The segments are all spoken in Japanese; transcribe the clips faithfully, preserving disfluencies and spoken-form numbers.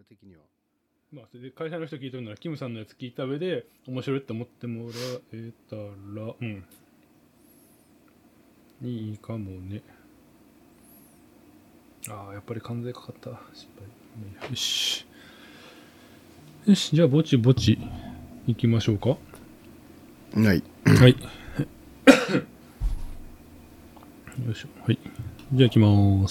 的には。 まあ、それで会社の人聞いてるならキムさんのやつ聞いた上で面白いって思ってもらえたらうんいいかもね。ああやっぱり関税かかった失敗。よしよし、じゃあぼちぼち行きましょうか。 はいはいよいしょ。はいじゃあ行きます。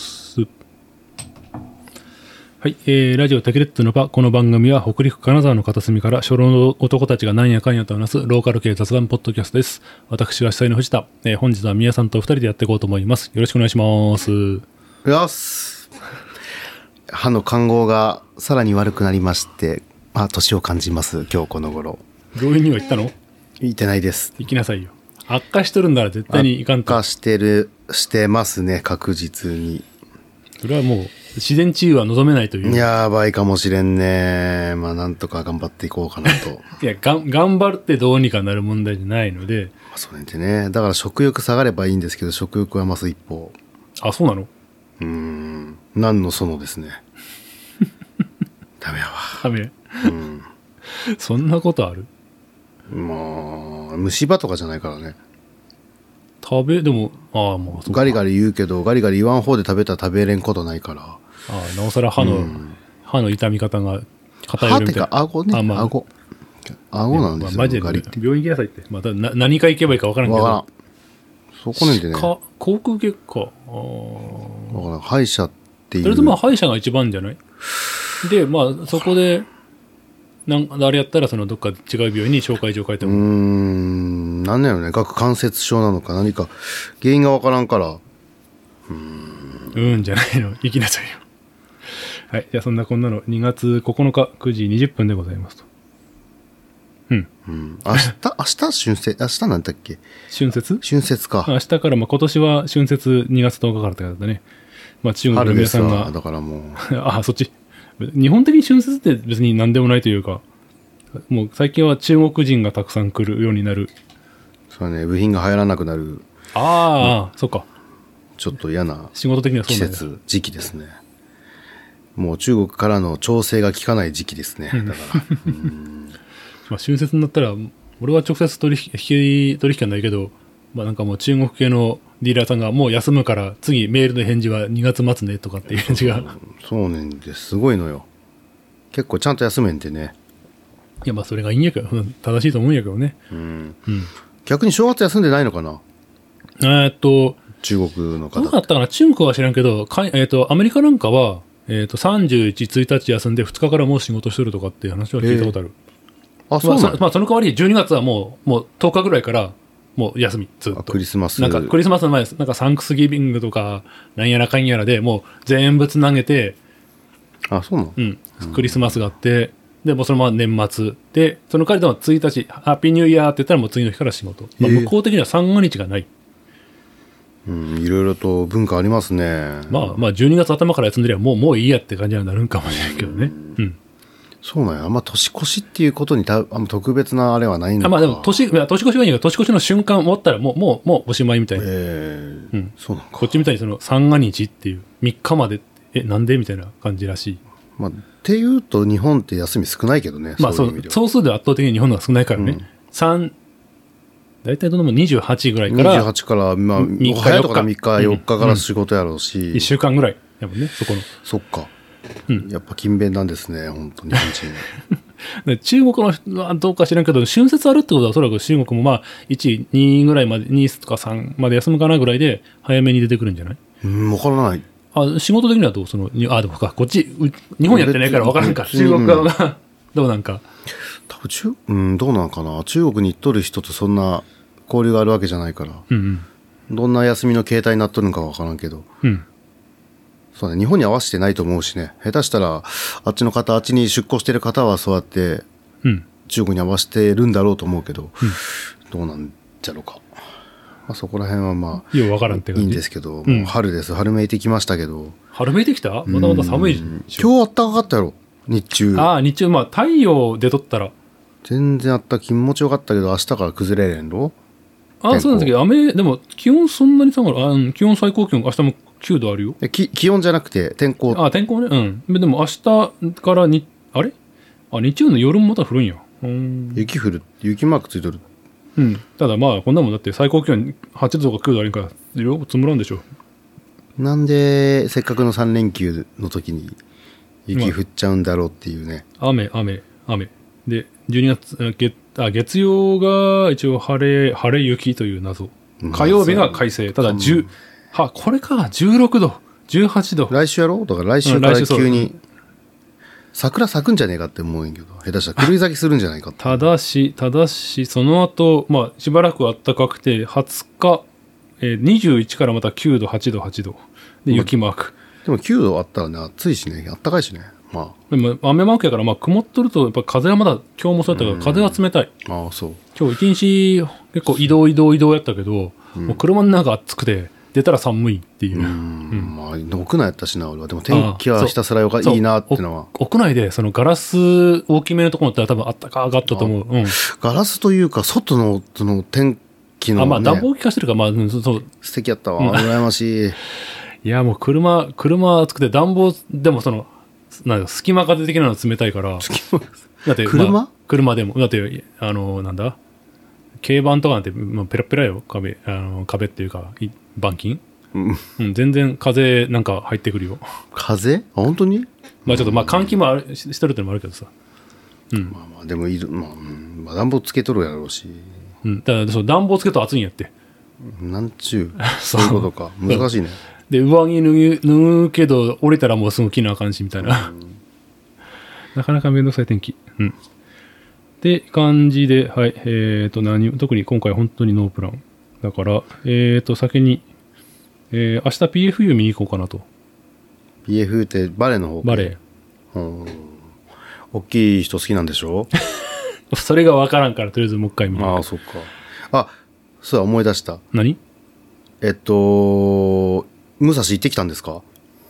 はい、えー、ラジオテケレットの場。この番組は北陸金沢の片隅から初老の男たちが何やかんやと話すローカル系雑談ポッドキャストです。私は主催の藤田、えー、本日は宮さんと二人でやっていこうと思います。よろしくお願いします。 よし。歯の看護がさらに悪くなりまして、あ、年を感じます今日この頃。 病院には行ったの？ 行ってないです。 行きなさいよ。悪化しとるんなら絶対に行かんと。 悪化してるしてますね、確実に。 それはもう自然治癒は望めないという。 やばいかもしれんね。まあなんとか頑張っていこうかなと。 いやが頑張ってどうにかなる問題じゃないので。 まあそうねね。だから食欲下がればいいんですけど、食欲は増す一方。 あ、そうなの？ うーん。何のそのですね。ダメやわ。 ダメ。 うん。 そんなことある？ まあ虫歯とかじゃないからね。 食べでもああもうガリガリ言うけどガリガリ言わん方で食べたら食べれんことないから。 ああなおさら歯の、うん、歯の痛み方が偏るみたいな。 歯ってか顎ね。あ、まあ、顎顎なんですよ。 まあ、マジでガリって病院行きなさいって。またな何か行けばいいか分からんけど。 わからん。そこねんでね。 か口腔外科。ああ。 わからん。歯医者っていう。 それとまあ歯医者が一番じゃない。でまあそこでなんあれやったらそのどっか違う病院に紹介状書いても。 うーん。なんだよね。顎関節症なのか何か原因がわからんから。うーん。うんじゃないの。行きなさいよ。はい。じゃあそんなこんなのにがつここのかくじにじゅっぷんでございますと。うん。 うん。明日明日春節明日なんだっけ？ 春節？ 春節か。 明日からまあ今年は春節にがつとおかからってことだね。まあ中国の皆さんが。 だからもう。 あそっち。日本的に春節って別に何でもないというか、もう最近は中国人がたくさん来るようになる。 そうね、部品が入らなくなる。 ああ、そっか。 ちょっと嫌な仕事的にはそう季節、時期ですね。もう中国からの調整が効かない時期ですね。だから。うーんまあ春節になったら、俺は直接取引、取引はないけど、まあなんかもう中国系のディーラーさんがもう休むから次メールの返事はにがつ末ねとかっていう返事が。 そうねんですごいのよ。結構ちゃんと休めんてね。 いやまあそれがいいんやけど、正しいと思うんやけどね。 うん。 うん、 逆に正月休んでないのかな？ えー、っと、 中国の方。 どうだったかな？中国は知らんけど、かえー、っと、アメリカなんかは、えー、っと、さんじゅういち、ついたち休んでふつかからもう仕事しとるとかっていう話は聞いたことある。 あ、そうなの？ まあ、まあ、その代わりじゅうにがつはもう、もうとおかぐらいからもう休み、ずっと。 クリスマス。 なんかクリスマスの前です。なんかサンクスギビングとか、なんやらかんやらでもう全部つなげて、 あ、そうなの？ うん。クリスマスがあって、で、もうそのまま年末で、その代わりでもついたち、ハッピーニューイヤーって言ったらもう次の日から仕事。まあ、向こう的には三が日がない。 うん、いろいろと文化ありますね。 まあまあじゅうにがつ頭から休んでりゃもうもういいやって感じになるんかもしれないけどね。うん。うん、 そうなんや。あんま年越しっていうことにたあんま特別なあれはないのか。 あまあでも年、いや年越しはいいけど、年越しの瞬間終わったらもう、もう、もうおしまいみたいな。 えー、 うん。 そうなんか。 こっちみたいにその三が日っていうみっかまで、え、なんでみたいな感じらしい。 まあ、っていうと日本って休み少ないけどね。 まあそう、総数では圧倒的に日本の方が少ないからね。うん、さん、大体どのもにじゅうはちぐらいから。 にじゅうはちから、まあ、早いとかみっか、よっかから仕事やろうし。 うんうん、いっしゅうかんぐらい。やっぱね、そこの。 そっか。 うん。 やっぱ勤勉なんですね、本当に日本人。中国の人はどうか知らんけど、春節あるってことはおそらく中国もまあ、いち、にぐらいまで、にとかさんまで休むかなぐらいで、早めに出てくるんじゃない？ うん、わからない。 あ、仕事的にはどうその、あ、でもか、こっち、日本やってないからわからんか。中国側が、どうなんか。 多分中、うん、どうなんかな。中国に行っとる人とそんな交流があるわけじゃないから。 うんうん。 どんな休みの形態になっとるのかわからんけど。 うん。 そうね、日本に合わせてないと思うしね。下手したら、あっちの方、あっちに出向してる方はそうやって、 うん。 中国に合わせてるんだろうと思うけど、 うん、 どうなんじゃろうか。まあ、そこら辺はまあ、 ようわからんって感じ。 いいんですけど、うん、もう春です。春めいてきましたけど。 春めいてきた？まだまだ寒い。 今日あったかかったやろ、日中。 ああ、日中、まあ、太陽出とったら。 全然あった気持ちよかったけど、明日から崩れれんろ？ ああ、そうなんだけど、雨、でも気温そんなに下がる。あ気温最高気温、明日もきゅうどあるよ。 えき気温じゃなくて天候。 あ、天候ね。うん。でも明日からに、あれあ、日曜の夜もまた降るんや。うん。 雪降る、雪マークついとる。 うん。ただまあ、こんなもんだって最高気温はちどとかきゅうどあるんから、よ積もらんでしょ。 なんでせっかくのさん連休の時に雪降っちゃうんだろうっていうね。 雨、雨、雨。で、じゅうにがつ、あ月、あ月曜が一応晴れ、晴れ雪という謎。火曜日が快晴。ただじゅう、は、これか、じゅうろくど、じゅうはちど。 来週やろうだから来週から急に、桜咲くんじゃねえかって思うんやけど、下手したら狂い咲きするんじゃないかって。 ただし、ただし、その後、まあ、しばらく暖かくて、はつか、えー、にじゅういちからまたきゅうど、はちど、はちど。で、雪マーク。 でもきゅうどあったらね、暑いしね、あったかいしね。まあ。でも、雨マークやから、まあ、曇っとると、やっぱ風はまだ、今日もそうやったから、風は冷たい。 ああ、そう。 今日一日、結構移動移動移動やったけど、うん、もう車の中暑くて、出たら寒いっていう。うん。うん、 まあ、屋内やったしな、俺は。でも天気はひたすらよかいいなってのは。 屋内で、そのガラス大きめのところだったら多分あったかかったと思う。うん。 ガラスというか、外の、その天気の、ね。 あ、まあ暖房効かしてるから、まあ、うん、そう。 素敵やったわ。うん、羨ましい。 いや、もう車、車暑くて暖房、でもその、なんか隙間風的なの冷たいから。だって、 車、 まあ、車でも。だって、あの、なんだ軽バンとかなんて、まあ、ペラペラよ。壁、あの、壁っていうか、板金、うんうん、全然風なんか入ってくるよ。 風？あ、本当に？ まあちょっとまあ換気もあるししてるってのもあるけどさ。 うん。まあまあでもいる、まあ、うん、まあ暖房つけとるやろうし。 うん。だからそう暖房つけると暑いんやって。 なんちゅう。そういうことか。難しいね。 で上着脱ぐ脱ぐけど降りたらもうすぐ着なあかんしみたいな。うん、なかなかめんどくさい天気。うん。って感じで、はい。えっ、ー、と何特に今回本当にノープランだからえっ、ー、と先に。えー、明日 ピーエフユー 見に行こうかなと。 ピーエフユー ってバレエの方？ バレエ。 うん。大きい人好きなんでしょ？ それが分からんからとりあえずもう一回見る。 ああ、そっか。あ、そう思い出した。 何？ えっと武蔵行ってきたんですか？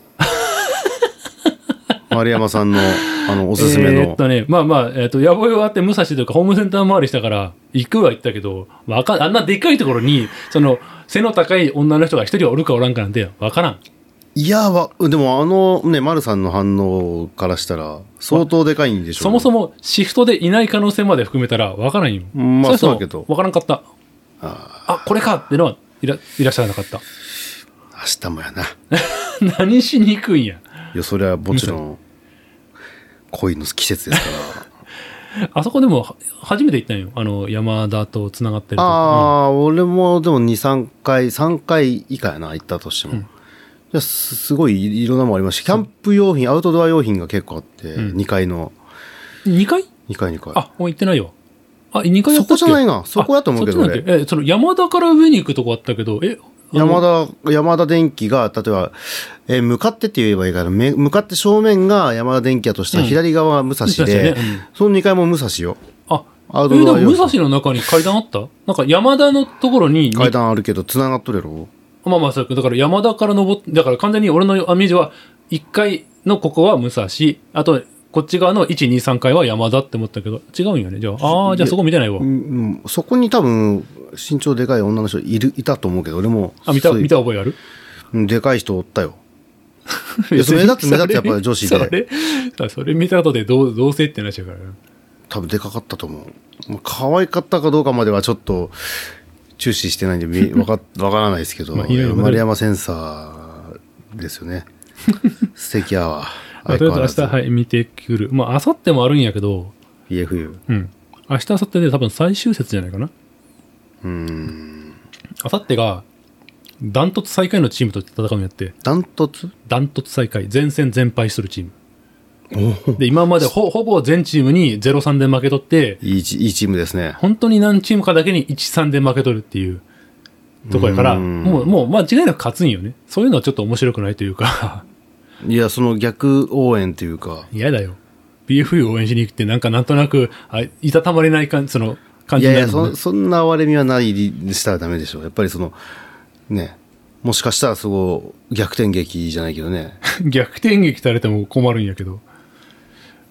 丸山さんのあのおすすめの。 えー、っとね、まあまあ、えー、っと野暮用あって武蔵というかホームセンター回りしたから行くは行ったけど、わかあんなでっかいところにその背の高い女の人が一人おるかおらんかなんてわからん。 いやわ、でもあのね丸さんの反応からしたら相当でかいんでしょう、ね。 そもそもシフトでいない可能性まで含めたらわからんよ。 まあそうだけどわからんかった。ああ、これかってのはいらいらっしゃらなかった。 明日もやな。 何しに行くんや。 いやそれはもちろん。恋の季節ですからあそこでも初めて行ったんよ、あの山田とつながってると。 ああ、うん、俺もでもにさんかいさんかい以下やな行ったとしても、うん、じゃす, すごいいろんなもんありました。キャンプ用品アウトドア用品が結構あって、うん、にかいのにかい ? に 階にかいあもう行ってないよ。あにかいやったっけ？ そこじゃないな、そこやと思うけどね。 えその山田から上に行くとこあったけどえ山田、山田電機が、例えば、えー、向かってって言えばいいから、向かって正面が山田電機やとしたら、左側は武蔵で、うんねうん、そのにかいも武蔵よ。 あ、アウトドア用品。えー、でも武蔵の中に階段あった？なんか山田のところに。 階段あるけど、繋がっとるやろ？ まあまあ、そうだから山田から登って、だから完全に俺のイメージは、いっかいのここは武蔵、あと、こっち側のいち、に、さんかいは山田って思ったけど、違うんよね。じゃあ、ああ、じゃあそこ見てないわ。うん、 そこに多分、身長でかい女の人いる、いたと思うけど、俺も。 あ、見た、見た覚えある？ でかい人おったよ。いや、それ目立つ、目立つやっぱり女子で。 それ、それ見た後でどう、どうせって話だから。 多分でかかったと思う。可愛かったかどうかまではちょっと、注視してないんで、わか、わからないですけど、まあ、丸山センサーですよね。素敵やわ。 まあ、とりあえず明日、はい、見てくる。まあ、明後日もあるんやけど。 ピーエフユー。 うん。明日、明後日で多分最終節じゃないかな。 うーん。 明後日が、ダントツ最下位のチームと戦うんやって。 ダントツ？ ダントツ最下位。全戦全敗するチーム。で、今まで ほ, ほぼ全チームに ゼロさん で負け取って、 いい、いいチームですね。 本当に何チームかだけに いちさん で負け取るっていうとこやから、もう、もう間違いなく勝つんよね。そういうのはちょっと面白くないというか。 いや、その逆応援というか。 嫌だよ。ピーエフユー 応援しに行くって、なんかなんとなく、あいたたまれない感じ、その感じになる、ね。 いやいや、そ、そんな割れみはないしたらダメでしょ。やっぱりその、ね、もしかしたらすごい逆転劇じゃないけどね。 逆転劇されても困るんやけど。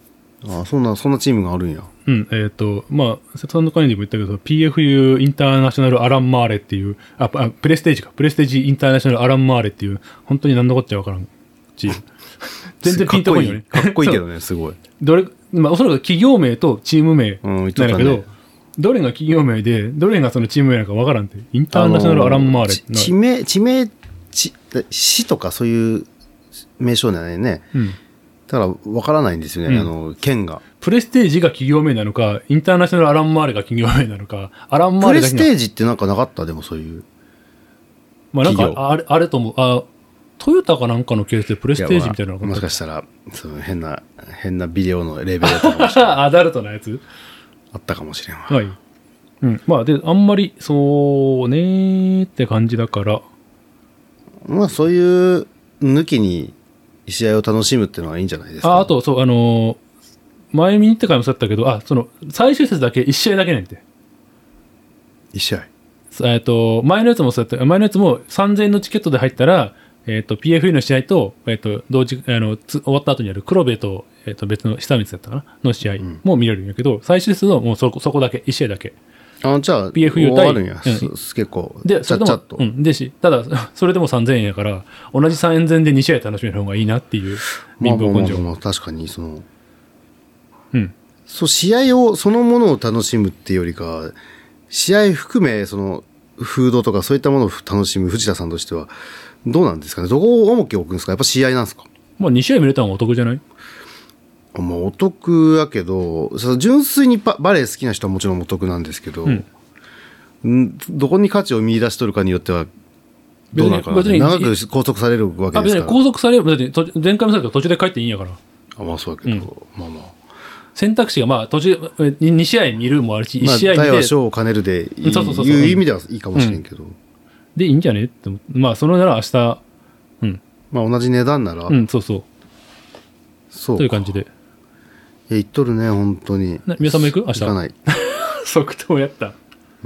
あ、そんなそんなチームがあるんや。 うん、えっ、ー、とまあセトさんの会にも言ったけど ピーエフユー インターナショナルアランマーレっていうああプレステージかプレステージインターナショナルアランマーレっていう本当に何のこっちゃわからんチーム全然ピンとこいよね。 かっこいいけどねすごい。 どれまあおそらく企業名とチーム名なんだけど、うんね、どれが企業名でどれがそのチーム名なのかわからんって。インターナショナルアランマーレ、 あのー、地名地名地市とかそういう名称だよね。うん、だからわからないんですよね、うん、あの県が。 プレステージが企業名なのか、インターナショナルアランマーレが企業名なのか、アランマーレだけが。 プレステージってなんかなかった？でもそういう。 まあなんかあれあれと思う。あ、トヨタかなんかの系列でプレステージみたいなのが、 まあ、もしかしたらその変な変なビデオのレベルだったかもしれない。 アダルトなやつあったかもしれんわ。 はい。うん。まあであんまりそうねーって感じだから。 まあそういう抜きに試合を楽しむっていうのはいいんじゃないですか。 あ、あとそうあのー、前見に行ったからもそうだったけど、あ、その最終節だけいち試合だけなんて。 いち試合。 えっと前のやつもそうだった。前のやつもさんぜんえんのチケットで入ったら。えー、と ピーエフユー の試合と、えー、と同時あのつ終わった後にある黒部と、えー、と別の久光だったかなの試合も見れるんやけど、うん、最終節のもうそこ、そこだけいち試合だけ。 あ、じゃあピーエフユー 対あるんや、うん、結構でそれでも、ちゃっちゃっと、うん、でしただそれでもさんぜんえんやから同じさんえんぜんでに試合楽しめる方がいいなっていう貧乏根性。 まあまあまあ確かにその、 うん、 そう試合をそのものを楽しむっていうよりか試合含めそのフードとかそういったものを楽しむ藤田さんとしてはどうなんですかね。どこを重きを置くんですか。やっぱ試合なんですか。 まあに試合見れたのがお得じゃない。 まあお得やけど、その純粋にバレー好きな人はもちろんお得なんですけど、うん、どこに価値を見出しとるかによってはどうなのかな。長く拘束されるわけですから。 拘束される。だって前回もされたら途中で帰っていいんやから。 あ、まあそうやけど、うん、まあまあ選択肢がまあ途中に試合見るもあるし、いち試合見て、 まあ、大は小を兼ねるでいい、そうそうそうそういう意味ではいいかもしれんけど、うん、 でいいんじゃねって。まあそのなら明日、うん、 まあ同じ値段なら、 うん、そうそうそうという感じで。いや言っとるね本当に。 皆さんも行く？明日行かない。 即答やった。 うん、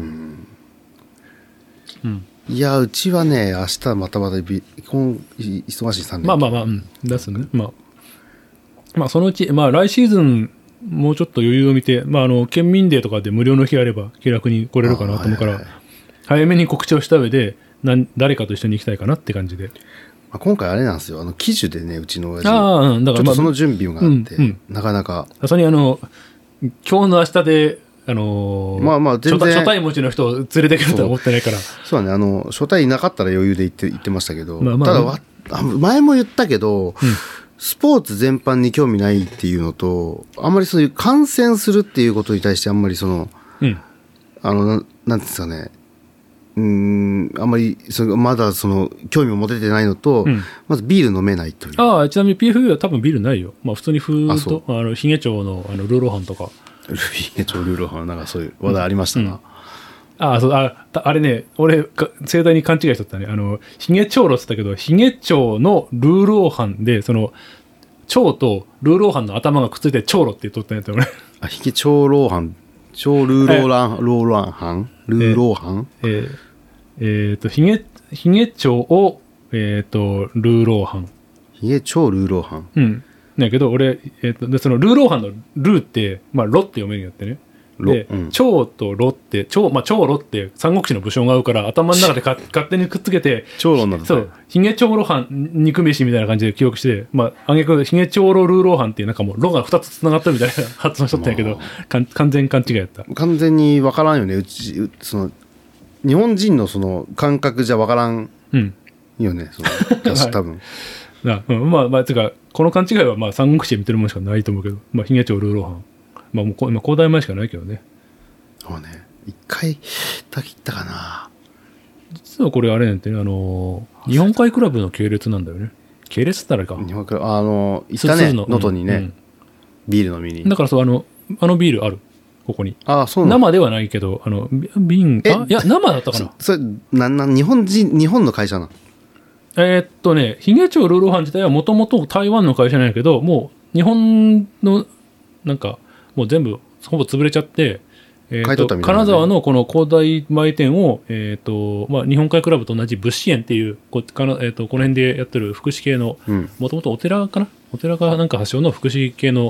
うん、いやうちはね明日またまたび今忙しいさん連休。 まあまあまあ、うん、ですね。まあまあそのうちまあ来シーズンもうちょっと余裕を見て、まああの県民デーとかで無料の日あれば気楽に来れるかなと思うから、はいはいはい、早めに告知をした上で何誰かと一緒に行きたいかなって感じで。 今回あれなんですよ、あの記事でねうちの親父、 あ、うん、だから、 ちょっとその準備があって、 うんうん、 なかなかそれにあの今日の明日であのー、 まあまあ全然初対持ちの人を連れてくるとは思ってないから。 そうだね、あの初対いなかったら余裕で行って行ってましたけど、 まあまあ、 ただわ前も言ったけど、うん、スポーツ全般に興味ないっていうのと、あんまりそういう観戦するっていうことに対してあんまりその、うん、あの な, なんですかね、うーんあんまりそのまだその興味を持ててないのと、うん、まずビール飲めないという。 ああ、ちなみに ピーエフユー は多分ビールないよ。まあ普通にフード、ああのヒゲ町のあのルーローハンとか。 ヒゲ町ルーローハンなんかそういう話題ありましたな。うんうん、 ああ、そう、あ、あれね、俺盛大に勘違いしとったね。あのヒゲ長老って言ったけど、ヒゲ町のルーローハンでその蝶とルーローハンの頭がくっついて長老って言っとったんやったよね。 あ、ヒゲ長老ハン、長ルーローラン、ローランハン、ルーローハン。 えー、えーえー、とヒゲヒゲ町を、えー、とルーローハン。 ヒゲ町ルーローハン。 うん。だけど俺、えー、とでそのルーローハンのルーって、まあ、ロって読めるんやってね。で、うん、蝶とロって蝶、まあ、蝶ロって三国志の武将が合うから頭の中でか勝手にくっつけて長老なんだ、ね、 そうヒゲ長老藩肉飯みたいな感じで記憶して、まあ挙句ヒゲ長老ルーロー藩っていうなんかもうロがふたつつながったみたいな発音しとったんやけど、まあ、完全勘違いやった。 完全に分からんよね。うちその日本人のその感覚じゃ分からんよね、うん、その私多分な、うん、まあまあてかこの勘違いはまあ三国志で見てるものしかないと思うけど、まあヒゲ長ルーロー藩、まあもう今広大前しかないけどね。 そうね、一回だけ行ったかな。 実はこれあれなんてね、あのー、日本海クラブの系列なんだよね。系列って言ったらいいか。 日本海あの行ったね、能登にね、うん、ビール飲みに。 だからそうあのあのビールあるここに。 ああ、そうなの。 生ではないけどあの瓶あいや生だったかな。 それなんなん日本人日本の会社なの。 えー、っとねヒゲ町ルーローハン自体はもともと台湾の会社なんやけど、もう日本のなんかもう全部ほぼ潰れちゃって、えー、と金沢のこの広大前店を、えーとまあ、日本海クラブと同じ物資園っていうこ、かな、えー、とこの辺でやってる福祉系のもともとお寺かなお寺かなんか発祥の福祉系の、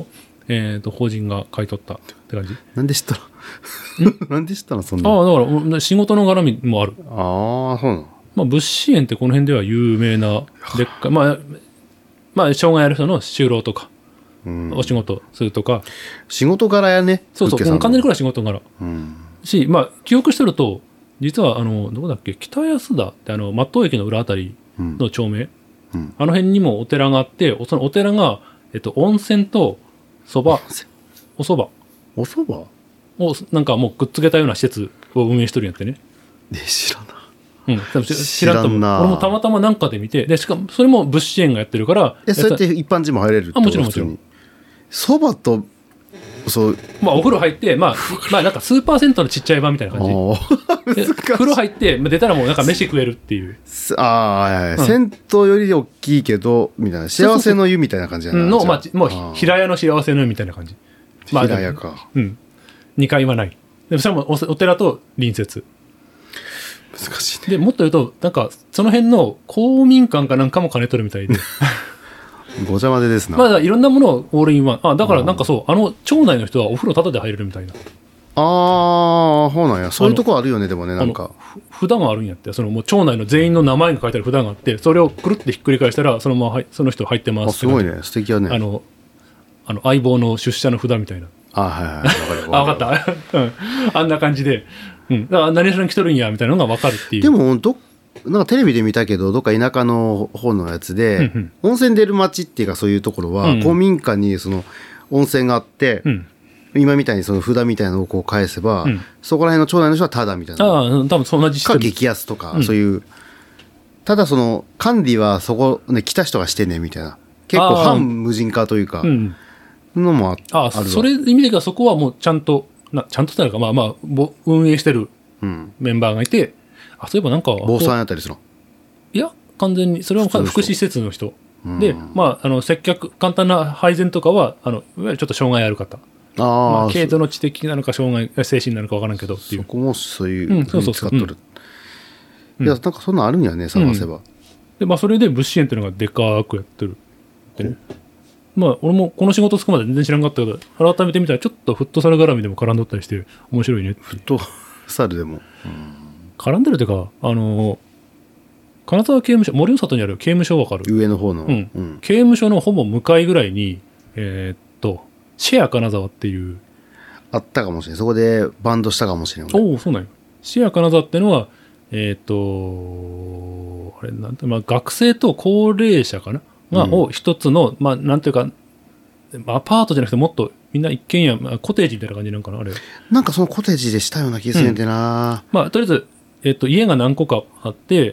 えー、と法人が買い取ったって感じ。 なんで知ったのなんで知ったのそんな。 ああ、だから仕事の絡みもある。 ああ、そうなの。 まあ、物資園ってこの辺では有名なでっかい、まあ、まあ、障害ある人の就労とか、うん、お仕事するとか。 仕事柄やね。 そうそう、完全にこれは仕事柄。 うん、 し、まあ、記憶してると、実は、あの、どこだっけ、北安田って、あの、松任駅の裏あたりの町名、うん、あの辺にもお寺があって、そのお寺が、えっと、温泉とそば、おそば。 おそばを、なんかもうくっつけたような施設を運営してるんやってね。 で、知らない。 うん、多分知らんと思う。俺もたまたまなんかで見て、でしかもそれも物資園がやってるから。 え、それって一般人も入れるってこと？ あ、もちろんもちろん。 そばと、そう。 まあお風呂入って、まあ、まあなんか数パーセントのちっちゃい版みたいな感じ。風呂入って、出たらもうなんか飯食えるっていう。 ああ、はいはい、うん。銭湯より大きいけど、みたいな。幸せの湯みたいな感じやな。 の、まあ、もう平屋の幸せの湯みたいな感じ。 まあ、平屋か。 うん。にかいはない。でもそれも お, お寺と隣接。 難しいね。 でもっと言うとなんかその辺の公民館かなんかも兼ねとるみたいでごちゃ混ぜですな。 まあいろんなものをオールインワン。あだからなんかそうあの町内の人はお風呂タダで入れるみたいな。 ああそうなんや。そういうとこあるよね。でもねなんか札があるんやって。そのもう町内の全員の名前が書いてある札があって、それをくるってひっくり返したらそのままその人入ってます。 あすごいね。素敵やね。 あのあの相棒の出社の札みたいな。 あはいはい。 あ分かった、うん、あんな感じで、うん、だから何しろに来とるんやみたいなのが分かるっていう。 でもどなんかテレビで見たけどどっか田舎の方のやつで、うんうん、温泉出る町っていうかそういうところは、うんうん、公民館にその温泉があって、うん、今みたいにその札みたいなのをこう返せば、うん、そこら辺の町内の人はタダみたいな。 ああ多分そんな実か激安とか、うん、そういうただその管理はそこね来た人がしてねみたいな結構半無人化というか。うんのも あ, あ, あるそれ意味ではそこはもうちゃんとなちゃんとしたのかまあまあ運営してるメンバーがいて、うん、あそういえばなんか坊さんやったりするの？ いや完全にそれは福祉施設の人、うん、でまああの接客簡単な配膳とかはあのいわゆるちょっと障害ある方あ、まあ、軽度の知的なのか障害精神なのか分からんけどっていうそこもそういうふうに使っとる、うん、いやなんかそんなんあるんやね探せば、うん、 でまあそれで物資園っていうのがでかくやってるでねまあ、俺もこの仕事つくまで全然知らんかったけど改めて見たらちょっとフットサル絡みでも絡んどったりして面白いねって。 フットサルでも、うん、 絡んでるというかあの金沢刑務所森の里にある刑務所わかる上の方の、 うんうん、刑務所のほぼ向かいぐらいにえー、っとシェア金沢っていうあったかもしれないそこでバンドしたかもしれない。 おおそうなんよ。シェア金沢っていうのはえー、っとあれなんて、まあ、学生と高齢者かなまあ、うん、を一つの、まあ、なんていうか、アパートじゃなくてもっとみんな一軒家、まあ、コテージみたいな感じなんかな、あれ。 なんかそのコテージでしたような気がするんでな、 うん、まあ、とりあえず、えっと、家が何個かあって、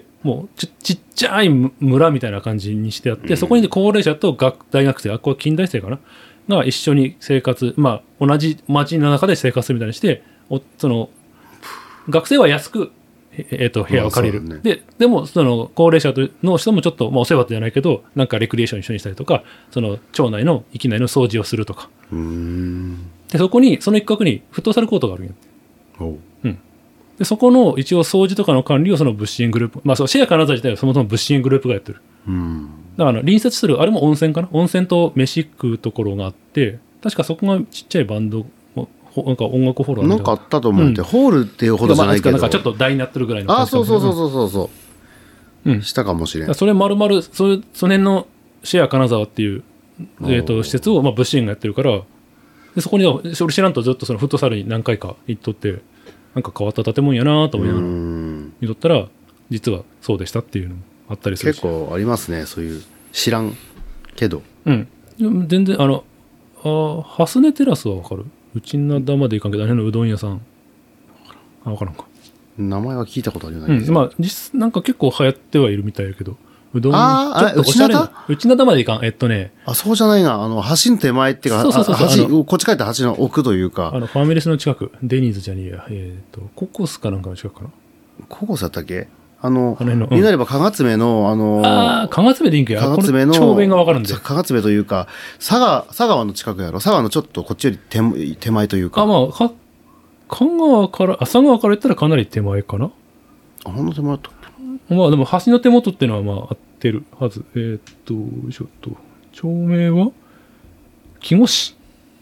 もうち、ちっちゃい村みたいな感じにしてあって、うん、そこに高齢者と学大学生、あ、これ近代生かなが一緒に生活、まあ、同じ町の中で生活するみたいにして、おその、学生は安く、えー、と部屋を借りる、ね、で, でもその高齢者の人もちょっと、まあ、お世話じゃないけどなんかレクリエーション一緒にしたりとかその町内の域内の掃除をするとかうーんでそこにその一角にフットサルコートがあるんやおう、うん、でそこの一応掃除とかの管理をその物資園グループ、まあ、そうシェア金沢自体はそもそも物資園グループがやってるうんだから隣接するあれも温泉かな温泉と飯食うところがあって確かそこがちっちゃいバンドなんか音楽ホールなんかあったと思うんで、うん、ホールっていうほどじゃないけど、 なんかちょっと台になってるぐらいの感じ。 あ、そうそうそうそうそう、うん、したかもしれん。 それ丸々それその辺のシェア金沢っていう、えー、と施設をまあ物資園がやってるから、でそこに俺知らんとずっとそのフットサルに何回か行っとって、なんか変わった建物やなと思いながら見とったら実はそうでしたっていうのもあったりするし。 結構ありますねそういう知らんけど。 うん。全然あのあハスネテラスはわかる？内灘まで行かんけどあれのうどん屋さんあ分からんか名前は聞いたことあるよね、 うん、まあ実なんか結構流行ってはいるみたいやけどうどんあちょっとおしゃれな内灘まで行かんえっとねあそうじゃないなあの橋の手前っていうかそうそうそうそう橋こっち帰った橋の奥というかあのファミレスの近くデニーズじゃねえやえっ、ー、とココスかなんかの近くかなココスだったっけあの言うなればかがつめのあのああかがつめでいいんけやかがつめの町名が分かるんでかがつめというか佐賀佐川の近くやろ佐賀のちょっとこっちより 手, 手前というかあまあか香川から佐川から言ったらかなり手前かなあほんの手前だったまあでも橋の手元っていうのはまあ合ってるはずえー、っとちょっと町名は木越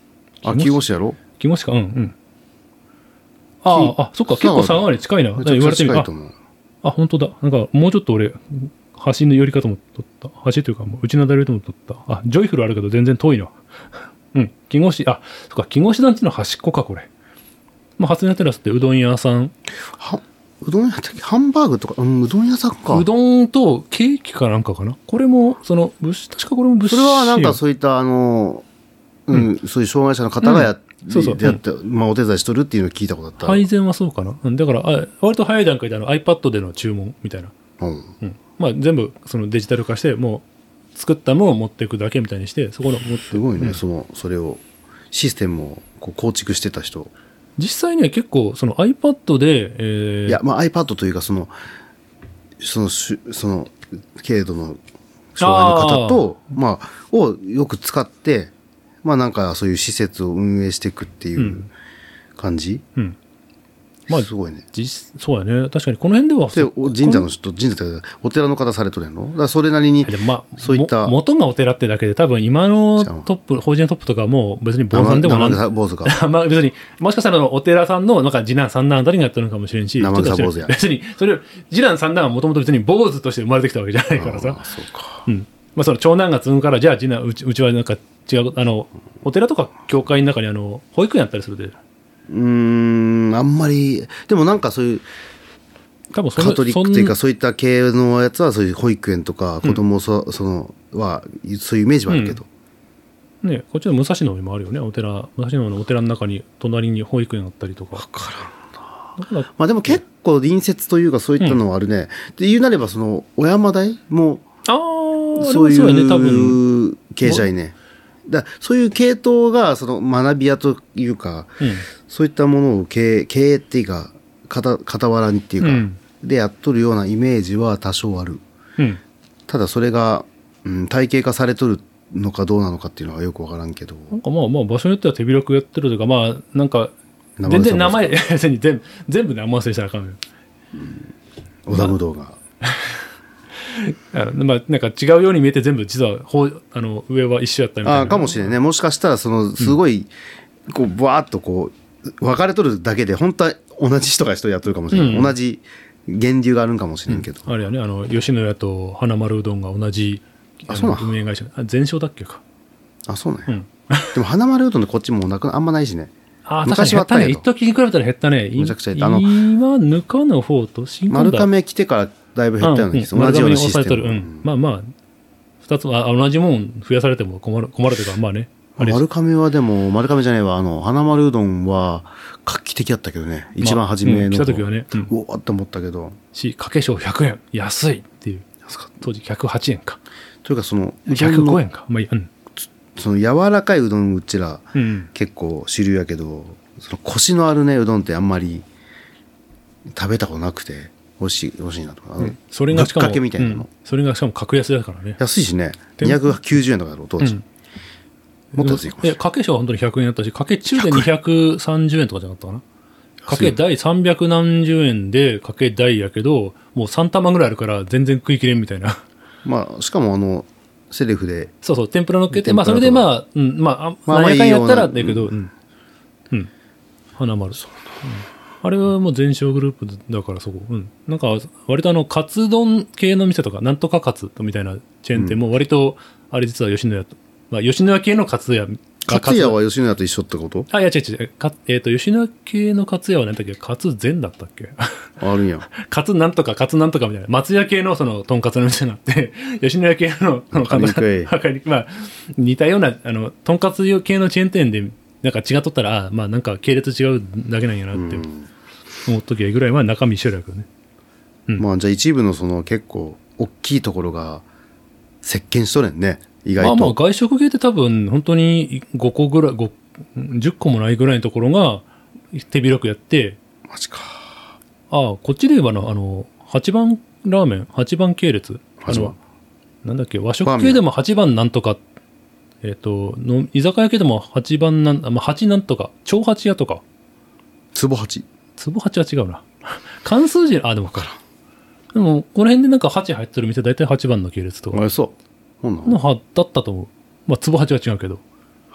あ、木越やろ。 木越か、うんうん。ああ、あ、そっか、結構佐川に近いな。言われてみる。あ、あ、本当だ。なんか、もうちょっと俺、橋の寄り方も取った。橋というか、もう、内灘寄りとも取った。あ、ジョイフルあるけど全然遠いな。うん。木越、あ、そっか、木越団地の端っこか、これ。まあ、初音テラスってうどん屋さん。 は、うどん屋だっけ、ハンバーグとか、うん、うどん屋さんか。 うどんとケーキかなんかかな。これも、その、物確かこれも物資。 それはなんかそういった、あの、うん、うん、そういう障害者の方がやって、うん、そうそうやって、うん、まあ、お手伝いしとるっていうのを聞いたことだった。 配膳はそうかな。うん、だから、あ、割と早い段階であの iPad での注文みたいな。 うん。 うん、まあ、全部、そのデジタル化して、もう、作ったものを持っていくだけみたいにして、そこの持って。 すごいね、うん、その、それを、システムをこう構築してた人。 実際には結構その iPad で、えー、 いや、まあ、iPad というかそのそのその軽度の障害の方とまあをよく使ってまあなんかそういう施設を運営していくっていう感じ、うんうん、まあすごいね。 実そうやね。確かにこの辺ではで神社の人神社というかお寺の方されとるやろ。だからそれなりにまあそういった元がお寺ってだけで多分今のトップ法人のトップとかも別に坊さんでもなん生坊主かまあ別にもしかしたらお寺さんのなんか次男三男あたりがやってるのかもしれんし、 生坊主や別にそれ次男三男はもともと別に坊主として生まれてきたわけじゃないからさ。 あそうか。 うん。まあその長男が継ぐからじゃあ次男うちうちはなんか違うあのお寺とか教会の中にあの保育園やったりするで。 うーんあんまりでもなんかそういう多分そカトリックっていうかそういった系のやつはそういう保育園とか子供そ、うん、そのはそういうイメージはあるけど、 うん、ねこっちの武蔵野にもあるよね。お寺武蔵野のお寺の中に隣に保育園あったりとか。 分からんな。まあでも結構隣接というかそういったのはあるね。うん、で言うなればその小山台もあそういう経営者にね。だそういう系統がその学び屋というか、うん、そういったものを経営、経営っていうか傍らにっていうか、うん、でやっとるようなイメージは多少ある、うん、ただそれが、うん、体系化されとるのかどうなのかっていうのはよく分からんけどなんかまあまあ場所によっては手広くやってるというかまあなんか全然名前全部全部名前忘れしたらあかんよ、 うん、織田無道があのまあ、なんか違うように見えて全部実はほあの上は一緒やったみたいな。 あかもしれないね。もしかしたらそのすごいこうブワーッとこう分かれとるだけで本当は同じ人が一人やってるかもしれない、うん、同じ源流があるんかもしれんけど、 うん、あれやねあの吉野家と花丸うどんが同じあそうな運営会社あ全商だっけかあそうね、うん、でも花丸うどんでこっちもなくあんまないしね。 あ昔はあったね。一時に比べたら減ったね。 めちゃくちゃ減った。あの今ぬかの方と新丸亀来てからだいぶ減ったような気がする。同じようなシステム、うん、 まあまあふたつは同じもん増やされても困る困るというかまあね。 丸亀はでも丸亀じゃないわあの花丸うどんは画期的だったけどね一番初めの、まあうん、 来た時はね、うん、 うわって思ったけどしかけしょうひゃくえん安いっていう当時ひゃくはちえんかというかそのひゃくごえんかまあいい、うん、 その柔らかいうどんうちら、うん、結構主流やけどそのコシのあるねうどんってあんまり食べたことなくて美味しい美味しいなとか、うん、 それがしかもぶっかけみたいなの、うん、 それがしかも格安だからね安いしねにひゃくきゅうじゅうえんとかだろう当時、うん、もっと安いかもしれない。いやかけしょうは本当にひゃくえんやったしかけ中でにひゃくさんじゅうえんとかじゃなかったかな。かけ大さんびゃくなんじゅうえんでかけ大やけどもうさん玉ぐらいあるから全然食い切れんみたいな。 まあしかもあのセルフでそうそう天ぷら乗っけてまあそれでまあ、うん、まあまあ何やかんやったらだけど、うん、うん、花丸そう、うん、あれはもう全商グループだからそこ、うん、なんか割とあのカツ丼系の店とかなんとかカツみたいなチェーン店も割とあれ実は吉野家と、まあ、吉野家系のカツ屋カツ屋は吉野家と一緒ってこと？ あいや違う違うか、えー、と吉野家系のカツ屋は何だっけカツ膳だったっけあるんやカツなんとかカツなんとかみたいな松屋系のそのとんかつの店になって吉野家系の分かりにくいまあ似たようなあのとんかつ系のチェーン店でなんか違っとったらあまあなんか系列違うだけなんやなって思っときゃぐらいは中身一緒だけどね、 うん、まあじゃあ一部のその結構大きいところが席巻しとれんね意外と。 まあまあ外食系って多分本当にごこぐらいごじゅっこもないぐらいのところが手広くやってマジか。 ああこっちで言えばのあのはちばんラーメンはちばん系列あのなんだっけ和食系でもはちばんなんとかえっ、ー、との居酒屋系でもはちばんなん、まあ、はちなんとか長八屋とか壺八壺八は違うな関数字あでも分からんでもこの辺でなんかはち入ってる店大体はちばんの系列とかあそうのはだったと思う。まあ壺八は違うけど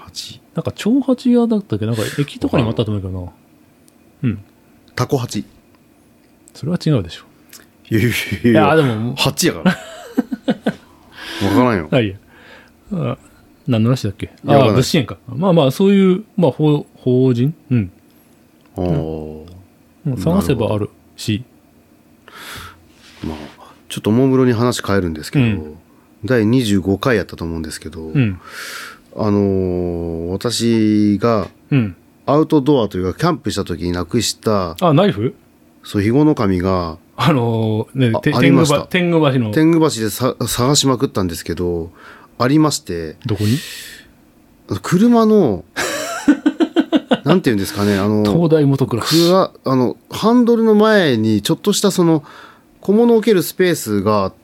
八。 なんか長八屋だったっけ、なんか駅とかにもあったと思うけどな。うん。 タコ八。 それは違うでしょ。 いやいやいや、いやでも八やから。わからんよ。 はい。あ、何の話だっけ。ああ、物資園か。まあまあ、そういう、まあ、法、法人うん。 おうん、探せばあるし。 まあ、ちょっとおもむろに話変えるんですけど、うん、だいにじゅうごかいやったと思うんですけど、うん、あのー、私が、アウトドアというか、キャンプした時になくした、 あ、ナイフ？ そう、肥後の神が、 あのー、ね、 あありました。 天狗橋の。 天狗橋でさ探しまくったんですけど、ありまして。 どこに？ 車の、なんていうんですかね、あの、 東大元暮らし。 あの、ハンドルの前にちょっとしたその、小物を置けるスペースがあって、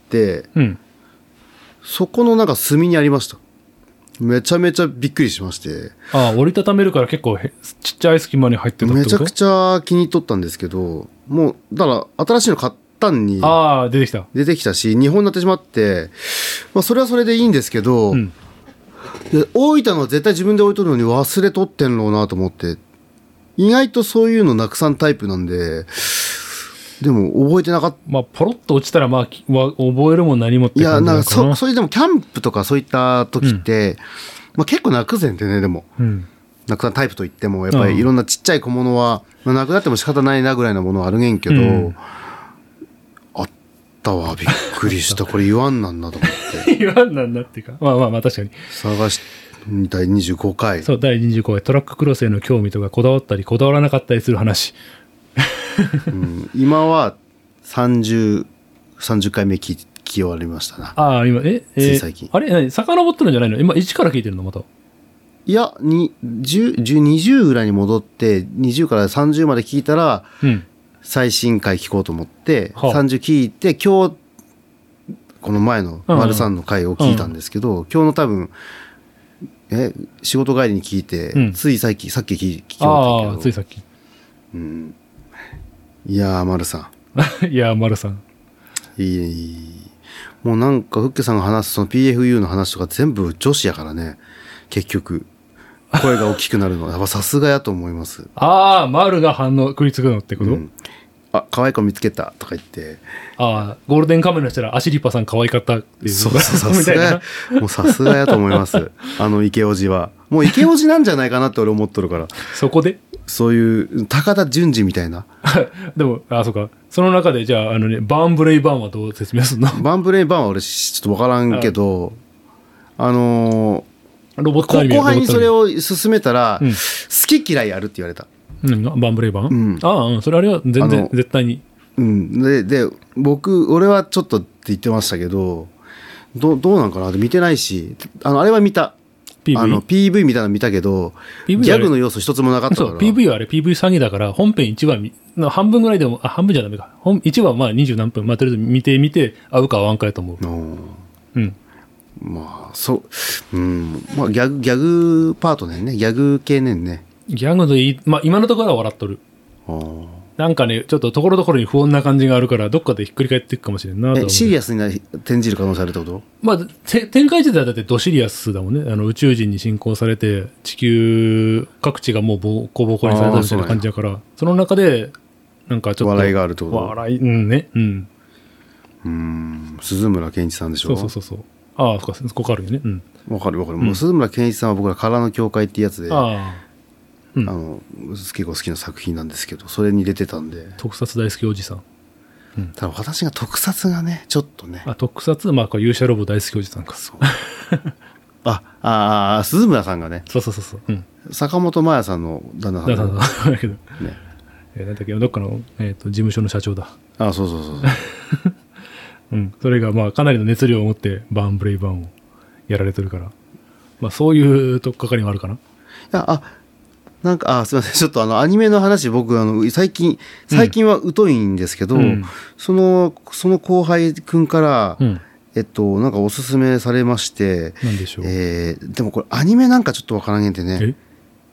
うん、そこのなんか隅にありました。めちゃめちゃびっくりしまして。 ああ、折りたためるから結構へちっちゃい隙間に入ってたってこと？ めちゃくちゃ気に入っとったんですけど、もう、だから新しいの買ったんに、 ああ、出てきた。 出てきたし、日本になってしまって、まあそれはそれでいいんですけど、うん、で置いたのは絶対自分で置いとるのに忘れとってんろうなと思って、意外とそういうのなくさんタイプなんで、でも覚えてなかった。 まあ、ポロッと落ちたら、まあ、覚えるも何もって感じだかな。いや、なんかそ、そういうでもキャンプとかそういった時って、うん、まあ、結構なくぜんってね、でも。うん、なくさんタイプといっても、やっぱりいろんなちっちゃい小物は、まあ、なくなっても仕方ないなぐらいのものはあるげんけど、うん、あったわ、びっくりした。これ言わんなんなと思って。 言わんなんなっていうか、まあまあまあ確かに。 探し、だいにじゅうごかい。 そう、だいにじゅうごかい。トラッククロスへの興味とか、こだわったり、こだわらなかったりする話。 うん、今はさんじゅう、さんじゅっかいめ聞き終わりましたな。 ああ、今、え、えー、 つい最近。 あれ何遡ってるんじゃないの？今いちから聞いてるのまた。 いや、に、じゅう、じゅう、にじゅうぐらいに戻って、にじゅうからさんじゅうまで聞いたら、うん、最新回聞こうと思って、はあ、さんじゅう聞いて、今日、この前の丸さんの回を聞いたんですけど、うん、今日の多分、え、仕事帰りに聞いて、うん、つい最近、さっき聞き聞き終わったけど。 ああ、ついさっき。 うん。いやー、丸さん。いやー、丸さん。 いい、いい。もうなんか、フッケさんが話すその ピーエフユー の話とか全部女子やからね。結局。声が大きくなるのは。やっぱさすがやと思います。 ああ、丸が反応食いつくのってこと？うん、 あ、可愛い子見つけたとか言って。 ああ、ゴールデンカムイの人ら、アシリパさん可愛かったっていう。 そうそう、さすが。もうさすがやと思います。あの池オジは。もう池オジなんじゃないかなって俺思っとるから。 そこでそういう高田純次みたいな。 でも、あ、そうか。その中で、じゃあ、あのね、バーンブレイバーンはどう説明するの？ バーンブレイバーンは俺、ちょっとわからんけど、あ, あのー、ロボットアニメ後輩にそれを勧めたら、うん、好き嫌いあるって言われた。 うん、バーンブレイバーン、うん、ああ、うん、それあれは全然、絶対に。 うん。で、で、僕、俺はちょっとって言ってましたけど、ど, どうなんかなって見てないし、あの、あれは見た。ピーブイ? あの ピーブイ みたいなの見たけど、ギャグの要素一つもなかったから。 そう、ピーブイ はあれ ピーブイ 詐欺だから、本編いちわの半分ぐらいでも、あ、半分じゃダメか。本いちわまあにじゅう何分、まあとりあえず見てみて、合うか合わんかやと思う。うん。 まあ、そう、うん。まあ、ギャグ、ギャグパートねんね。ギャグ系ねんね。 ギャグのいい、まあ今のところは笑っとる。なんかね、ちょっとところどころに不穏な感じがあるから、どっかでひっくり返っていくかもしれんなと思う。 え、シリアスに転じる可能性あるってこと？ まあ、展開自体はだってドシリアスだもんね。あの宇宙人に侵攻されて、地球各地がもうボコボコにされたみたいな感じだから、そ, その中で、なんかちょっと。 笑いがあるってこと？ 笑い、うんね。うん。 うん。鈴村健一さんでしょ？ そうそうそうそう。ああ、そっか、そこあるよね。うん。 わかるわかる。もう鈴村健一さんは僕ら空の教会ってやつで。ああ。うん、あの結構好きな作品なんですけど、それに出てたんで。 特撮大好きおじさん。 うん、ただ私が特撮がね、ちょっとね。 あ、特撮、まあ、勇者ロボ大好きおじさんか。そう。 あ、ああ、鈴村さんがね。 そうそうそうそう。うん、坂本真綾さんの旦那さん。旦那さんだけど。ね。 えー、なんだっけ、どっかの、えーと、事務所の社長だ。 あ、そうそうそうそう。 うん。それが、まあ、かなりの熱量を持って、バーンブレイバーンをやられてるから。まあ、そういうとっかかりもあるかな。いや、あ、なんか、あ、すいません。ちょっとあの、アニメの話、僕、あの、最近、最近は疎いんですけど、うん、その、その後輩くんから、うん、えっと、なんかおすすめされまして、 なんでしょう。 えー、でもこれ、アニメなんかちょっとわからんげんてね。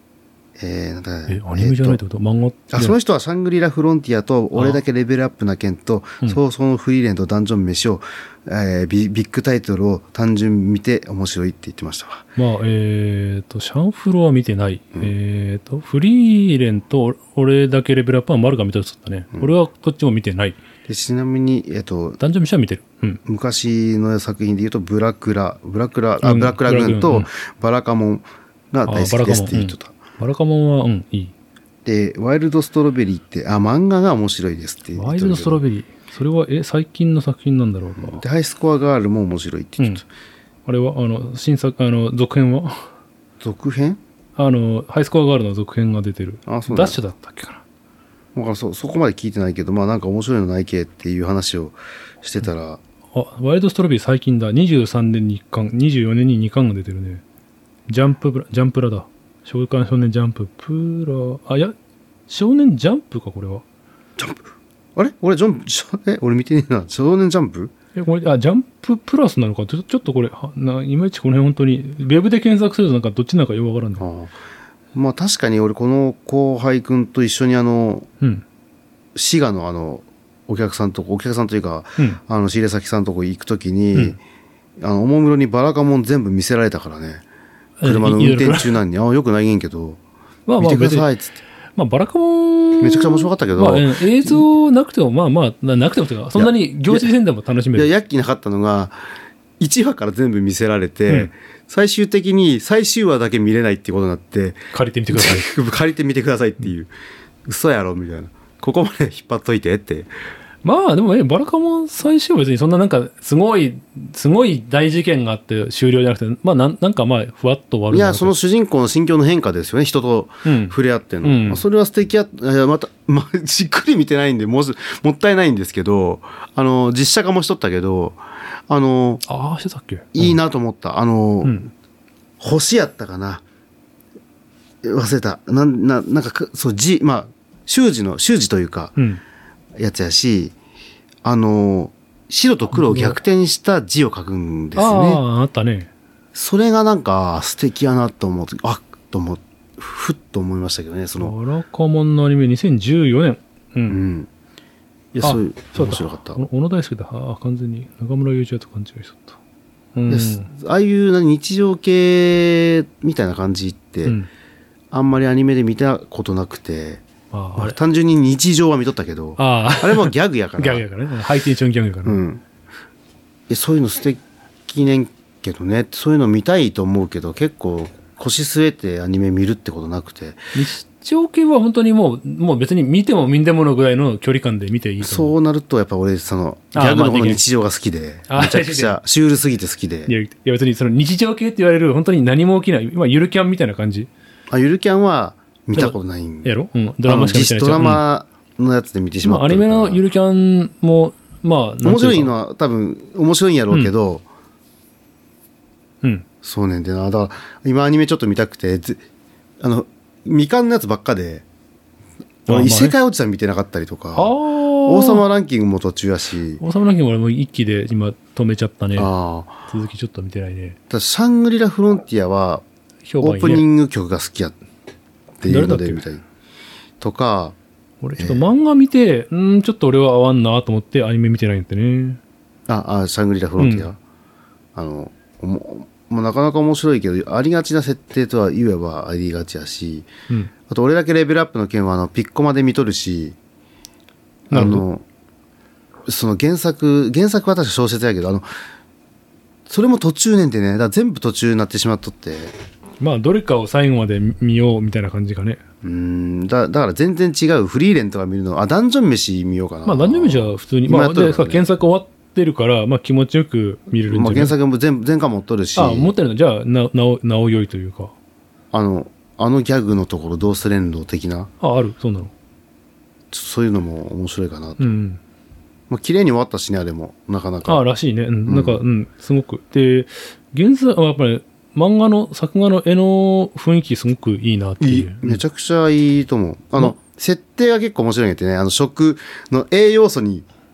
えー、なんだえ、アニメじゃないってこと、漫画あ、その人はシャングリラフロンティアと、俺だけレベルアップな剣と、早々のフリーレンとダンジョン飯を、えービ、ビッグタイトルを単純見て面白いって言ってましたわ。 まあ、えっ、ー、と、シャンフロは見てない。うん、えっ、ー、と、フリーレンと俺だけレベルアップはマルが見たやつだったね。うん、俺はどっちも見てない。 でちなみに、えっ、ー、と、 ダンジョン飯は見てる。うん、 昔の作品で言うと、ブラクラ、ブラクラ、あ、ブラクラ軍とバラカモンが大好きですって言ってた。 バラカモンは、うん、いい。 で、ワイルドストロベリーって、あ、漫画が面白いですって言ってた。 ワイルドストロベリー。それは、え、最近の作品なんだろうか。 で、ハイスコアガールも面白いって言ってた。 うん、あれは、あの、新作、あの、続編は続編あの、ハイスコアガールの続編が出てる。 あ、そうダッシュだったっけかな。 だからそ、そこまで聞いてないけど、まあなんか面白いのないけっていう話をしてたら。うん、 あ、ワイルドストロベリー最近だ。にじゅうさんねんにいっかん、にじゅうよねんににかんが出てるね。ジャンプ、ジャンプラだ。週刊少年ジャンプ、プラ、あ、いや、少年ジャンプか、これは。 ジャンプあれ俺ジャンプ、え、俺見てねえな。少年ジャンプえ、これ、あ、ジャンププラスなのかちょ、ちょっとこれ、な、いまいちこの辺本当に、ウェブで検索するとなんかどっちなのかよくわからんね。 ああ、まあ確かに俺この後輩くんと一緒にあの、うん、滋賀のあの、お客さんとこ、お客さんというか、うん、あの、仕入れ先さんとこ行くときに、うん、あの、おもむろにバラカモン全部見せられたからね。車の運転中なんに、ああ、よくないんけど、まあまあ見てくださいっつって。 まあ、バラカモン。 めちゃくちゃ面白かったけど。 まあ、映像なくても、まあまあ、なくてもというか、そんなに行事戦でも楽しめる。 いや、ヤッキーなかったのが、いちわから全部見せられて、うん、最終的に最終話だけ見れないっていうことになって、 借りてみてください。 借りてみてくださいっていう。嘘やろみたいな。ここまで引っ張っといてって。 まあでもえバラカモン最終は別にそんななんかすごいすごい大事件があって終了じゃなくてまあなんなんかまあふわっと終わる。 いやその主人公の心境の変化ですよね人と触れ合っての、うんまあ、それは素敵やまた、まあ、じっくり見てないんでもうもったいないんですけどあの実写化もしとったけどあのあしてたっけ、うん、 いいなと思ったあの、うん、星やったかな忘れたなななんかそう字まあ習字の習字というか、うんやつやし、あの、白と黒を逆転した字を書くんですね。ああ、あったね。 それがなんか素敵やなと思う。あっと思う。ふっと思いましたけどね、その。 バラカモンのアニメにせんじゅうよねん。うん。うん、 いや、そういう、面白かった。 小野大輔だ。ああ、完全に中村雄一だと勘違いしとった。 うん、ああいう日常系みたいな感じって、うん、あんまりアニメで見たことなくて、ああ単純に日常は見とったけど あ, あれもギャグやからギャグやからねハイテンションギャグやから、うん、 そういうの素敵ねんけどねそういうの見たいと思うけど結構腰据えてアニメ見るってことなくて日常系は本当にもうもう別に見ても見んでものぐらいの距離感で見ていいと思うそうなるとやっぱ俺そのギャグのこの日常が好きでめちゃくちゃシュールすぎて好きでいやいや別にその日常系って言われる本当に何も起きない今ゆるキャンみたいな感じあゆるキャンは見たことないんやろ、うん、ドラマしか見てないドラマのやつで見てしまった、 うんまあ、アニメのゆるキャンもまあ面白いのは多分面白いんやろうけど、 うん、うん、 そうねんでなだから今アニメちょっと見たくてあの未完のやつばっかで異世界おじさん見てなかったりとか王様ランキングも途中やし王様ランキング俺も一期で今止めちゃったねあ続きちょっと見てないねだシャングリラフロンティアはオープニング曲が好きやっていうのでみたいとか俺ちょっと漫画見て、えー、うんちょっと俺は合わんなと思ってアニメ見てないんだってねああシャングリラフロンティア、うん、あのももうなかなか面白いけどありがちな設定とは言えばありがちやし、うん、あと俺だけレベルアップの件はあのピッコマで見とるしあのその原作原作は確か小説やけどあのそれも途中年でねだから全部途中になってしまっとってまあどれかを最後まで見ようみたいな感じかねうんだだから全然違うフリーレンとか見るのあダンジョン飯見ようかなまあダンジョン飯は普通にまあで検索終わってるからまあ気持ちよく見れるんじゃない、まあ、 原作も全全巻持っとるしあ持ってるのじゃあななおなお良いというかあのあのギャグのところどうすれんの的なああるそうなのそういうのも面白いかなと、うんまあ綺麗に終わったしねあれもなかなかああらしいね、うん、なんかうんすごくで原作はやっぱり漫画の作画の絵の雰囲気すごくいいなっていういいめちゃくちゃいいと思うあの、ま、設定が結構面白いんやってねあの食の栄養素に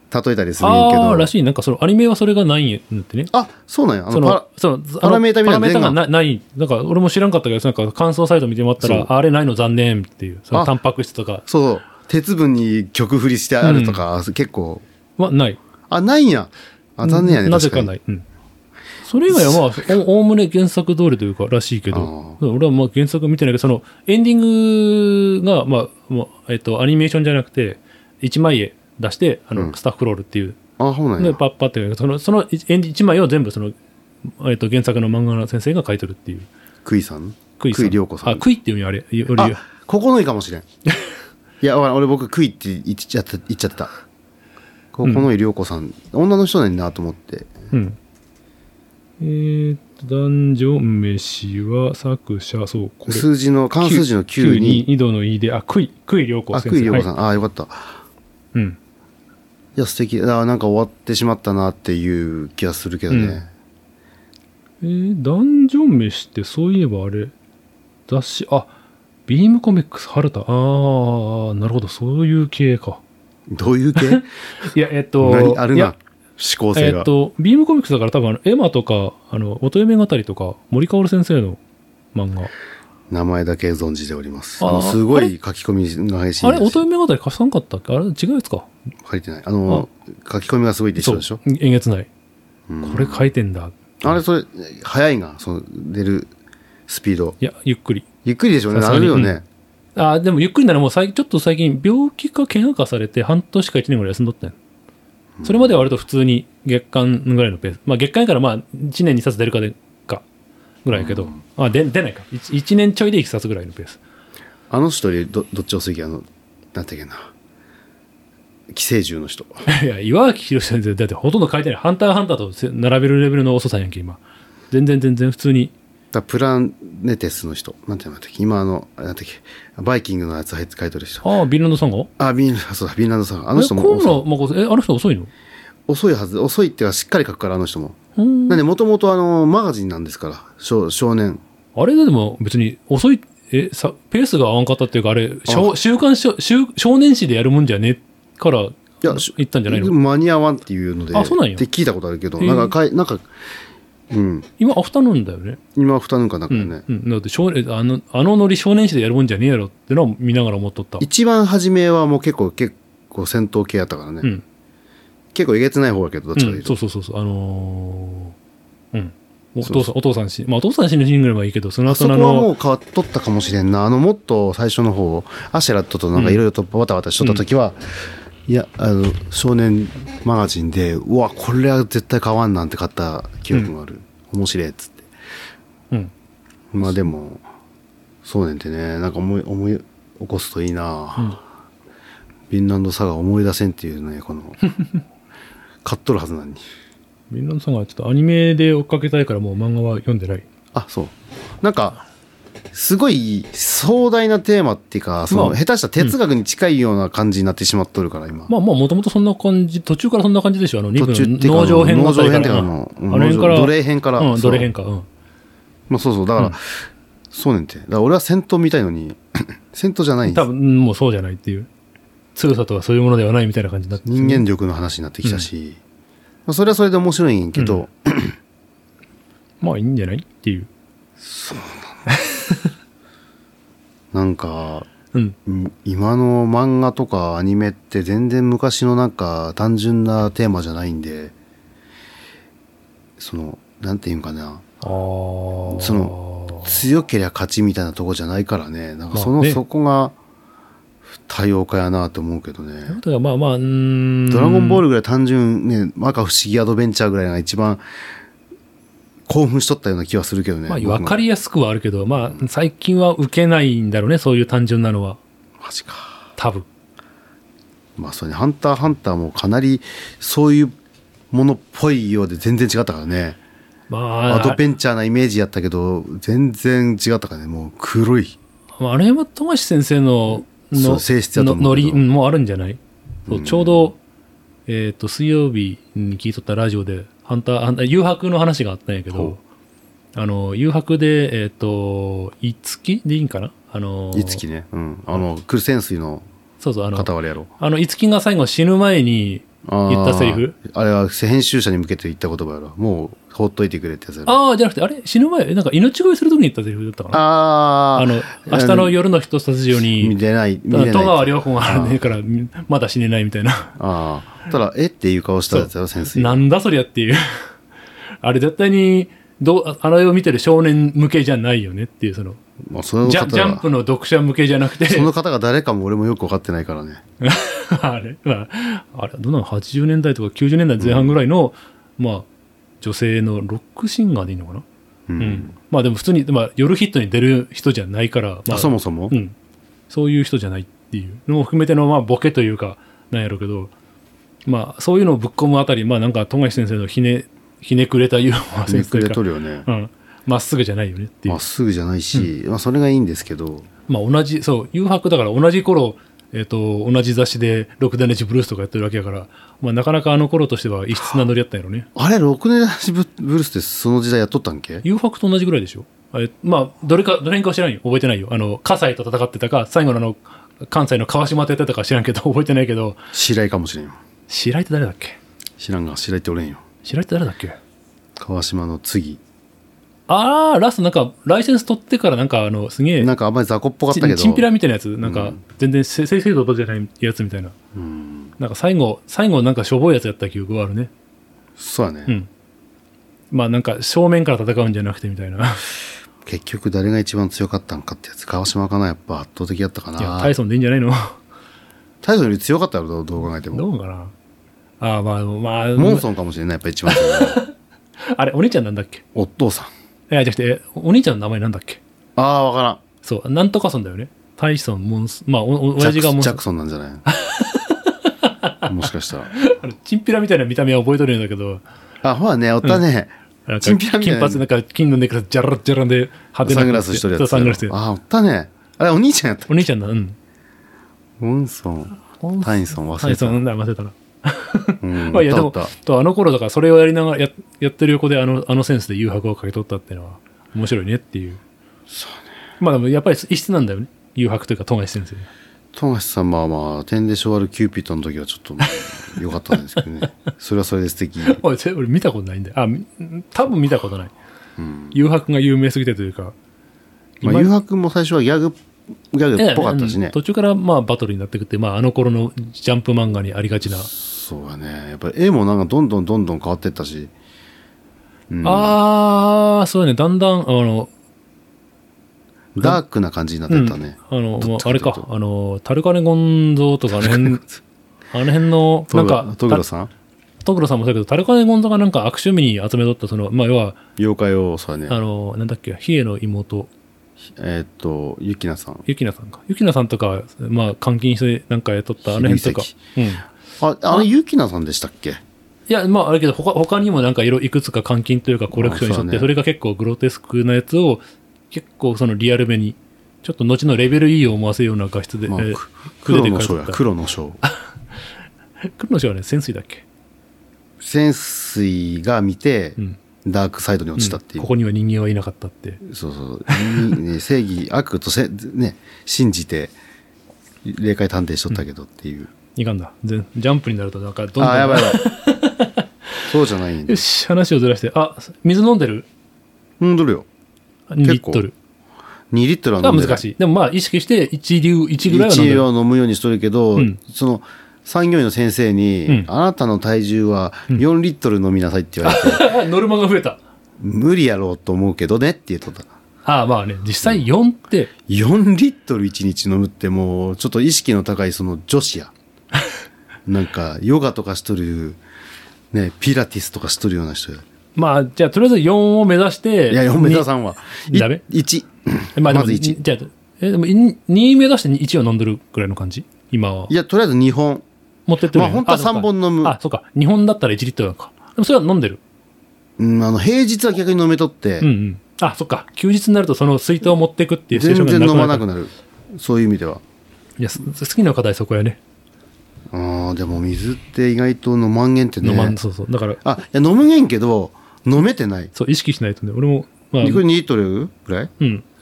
例えたりするんやけど。 ああ、らしい。なんかそのアニメはそれがないんだってね。 あ、そうなんや。あそののパそのパラメータみたいなのパラメータがなない。なんか俺も知らんかったけど、なんか感想サイト見てもらったら、あれないの残念っていう、そのタンパク質とか。 そうそう。鉄分に曲振りしてあるとか、うん、結構。 はない。 あ、ないんや。あ、残念やね。 なぜかない。うん。それ以外はまあ、おおむね原作通りというか、らしいけど、俺はまあ原作見てないけど、そのエンディングが、まあ、まあ、えっと、アニメーションじゃなくて、いちまい絵出して、あの、うん、スタッフロールっていう。 あ、そうなんや。 で、パッパって、その、そのいちまいを全部、その、えっと、原作の漫画の先生が書いてるっていう。 クイさんクイさん。 クイ涼子さん。 あ、クイっていうのあれ。よりあ、ここのいいかもしれん。いや、俺僕クイって言っちゃった、言っちゃってた。ここのい涼子さん、うん、女の人なんなと思って。 うん。えー、っと、男女飯は作者、そう、これ。 数字の、関数字のきゅうに。 に度のいで、あ、クイ、クイ涼子先生。 あ、クイ涼子さん。はい、あ、よかった。 うん。 いや、素敵。あ、なんか終わってしまったなっていう気がするけどね。 うん、えー、男女飯ってそういえばあれ、雑誌、あ、ビームコミックス、春田。ああ、なるほど、そういう系か。 どういう系いや、えっと、 何あるな。思考性が。 えっと、ビームコミックスだから多分、エマとか、あの、乙女語りとか、森かおる先生の漫画。 名前だけ存じております。あの、すごい書き込みが配信。 あれ、乙女語り貸さんかったっけあれ、違うやつか。 書いてない。あの、あ書き込みがすごいでしょでしょ。 えげつない。これ書いてんだ。 あれ、それ、早いが、その、出るスピード。 いや、ゆっくり。 ゆっくりでしょうね。なるよね。 うん、あでも、ゆっくりならもう最、ちょっと最近、病気か怪我かされて、半年かいちねんぐらい休んどったん。それまでは割と普通に月間ぐらいのペース。まあ月間やからまあいちねんにさつ出るかでかぐらいやけど、うん、あで出ないかいち。いちねんちょいでいっさつぐらいのペース。 あの人よりどどっち遅いあの、なんていうかな。寄生獣の人。 いや、岩脇宏先生だってほとんど書いてない。ハンターハンターと並べるレベルの遅さやんけ、今。全然全然普通に。 だプラネテスの人。なんていうんだっけ今あの、なんていうかバイキングのやつ書いてる人。 ああ、ビンランドサンガあ、ビン、そうだ、ビンランドサンガ。あの人も遅い。え、あの人遅いの？ 遅いはず。遅いっていうかしっかり書くから、あの人も。なんで、もともとあの、マガジンなんですから、少少年。 あれでも別に遅い、え、さ、ペースが合わんかったっていうか、あれ、あ週刊少、少年誌でやるもんじゃねから、いや、言ったんじゃないの？ 間に合わんっていうので、 あ、そうなんや。 って聞いたことあるけど、なんかかい、なんか、うん、 今アフタヌーンだよね。 今アフタヌーンかなんかね、 うんうん、だって少年あのあのノリ少年誌でやるもんじゃねえやろってのを見ながら思っとった。 一番初めはもう結構結構戦闘系やったからね、うん、結構えげつない方やけどどっちかというと、 うん、そうそうそうそうあのー、うんお父さんお父さんしまあお父さん死ぬシングルはいいけどその後のあのそこはもう変わっとったかもしれんな。あのもっと最初の方アシェラットとなんかいろいろとバタバタしとった時は、うん、いやあの少年マガジンでうわこれは絶対買わんなんて買った記憶がある、うん面白いっつって、うん、まあでもそうねんてねなんか思い思い起こすといいな、うん、フィンランドサガ思い出せんっていうねこの買っとるはずなのに。 フィンランドサガちょっとアニメで追っかけたいからもう漫画は読んでない。 あそうなんかすごい壮大なテーマっていうかその、まあ、下手した哲学に近いような感じになってしまっとるから今、 まあまあもともとそんな感じ途中からそんな感じでしょあのにぶの農場編のあたりからのあれから奴隷編からうん奴隷編かうんまあそうそうだから、うん、そうねんてだから俺は戦闘見たいのに戦闘じゃないんです多分もうそうじゃないっていう強さとはそういうものではないみたいな感じになって人間力の話になってきたし、うんまあ、それはそれで面白いんやけど、うん、 まあいいんじゃないっていうそうなんなんか、 うん、 今の漫画とかアニメって全然昔のなんか単純なテーマじゃないんでそのなんていうんかなあその強けりゃ勝ちみたいなとこじゃないからねなんかその、まあね、そこが多様化やなと思うけどね。 だからまあまあうーんドラゴンボールぐらい単純ね摩訶不思議アドベンチャーぐらいが一番興奮しとったような気はするけどね。 まあ、分かりやすくはあるけど、まあ、最近は受けないんだろうね、そういう単純なのは。 マジか。 多分。 まあ、それに、ハンターハンターもかなりそういうものっぽいようで全然違ったからね。まあ、アドベンチャーなイメージやったけど、全然違ったからね、もう黒い。 あれは富樫先生の、の性質やと思うノリもあるんじゃない、そうちょうど、えっと、水曜日に聞いとったラジオで、ハンター、ハンター、誘白の話があったんやけど、あの、誘白で、えっ、ー、と、いつきでいいんかなあの、 いつきね。うん。あの、クルセン水の、 そうそう、あの、 片割れやろ。 あの、いつきが最後死ぬ前に、 言ったセリフ。 あれは編集者に向けて言った言葉やろ。もう放っといてくれってやつやろ。 ああ、じゃなくて、あれ死ぬ前、なんか命乞いするときに言ったセリフだったかな。 ああ。 あの、明日の夜の一つよに、 見れない、見れない。 戸川両方あるねから、まだ死ねないみたいな。 ああ。ただ、えっていう顔したやつやろ、潜水。 なんだそりゃっていう。あれ絶対に、どう、あれを見てる少年向けじゃないよねっていう、その、 まあ、そのジャ、ジャンプの読者向けじゃなくて。 その方が誰かも俺もよく分かってないからね。 あれ、まあ、あれ、どうなの ?はちじゅう 年代とかきゅうじゅうねんだいぜん半ぐらいの、うん、まあ、女性のロックシンガーでいいのかな、うん、うん。まあでも普通に、まあ、夜ヒットに出る人じゃないから、まあ、 そもそも、 うん、そういう人じゃないっていうのを含めての、まあ、ボケというか、なんやろうけど、まあ、そういうのをぶっ込むあたり、まあ、なんか、富樫先生のひね、ひねくれたユーモアひねくれとるよね。 うん。まっすぐじゃないよねっていう。 まっすぐじゃないし、うん、まあ、それがいいんですけど。 まあ、同じ、そう、誘惑だから同じ頃、えっ、ー、と、同じ雑誌で、ろくねんネジブルースとかやってるわけやから、まあ、なかなかあの頃としては異質なノリやったんやろね。 あれ、ろくねんネジブルースってその時代やっとったんけ？ 誘惑と同じぐらいでしょ。あれ、まあ、どれか、どの辺かは知らんよ。覚えてないよ。あの、葛西と戦ってたか、最後のあの、関西の川島とやってたか知らんけど、覚えてないけど。 白井かもしれんよ。 白井って誰だっけ？ 知らんが、白井っておれんよ。 白井って誰だっけ？ 川島の次。 ああ、ラストなんか、ライセンス取ってからなんか、あの、すげえ。 なんかあんまり雑魚っぽかったけど。 チンピラみたいなやつ。なんか、全然正々堂々じゃないやつみたいな。うん。なんか最後、最後なんかしょぼいやつやった記憶があるね。 そうだね。 うん。まあなんか、正面から戦うんじゃなくてみたいな。 結局誰が一番強かったんかってやつ。川島かな、やっぱ圧倒的やったかな。 いや、タイソンでいいんじゃないの？ タイソンより強かったやろ、どう考えても。 どうかな。ああ、まあ、まあ。 モンソンかもしれない、やっぱ一番強い。 あれ、お兄ちゃんなんだっけ？ お父さん。 いや、じゃなくて、お兄ちゃんの名前なんだっけ？ ああ、わからん。 そう、なんとかソンだよね。タイソン、モンス、まあ、お、親父がモンジャクソンなんじゃないもしかしたら。 あのチンピラみたいな見た目は覚えとるんだけど。 あ、ほらね、おったね。 うん、チンピラみたいな。金髪、なんか金のネックレス、ジャラジャラで派手な。サングラスしとるやつ。 サングラスで。 あ、おったね。あれ、お兄ちゃんやった。 お兄ちゃんだ、うん。 モンソン、タイソン忘れた。 タイソン、忘れたな。 うん、 まあいやでもとあの頃だからそれをやりながら や, やってる横であのあのセンスで誘白をかけ取ったっていうのは面白いねっていう。 そうね。 まあでもやっぱり異質なんだよね、誘白というか富樫先生。 富樫さんまあまあ点でしょわるキューピッドの時はちょっと良かったんですけどね。それはそれで素敵。 俺見たことないんで、あ多分見たことない。うん、誘白が有名すぎてというか。 まあ誘白も最初はギャグギャグっぽかったしね。 途中からまあバトルになってくって、まああの頃のジャンプ漫画にありがちな。 そうやね。やっぱり絵もなんかどんどんどんどん変わっていったし、 うん、ああそうやね。だんだんあのダークな感じになってったね。 うん、あのもうあれかあのタルカネゴンゾーとかあの辺あの辺のなんかトグロさんトグロさんもそうだけどタルカネゴンゾーがなんか悪趣味に集めとったそのまあ要は妖怪をそうやね。 あのなんだっけヒエの妹。 えー、っとユキナさんユキナさんかユキナさんとかまあ監禁してなんかやっとったあの辺とか。うんあ、あれ、ユキナさんでしたっけ？ いや、まあ、あれけど、他、他にもなんかいろいくつか換金というかコレクションにしとって、そ,、ね、それが結構グロテスクなやつを、結構そのリアルめに、ちょっと後のレベル E を思わせるような画質で、まあ、えー、 黒の章や、黒の章。 黒の章はね、潜水だっけ？ 潜水が見て、うん、ダークサイドに落ちたっていう、 うん。ここには人間はいなかったって。 そうそう。ね、正義、悪とせ、ね、信じて、霊界探偵しとったけどっていう。うんいかんだ。ジャンプになるとなんかどんどん。 あ、やばいやばい。そうじゃないんだ。 よし、話をずらして。あ、水飲んでる？ 飲んでるよ。 にリットル。 にリットルは飲んでる。 難しい。でもまあ意識していちリュウ、いちぐらいは飲んでる。 いちは飲むようにしとるけど、うん、その産業医の先生に、うん、あなたの体重はよんリットル飲みなさいって言われて。 うん、ノルマが増えた。 無理やろうと思うけどねって言っとった。 ああまあね、実際よんって。 よんリットルいちにち飲むってもうちょっと意識の高いその女子や。なんかヨガとかしとる、ね、ピラティスとかしとるような人や。 まあじゃあとりあえずよんを目指して。 いやよん目指さんはダメいち、 まあ、 まずいち。 じゃあえでもに目指していちを飲んでるくらいの感じ今は。 いやとりあえずにほん持ってってる。 まあ本当はさんぼん飲む。 あそうかにほんだったらいちリットルか。でもそれは飲んでる。 うんあの平日は逆に飲めとって。 うんうん。あそっか休日になるとその水筒を持っていくっていう全然飲まなくなる。そういう意味では。 いや好きな課題そこやね。 あでも水って意外と飲まんげんってね。 飲まんそうそうだからあいや飲むげんけど飲めてない。 そう意識しないとね俺もまあこれにリットルぐらい？ うん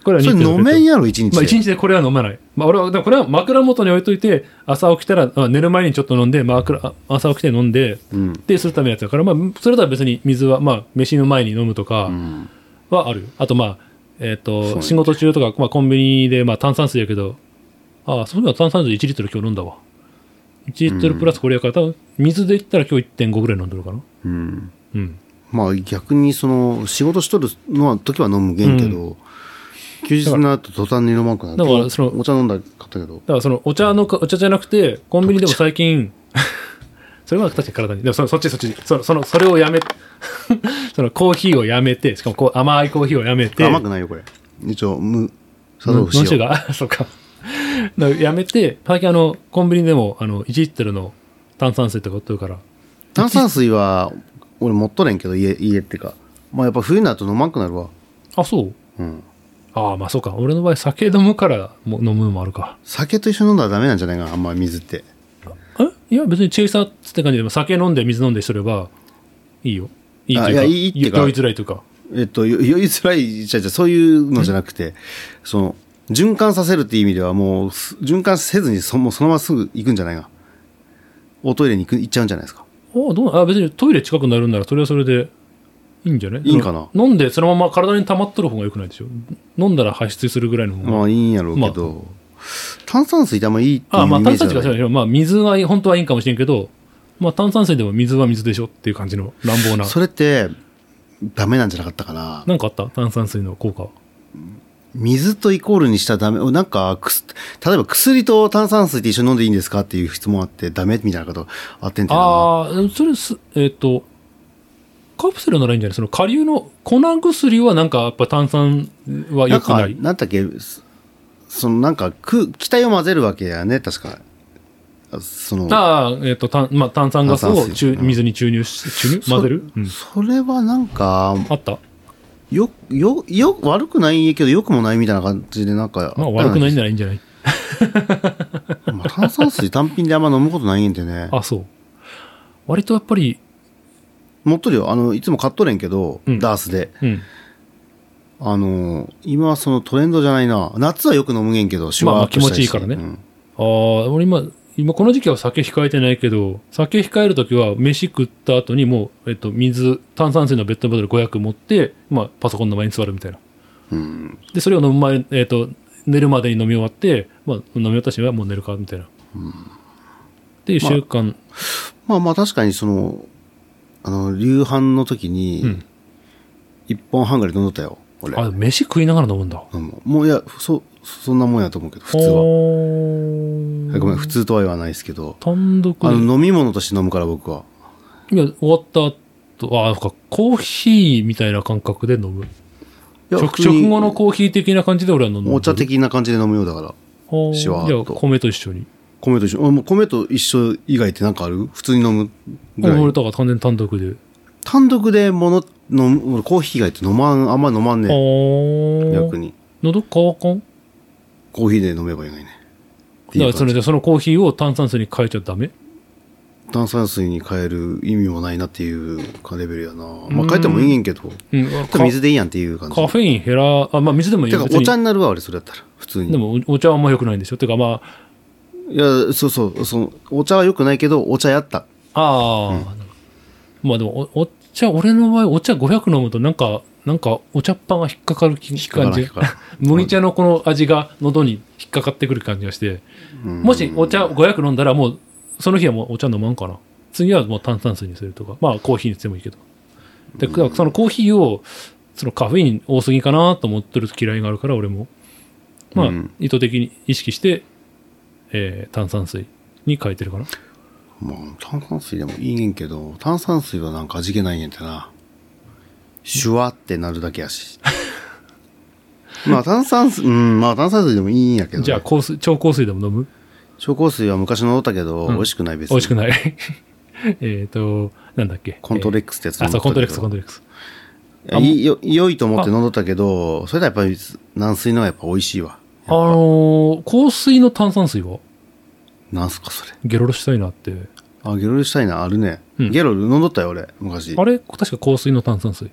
これはそれ飲めんやろ一日で。 まあ一日でこれは飲まない。まあ俺はでもこれは枕元に置いといて朝起きたらあ寝る前にちょっと飲んで枕朝起きて飲んで、うん、でするためのやつだからまあそれとは別に水はまあ飯の前に飲むとかはある。うん、あとまあえっ、ー、と仕事中とかまあコンビニでまあ炭酸水やけどああそういうのは炭酸水いちリットル今日飲んだわ。いちリットルプラスこれやから多分水で言ったら今日 いってんご ぐらい飲んでるかな。うん。 うん。まあ逆にその仕事しとるの時は飲むげんけど。うん休日になると途端に飲まなくなってだからそのお茶飲んだかったけどだからそのお茶のお茶じゃなくてコンビニでも最近それは確かに体にでも そ, そっちそっちそのそのそれをやめそのコーヒーをやめてしかもこう甘いコーヒーをやめて甘くないよこれ一応無砂糖不使用がそうかだからやめて最近あのコンビニでもあのいちリットルの炭酸水とか売ってるから炭酸水は俺持っとれんけど家家ってかまあやっぱ冬になると飲まんくなるわあそううんああまあそうか俺の場合酒飲むからも飲むのもあるか酒と一緒に飲んだらダメなんじゃないかなあんまり水ってえいや別にチェイサーって感じでも酒飲んで水飲んでしとればいいよいいというかいやいいっていうか酔いづらいというかえっと酔いづらいじゃじゃそういうのじゃなくてその循環させるっていう意味ではもう循環せずにそもそのまますぐ行くんじゃないかおトイレに行く行っちゃうんじゃないですかあどうあ別にトイレ近くなるんならそれはそれでいいんじゃないいいんかな飲んでそのまま体に溜まっとる方がよくないでしょ飲んだら排出するぐらいの方がまあいいんやろうけど、まあ、炭酸水ってあんまいいっていうイメージあ、まあ、炭酸水がそうでしょ、まあ、水は本当はいいんかもしれんけど、まあ、炭酸水でも水は水でしょっていう感じの乱暴なそれってダメなんじゃなかったかななんかあった炭酸水の効果水とイコールにしたらダメなんか例えば薬と炭酸水って一緒に飲んでいいんですかっていう質問あってダメみたいなことあってんてなああそれすえっ、ー、とカプセルならいいんじゃないその顆粒の粉薬はなんかやっぱ炭酸は良くない。 なんだっけそのなんか気体を混ぜるわけやね確か。そのああえっ、ー、と炭まあ炭酸ガスを中水に注入し注入混ぜる、 うん。それはなんかあったよよよ悪くないけど良くもないみたいな感じでなんかまあ悪くないんならいいんじゃない。 まあ炭酸水単品であんま飲むことないんでね。 あそう。割とやっぱり。 持っとるよあのいつも買っとれんけど、うん、ダースで、うん、あの今はそのトレンドじゃないな夏はよく飲むげんけどシュワーッとしたりして、まあ、気持ちいいからね、うん、ああ俺今今この時期は酒控えてないけど酒控えるときは飯食った後にもう、えっと、水炭酸水のペットボトルごひゃく持って、まあ、パソコンの前に座るみたいな、うん、でそれを飲む前、えっと、寝るまでに飲み終わって、まあ、飲み終わったしはもう寝るかみたいな、うん、っていう習慣、まあ、 まあまあ確かにそのあの夕飯の時に一本半ぐらい飲んどったよ、 うん、俺あ飯食いながら飲むんだ、 うん、もういや そ, そんなもんやと思うけど普通はごめん普通とは言わないですけど単独であの飲み物として飲むから僕はいや終わった後あかコーヒーみたいな感覚で飲む食食後のコーヒー的な感じで俺は飲むお茶的な感じで飲むようだからシュワーっと米と一緒に米と一緒米と一緒以外って何かある普通に飲むぐらい俺だから単純単独で単独でもの飲むコーヒー以外って飲まんあんまり飲まんね逆に喉乾かんコーヒーで飲めばいいのにねだからそれでそのコーヒーを炭酸水に変えちゃダメ炭酸水に変える意味もないなっていうレベルやなまあ変えてもいいんけど、うん、水でいいやんっていう感じカフェイン減らあまあ水でもいいてかお茶になるわ俺それだったら普通にでもお茶はあんま良くないんでしょてかまあいやそうそうそのお茶は良くないけどお茶やったああ、うん、まあでも お, お茶俺の場合お茶ごひゃく飲むとなんかなんかお茶っ葉が引っかかる感じ麦茶のこの味が喉に引っかかってくる感じがしてもしお茶ごひゃく飲んだらもうその日はもうお茶飲まんかな次はもう炭酸水にするとかまあコーヒーにしてもいいけどでそのコーヒーをそのカフェイン多すぎかなと思ってる嫌いがあるから俺もまあ、うん、意図的に意識してえー、炭酸水に変えてるかな。 まあ炭酸水でもいいねんけど炭酸水はなんか味気ないねんてなシュワってなるだけやしまあ炭酸水うんまあ炭酸水でもいいんやけど、ね、 じゃあ香水超香水でも飲む超香水は昔飲んだけど、うん、美味しくない別に美味しくないえっとなんだっけコントレックスってやつ飲んだけど、えー、あそうコントレックスコントレックスいよ良いと思って飲んだったけどそれでやっぱり軟水のはやっぱ美味しいわあのー、香水の炭酸水はなんすかそれゲロロしたいなってあゲロロしたいなあるね、うん、ゲロロ飲んどったよ俺昔あれ確か香水の炭酸水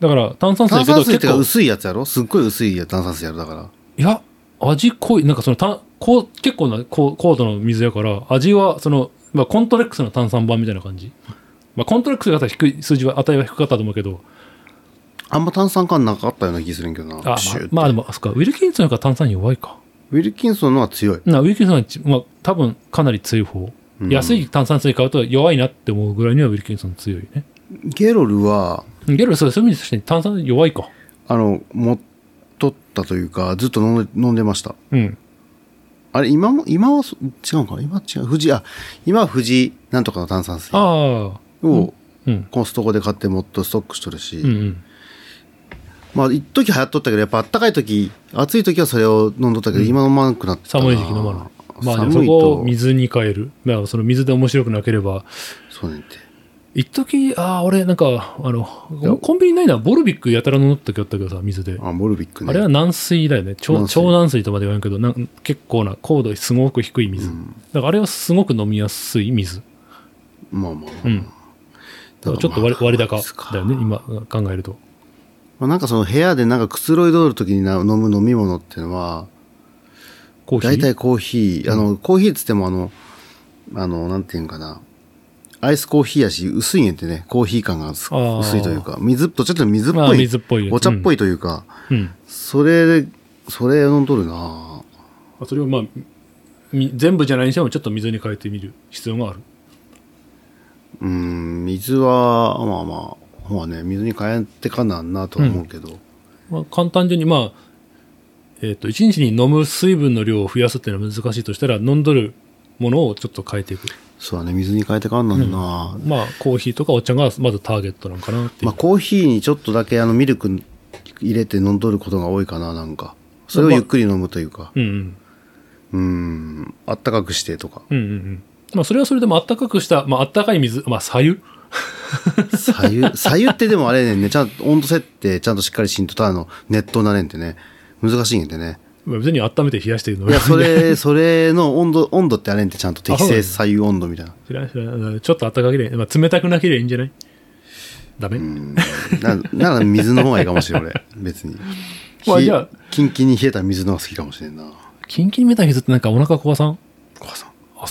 だから炭酸水だけど炭酸水ってか結構薄いやつやろ、すっごい薄い炭酸水やろだから。 いや味濃いなんかそのたこう結構な高高度の水やから味はその、まあ、コントレックスの炭酸版みたいな感じ、まあ、コントレックスが低い数字は値は低かったと思うけどあんま炭酸感なかったような気するんけどな。 あ、まあ、まあでもあそっかウィルキンソンが炭酸弱いか。 ウィルキンソンのは強い。 なウィルキンソンは、まあ、多分かなり強い方、うん、安い炭酸水買うと弱いなって思うぐらいにはウィルキンソン強いね。 ゲロルはゲロルそうそういう意味として炭酸弱いか。 あの持っとったというかずっと飲んで飲んでました。 うんあれ今も今は違うかな、今違う富士あ今は富士なんとかの炭酸水を、うんうん、コストコで買ってもっとストックしとるし、うんうん、まあ一時流行っとったけどやっぱあったかい時暑い時はそれを飲んどったけど、うん、今飲まなくなったな。 寒い時期飲まない。まあ、ね、そこを水に変える。まあその水で面白くなければそうねんて。 一時ああ俺なんかあのコンビニないなボルビックやたら飲んだ時あったけどさ水で。 あボルビックね。 あれは軟水だよね。超超軟水とまで言わんけどなん結構な高度すごく低い水、うん、だからあれはすごく飲みやすい水。 まあまあ、 うん、だからちょっと割割高だよね今考えると。 まあ、なんかその部屋でなんかくつろいどる時にな飲む飲み物っていうのはコーヒー大体コーヒー、あの、うん、コーヒーっつってもあのあのなんていうんかなアイスコーヒーやし薄いんやってね、コーヒー感が薄いというか水とちょっと水っぽい、 水っぽいお茶っぽいというか、 うん、 それそれ飲んどるな。 それをまあ全部じゃないにしてもちょっと水に変えてみる必要がある。 うーん水はまあまあまあね水に変えてかなんなとは思うけど、 うんまあ、簡単にまあえっといちにちに飲む水分の量を増やすっていうのは難しいとしたら飲んどるものをちょっと変えていく。 そうだね水に変えてかんなんな、 うん、まあコーヒーとかお茶がまずターゲットなんかなっていう。 まあコーヒーにちょっとだけあのミルク入れて飲んどることが多いかな。なんかそれをゆっくり飲むというか、 まあ、うんうんうんあったかくしてとか、 うんうんうんまあそれはそれでもあったかくしたまああったかい水まあ白湯白湯白湯ってでもあれねんねちゃんと温度設定ちゃんとしっかりしんとただの熱湯なれんってね難しいんでね。 別に温めて冷やしてるのいやそれそれの温度温度ってあれんってちゃんと適正左右温度みたいな。 知らん知らんちょっと温かければ、まあ、冷たくなければいいんじゃない。ダメうんななら水の方がいいかもしれん俺別にまあじゃあキンキンに冷えた水の方が好きかもしれんな。 キンキンに冷えた水ってなんかお腹壊さん壊さん。 あ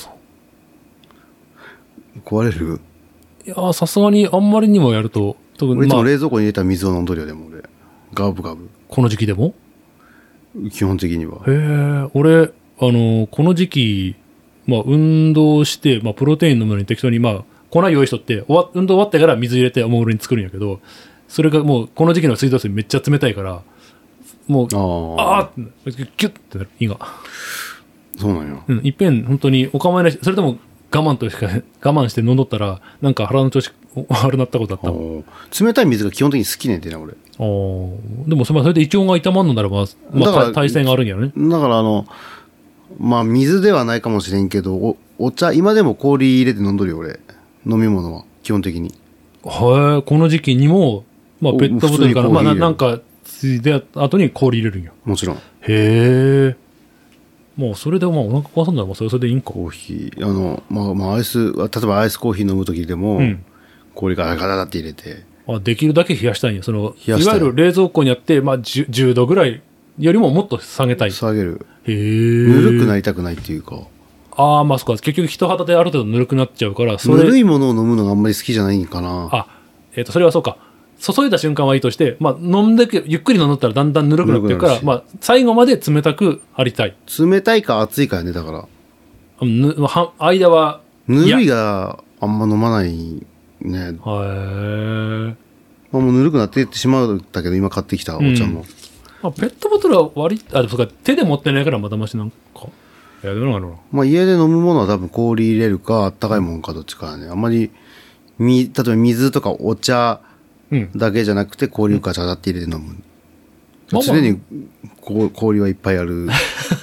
そう壊れる。 いやさすがにあんまりにもやると特に俺いつも冷蔵庫に入れた水を飲んどるよ。でも俺ガブガブこの時期でも基本的には。 へえ俺あのこの時期まあ運動して、まあ、プロテイン飲むのに適当にまあ粉用意しとって終わ運動終わってから水入れておもむろに作るんやけどそれがもうこの時期の水道水めっちゃ冷たいからもうああーってギュッてなる胃が。 そうなんや、 うん、いっぺん本当にお構いなしそれでも我慢としか我慢して飲んどったらなんか腹の調子悪なったことあったもん。 冷たい水が基本的に好きねんてな俺。 あでもそれで胃腸が痛まんのならば、まあ、対戦があるんやろね。 だからあのまあ水ではないかもしれんけど お, お茶今でも氷入れて飲んどるよ俺。飲み物は基本的に。 はい、この時期にも、まあ、ペットボトルから、まあ、な, なんかついで後に氷入れるんや。 もちろん。 へえ。もうそれでまあお腹壊さんだらそれそれでいいんか。 コーヒーあのまあまあアイス例えばアイスコーヒー飲む時でも、うん、氷からガラガラって入れて。 あできるだけ冷やしたいんや。そのいわゆる冷蔵庫にあって、まあ、10, じゅうどぐらいよりももっと下げたい。 下げる。 へえ。 ぬるくなりたくないっていうか。 ああまあそっか結局人肌である程度ぬるくなっちゃうからそれぬるいものを飲むのがあんまり好きじゃないんかな。 あえっ、ー、とそれはそうか注いだ瞬間はいいとして、まあ、飲んでゆっくり飲んだったらだんだんぬるくなってるから、まあ、最後まで冷たくありたい。 冷たいか熱いかやね。だからぬは間はぬるいがあんま飲まないね。へえ、まあ、もうぬるくなっていってしまうんだけど今買ってきたお茶も、うんまあ、ペットボトルは割あそうか手で持ってないからまだましなんか。いやどうなの、 まあ、家で飲むものは多分氷入れるかあったかいもんかどっちかね。あんまりみ例えば水とかお茶だけじゃなくて氷をガチャガチャって入れて飲む、うん、常にこ氷はいっぱいある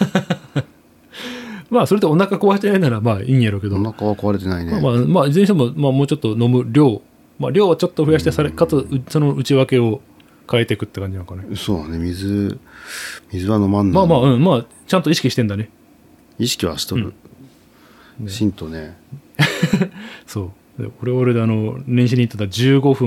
まあそれでお腹壊してないならまあいいんやろうけど。 お腹は壊れてないね。 まあ、まあ、まあいずれにしても、まあ、もうちょっと飲む量、まあ、量をちょっと増やしてされ、かつその内訳を変えていくって感じなのかね。 そうだね。水水は飲まんの。まあまあうんまあちゃんと意識してんだね。 意識はしとる、うんね、しんとねそう俺俺であの練習に行ってたじゅうごふん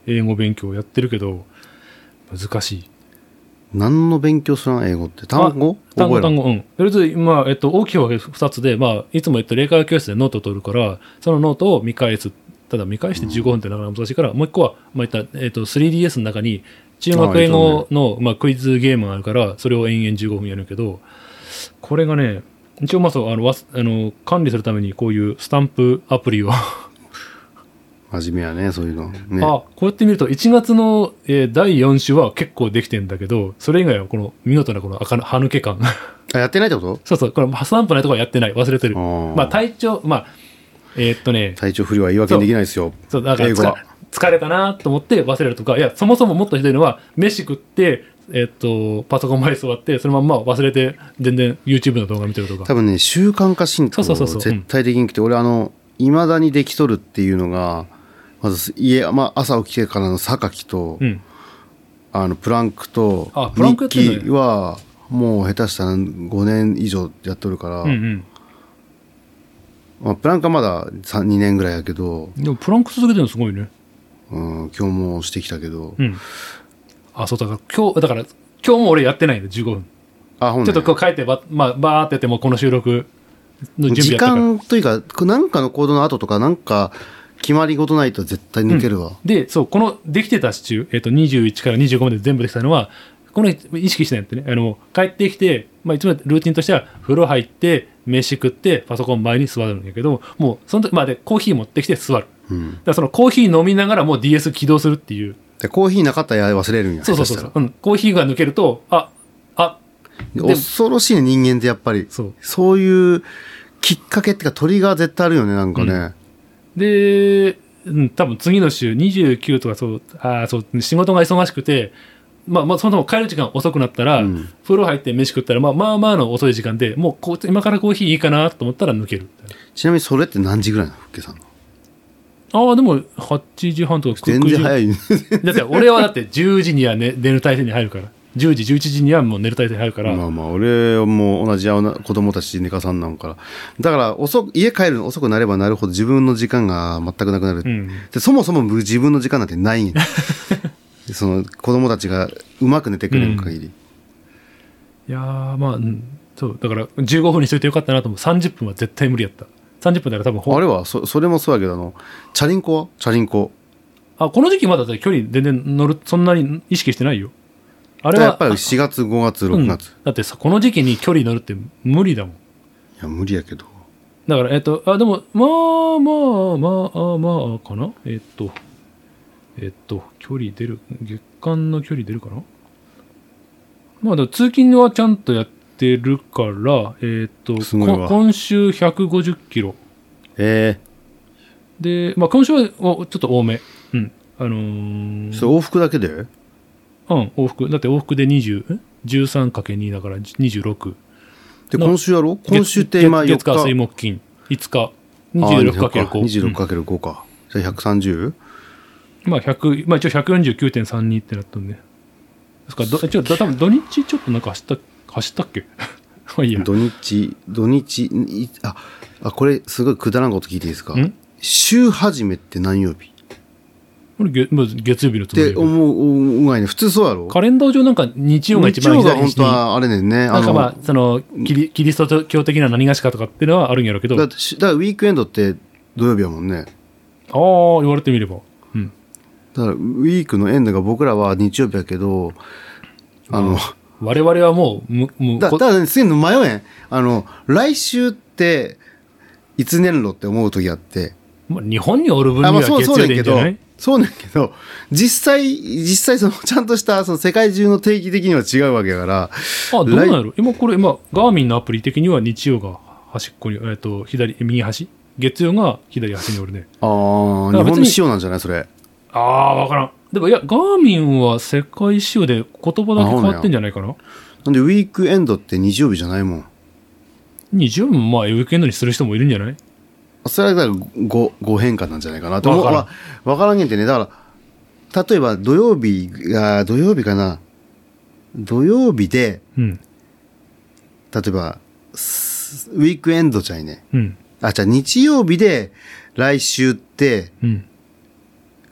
英語勉強やってるけど難しい。 何の勉強するの英語って単語単語単語うんとりあえず、まあえっと、大きく分けふたつで、まあ、いつも言った英会話教室でノートを取るからそのノートを見返す。ただ見返してじゅうごふんってなかなか難しいから、うん、もう一個は、まあ、言った、えっと、スリーディーエス の中に中学英語の、まあ、クイズゲームがあるからそれを延々じゅうごふんやるけどこれがね一応まあそうあのわあの管理するためにこういうスタンプアプリを真面目やねそういうの、ね、 あこうやって見るといちがつの、えー、だいよん週は結構できてんだけどそれ以外はこの見事なこの赤の歯抜け感あやってないってこと？ そうそうこれスタンプないところはやってない忘れてる。まあ体調まあえー、っとね体調不良は言い訳にできないですよ。 そうだから英語は疲れたなと思って忘れるとかいやそもそももっとひどいのは飯食ってえー、っとパソコン前に座ってそのまんま忘れて全然 YouTube の動画見てるとか多分ね習慣化しんと絶対できんくて、俺あのいまだにできとるっていうのがまず家、まあ、朝起きてからの榊と、うん、あのプランクと日記はもう下手したらごねん以上やっとるから、うんうんまあ、プランクはまだにねんぐらいやけどでもプランク続けてるのすごいね。 うん、今日もしてきたけど、 うん、あそうだから今日だから今日も俺やってないのじゅうごふん。あほん、ね、ちょっとこう帰ってば、まあ、バーってやってもこの収録の準備やったから時間というか何かの行動の後とかなんか決まり事ないと絶対抜けるわ、うん、 でそうこのできてたシチュー、えー、とにじゅういちからにじゅうごまで全部できたのはこの意識してないってねあの帰ってきて、まあ、いつもルーティンとしては風呂入って飯食ってパソコン前に座るんだけどもうその時、まあ、でコーヒー持ってきて座る、うん、だからそのコーヒー飲みながらもう ディーエス 起動するっていうでコーヒーなかったら忘れるんや。 そうそうそうそう、うん、コーヒーが抜けるとああ恐ろしいね人間ってやっぱりそう、そういうきっかけっていうかトリガー絶対あるよねなんかね、うんで、うん、多分次の週にじゅうくとかそうあそう仕事が忙しくて、まあ、まあそもそも帰る時間遅くなったら、うん、風呂入って飯食ったら、まあ、まあまあの遅い時間でもうこう今からコーヒーいいかなと思ったら抜ける。 ちなみにそれって何時ぐらいなのふっけさんの？ ああでもはちじはんとか全然早いだって俺はだってじゅうじには、ね、寝る体制に入るからじゅうじじゅういちじにはもう寝る体制に入るからまあまあ俺も同じ子供たち寝かさんなんからだから遅く家帰るの遅くなればなるほど自分の時間が全くなくなる、うん、でそもそも自分の時間なんてないんその子供たちがうまく寝てくれる限り、うん、 いやーまあ、うん、そうだからじゅうごふんにしといてよかったなと思う。さんじゅっぷんは絶対無理やった。さんじゅっぷんだから多分あれは そ, それもそうやけどあのチャリンコはチャリンコあこの時期まだ距離全然乗るそんなに意識してないよ。 あれはやっぱりしがつごがつろくがつ、 うん、だってさこの時期に距離乗るって無理だもん。いや無理やけどだからえっとあでもまあまあまあまあかなえっとえっと距離出る月間の距離出るかな。まあだ通勤はちゃんとやってるからえっと今週ひゃくごじゅっキロええー、でまあ今週はちょっと多めうんあのー、 それ往復だけでうん往復だって往復でにじゅう じゅうさんかけるに だからにじゅうろくで今週やろ今週って今月火水木金いつか にじゅうろくかけるごにじゅうろくかけるご か、うん、じゃあひゃくさんじゅうまあひゃくまあ一応 ひゃくよんじゅうきゅうてんさんに ってなったんでですからど一応多分土日ちょっとなんか走った走ったっけいいや土日土日ああこれすごいくだらんこと聞いていいですか。週始めって何曜日？ これ 月, 月曜日のつもりって思ううまいね。普通そうやろ。 カレンダー上なんか日曜が一番左に。日曜が本当はあれねんね。 なんかまあそのキリ、キリスト教的な何がしかとかっていうのはあるんやろうけど。 だ, だからウィークエンドって土曜日やもんね。 ああ言われてみれば。うん。 だからウィークのエンドが僕らは日曜日やけど、あの我々はもうむもうだだからすげえ迷えん。あの来週っていつ年度って思う時あって。 まあ、日本におる分には月曜でいいんじゃない？ そうなんやけど実際実際そのちゃんとしたその世界中の定義的には違うわけやからあどうなんやろ今これ今ガーミンのアプリ的には日曜が端っこに、えー、と左右端月曜が左端におるね。 ああ日本の仕様なんじゃないそれ。 ああ分からん。でもいやガーミンは世界仕様で言葉だけ変わってんじゃないかな。 なんでウィークエンドって日曜日じゃないもん。 日曜日もまあウィークエンドにする人もいるんじゃない。 それはだから 5, 5変化なんじゃないかなと思う。分からん分からんげんってね。だから例えば土曜日が土曜日かな土曜日で、うん、例えばウィークエンドちゃいね、うん、あじゃあ日曜日で来週って、うん、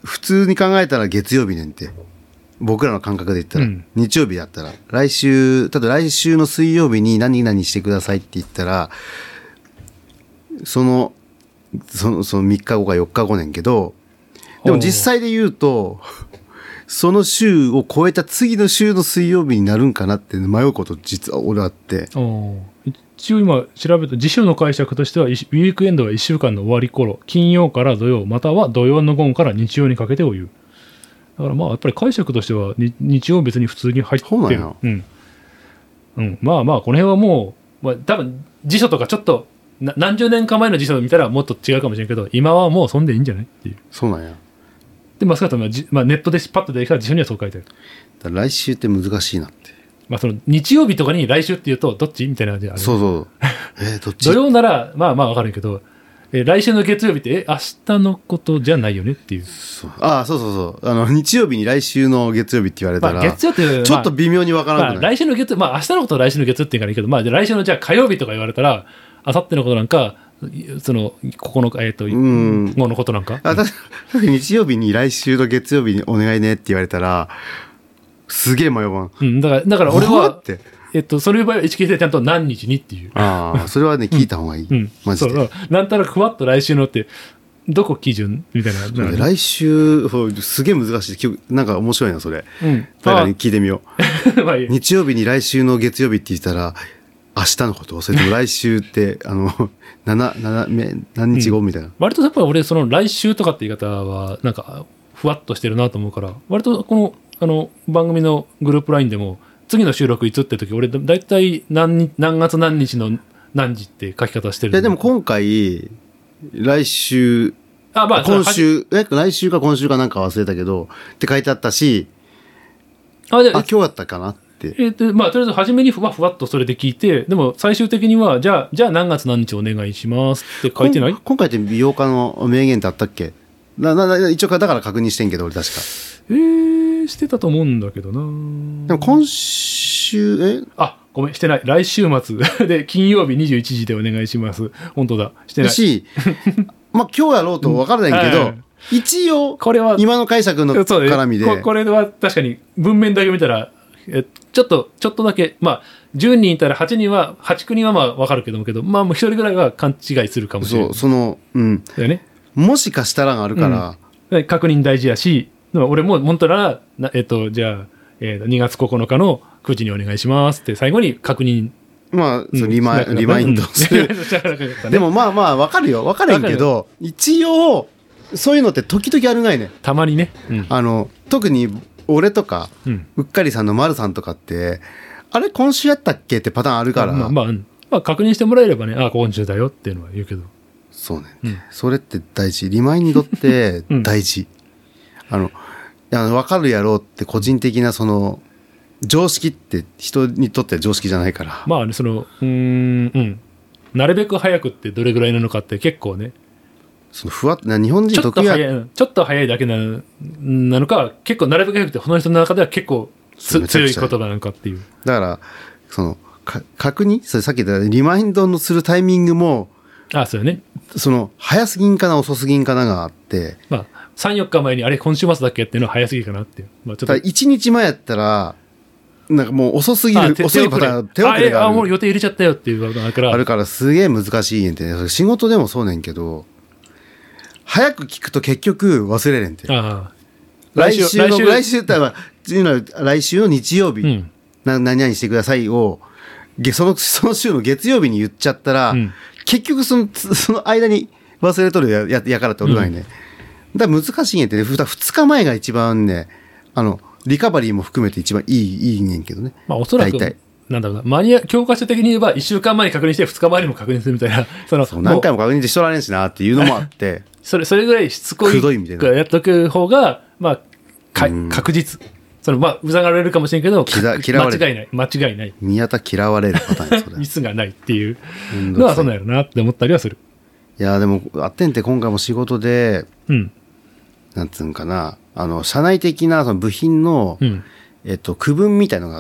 普通に考えたら月曜日ねんて。僕らの感覚で言ったら、うん、日曜日だったら、来週、ただ来週の水曜日に何々してくださいって言ったら、その、その、そのみっかごかよっかごねんけど、でも実際で言うと、その週を超えた次の週の水曜日になるんかなって迷うこと実は俺あって。 一応今調べた辞書の解釈としては、ウィークエンドはいっしゅうかんの終わり頃、金曜から土曜、または土曜の午後から日曜にかけてを言う。だからまあやっぱり解釈としては日曜別に普通に入ってる。 そうなんや。 うん。うん。まあまあこの辺はもう、まあ、多分辞書とかちょっと何十年か前の辞書を見たらもっと違うかもしれんけど、今はもうそんでいいんじゃないっていう。 そうなんや。 で、まあ少なくとも、まあ、ネットでパッと出てきた辞書にはそう書いてある。 だ来週って難しいなって。 まあその日曜日とかに来週って言うとどっちみたいな感じである。 そうそう。えー、どっち土曜ならまあまあわかるけど、えー、来週の月曜日ってえ明日のことじゃないよねっていう。 そうああそうそうそうあの日曜日に来週の月曜日って言われたら、まあ、 月曜ってちょっと微妙にわからなくない、 まあ、来週の月曜まあ明日のことは来週の月曜って言うからいいけど、まあ来週のじゃあ火曜日とか言われたら明後日のことなんかそのここのえっ、ー、とうんものことなんか。 あ確かに日曜日に来週の月曜日にお願いねって言われたらすげえ迷わん。 うん、だからだから俺はえっと、そういう場合は意識してちゃんと何日にっていう。 ああ、それはね、聞いた方がいい。うん、マジで。そうなんとなくふわっと来週のって、どこ基準みたいな。 な来週、すげえ難しい。なんか面白いな、それ。うん。誰かに聞いてみよう。まあいい日曜日に来週の月曜日って言ったら、明日のことそれとも来週って、あの、7、7、何日後みたいな。うん、 割とやっぱり俺、その来週とかって言い方は、なんか、ふわっとしてるなと思うから、割とこの、あの、番組のグループラインでも、次の収録いつって時俺だいたい 何, 何月何日の何時って書き方してる。 いやでも今回来週あ、まあ、 今週え来週か今週かなんか忘れたけどって書いてあったしあであ今日だったかなってえっとまあとりあえず初めにふわふわっとそれで聞いてでも最終的にはじゃあじゃあ何月何日お願いしますって書いてない？ 今回って美容家の名言ってあったっけ？ななな一応だから確認してんけど俺確かえーしてたと思うんだけどな。 でも今週えあごめんしてない来週末で金曜日にじゅういちじでお願いします本当だしてないしまあ今日やろうと分からないけど、うんはい、一応これは今の解釈の絡みでこ, これは確かに文面だけ見たらえちょっとちょっとだけまあじゅうにんいたらはちにんははち、きゅうにんはまあ分かるけどもけどまあもうひとりぐらいは勘違いするかもしれない。 そうそのうんだよねもしかしたらがあるから、 うん、確認大事やし俺も本当なら、えっと、じゃあ、えー、にがつここのかのくじにお願いしますって最後に確認。 まあ、うん、リマイリマインドする。でもまあまあわかるよ。わかるんけど、一応、そういうのって時々あるないね。 たまにね。 うん、あの、特に俺とか、うん、うっかりさんの丸さんとかって、あれ今週やったっけってパターンあるから。 まあ、まあ、まあ、確認してもらえればね、ああ、今週だよっていうのは言うけど。 そうね。うん、それって大事。リマインドって大事。うん、あの、いや分かるやろうって個人的なその常識って人にとっては常識じゃないからまあ、ね、そのうーんうんなるべく早くってどれぐらいなのかって結構ねそのふわっな日本人得意やちょっと早いちょっと早いだけななのか結構なるべく早くてこの人の中では結構強い言葉なのかっていうだからそのか確認それさっき言ったリマインドのするタイミングもあそうよねその早すぎんかな遅すぎんかながあってまあさん、よっかまえにあれ今週末だっけっていうのは早すぎかなっていう。まあ、ちょっといちにちまえやったらなんかもう遅すぎる遅いパターン手遅れがある。 あもう予定入れちゃったよっていうのがあるからあるからすげえ難しいねんてね。仕事でもそうねんけど早く聞くと結局忘れれんて。ああ来週の来週って来週の日曜日、うん、な何々してくださいをそのその週の月曜日に言っちゃったら、うん、結局そのその間に忘れとるや や, やからっておるないね。うんだから難しいんやってね。ふつかまえが一番ね、あの、リカバリーも含めて一番いい、いいねんけどね。 まあおそらく、なんだろうな、マニア、教科書的に言えばいっしゅうかんまえに確認してふつかまえにも確認するみたいな。そのそう何回も確認してしとられんしなっていうのもあって。 それ、それぐらいしつこい。 くどいみたいな。 やっとく方が、まあ、か確実。その、まあ、うざがられるかもしれんけど、嫌われる。間違いない。間違いない。 宮田嫌われるパターンや、それ。 ミスがないっていうのはそうなんやろなって思ったりはする。 いや、でも、あってんて今回も仕事で、 うん。 なんつうんかな、あの、社内的なその部品の、うん、えっと、区分みたいのがあって、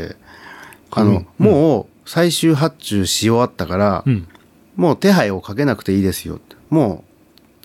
あの、うん、もう最終発注し終わったから、うん、もう手配をかけなくていいですよ。もう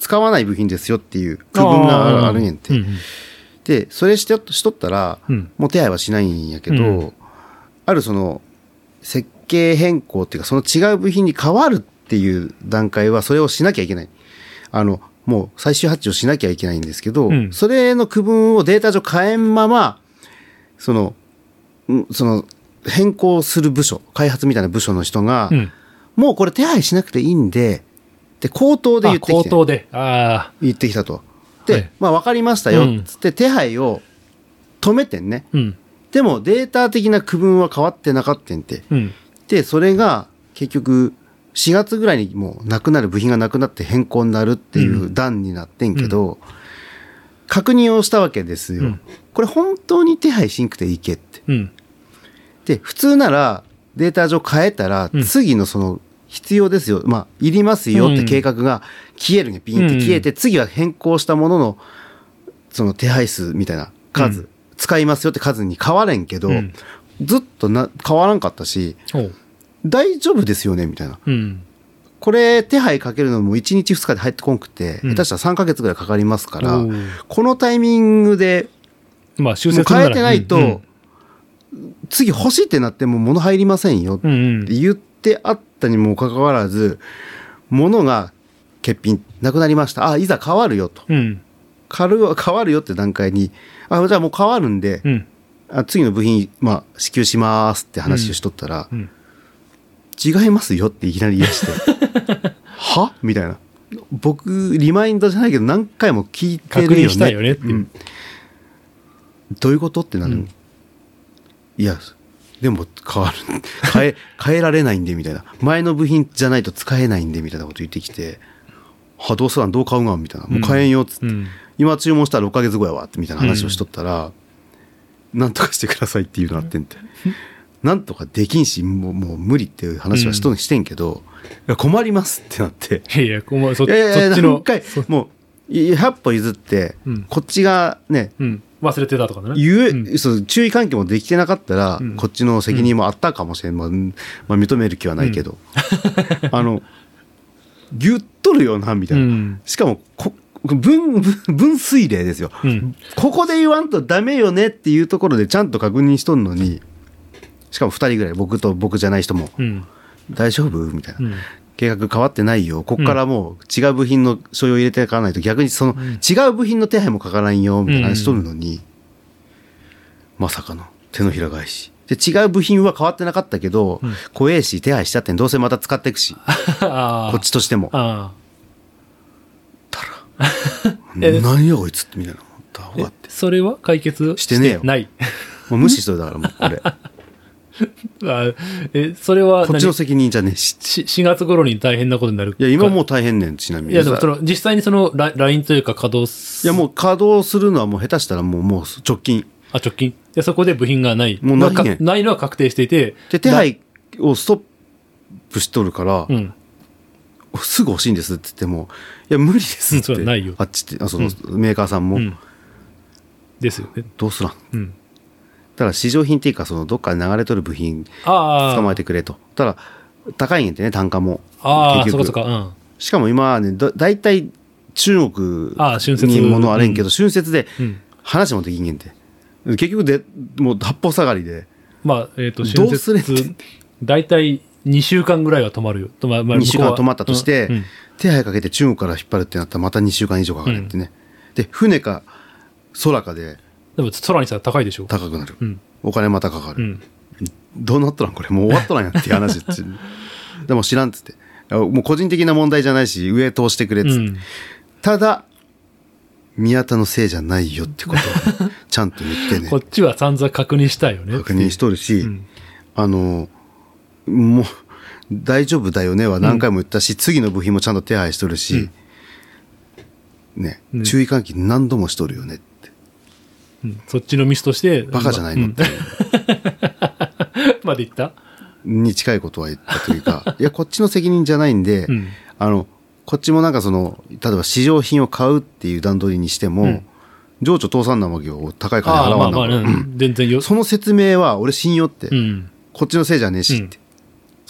使わない部品ですよっていう区分があるんやんて、 うんうん、 でそれしとしとったら、うん、もう手配はしないんやけど、うん、あるその設計変更っていうかその違う部品に変わるっていう段階はそれをしなきゃいけない。あのもう最終発注をしなきゃいけないんですけど、うん、それの区分をデータ上変えんままそのその変更する部署開発みたいな部署の人が、うん、もうこれ手配しなくていいんでで口頭で言ってきて口頭であ言ってきたとで、はい、まあ分かりましたよっつって手配を止めてんね、うん、でもデータ的な区分は変わってなかったんて、うん、でそれが結局しがつぐらいにもうなくなる部品がなくなって変更になるっていう段になってんけど、うん、確認をしたわけですよ、うん、これ本当に手配しんくていいけって、うん、で普通ならデータ上変えたら次のその必要ですよ、まあいりますよって計画が消えるね、ピンって消えて次は変更したもののその手配数みたいな数、うん、使いますよって数に変われんけど、うん、ずっとな変わらんかったし大丈夫ですよねみたいな、うん、これ手配かけるのもいちにちふつかで入ってこんくて、うん、下手したらさんかげつぐらいかかりますから、うん、このタイミングで、まあ、修正変えてないと、うんうん、次欲しいってなっても物入りませんよって言ってあったにもかかわらず物が欠品なくなりましたあいざ変わるよと、うん、変わるよって段階にあじゃあもう変わるんで、うん、あ次の部品、まあ、支給しますって話をしとったら、うんうん違いますよっていきなり言い出してはみたいな僕リマインドじゃないけど何回も聞いてるよね確認したよねって、うん、 どういうことってなる、うん、いやでも変わる変え変えられないんでみたいな前の部品じゃないと使えないんでみたいなこと言ってきてはどうすらんどう買うがんみたいなもう買えんよっつって、うん、今注文したらろっかげつごやわってみたいな話をしとったら、うん、なんとかしてくださいっていうのあってんてなんとかできんしもう、もう無理っていう話はしとんしてんけど、うん、いや困りますってなっていや困るそっちの何回もうひゃっぽ譲って、うん、こっちがね、 うん、忘れてたとかね言え、うん、そう注意喚起もできてなかったら、うん、こっちの責任もあったかもしれん、まあ、まあ認める気はないけど、うん、あの言っとるよなみたいな、うん、しかもこ分, 分水嶺ですよ、うん、ここで言わんとダメよねっていうところでちゃんと確認しとんのにしかもふたりぐらい僕と僕じゃない人も、うん、大丈夫みたいな、うん、計画変わってないよここからもう違う部品の所要入れていかないと逆にその違う部品の手配もかからんよみたいな話しとるのに、うん、まさかの手のひら返しで違う部品は変わってなかったけど、うん、怖えし手配しちゃってどうせまた使っていくしこっちとしてもあたら何やこいつってみたいな思った方がってそれは解決してねえよないもう無視しとるだからもうこれあえそれはこっちの責任じゃねえししがつ頃に大変なことになるいや今もう大変ねんちなみにいやでもその実際にその ライン というか稼働いやもう稼働するのはもう下手したらもうもう直近あ直近でそこで部品がないもうないねないのは確定していてで手配をストップしとるから、うん、すぐ欲しいんですって言ってもいや無理ですって、うん、それはないよあっちってあその、うん、メーカーさんも、うん、 ですよねどうすらん、うんだから試乗品っていうかそのどっかで流れとる部品捕まえてくれとただ高いんやってね単価もああそうかそうか、うん、 しかも今はねだだいたい中国に物あれんけど春節で話もできんげんて結局でもう八方下がりでまあえっと春節だいたいにしゅうかんぐらいは止まるよまあ、にしゅうかん止まったとして、うんうん、手配かけて中国から引っ張るってなったらまたにしゅうかん以上かかるってね、うん、で船か空かででも空にしたら高いでしょ高くなる、うん、お金またかかる、うん、どうなっとらんこれもう終わっとらんやっていう話でも知らんっつってもう個人的な問題じゃないし上通してくれっつって、うん、ただ宮田のせいじゃないよってことをちゃんと言ってねこっちは散々確認したよね確認しとるし、うん、あのもう大丈夫だよねは何回も言ったし、うん、次の部品もちゃんと手配しとるし、うんねうん、注意喚起何度もしとるよねうん、そっちのミスとしてバカじゃないのって、うん、 まで言ったに近いことは言ったというかいやこっちの責任じゃないんで、うん、あのこっちもなんかその例えば試乗品を買うっていう段取りにしても、うん、情緒倒産なわけよ高い金払わんなから、 全然よその説明は俺信用って、うん、こっちのせいじゃねえしって、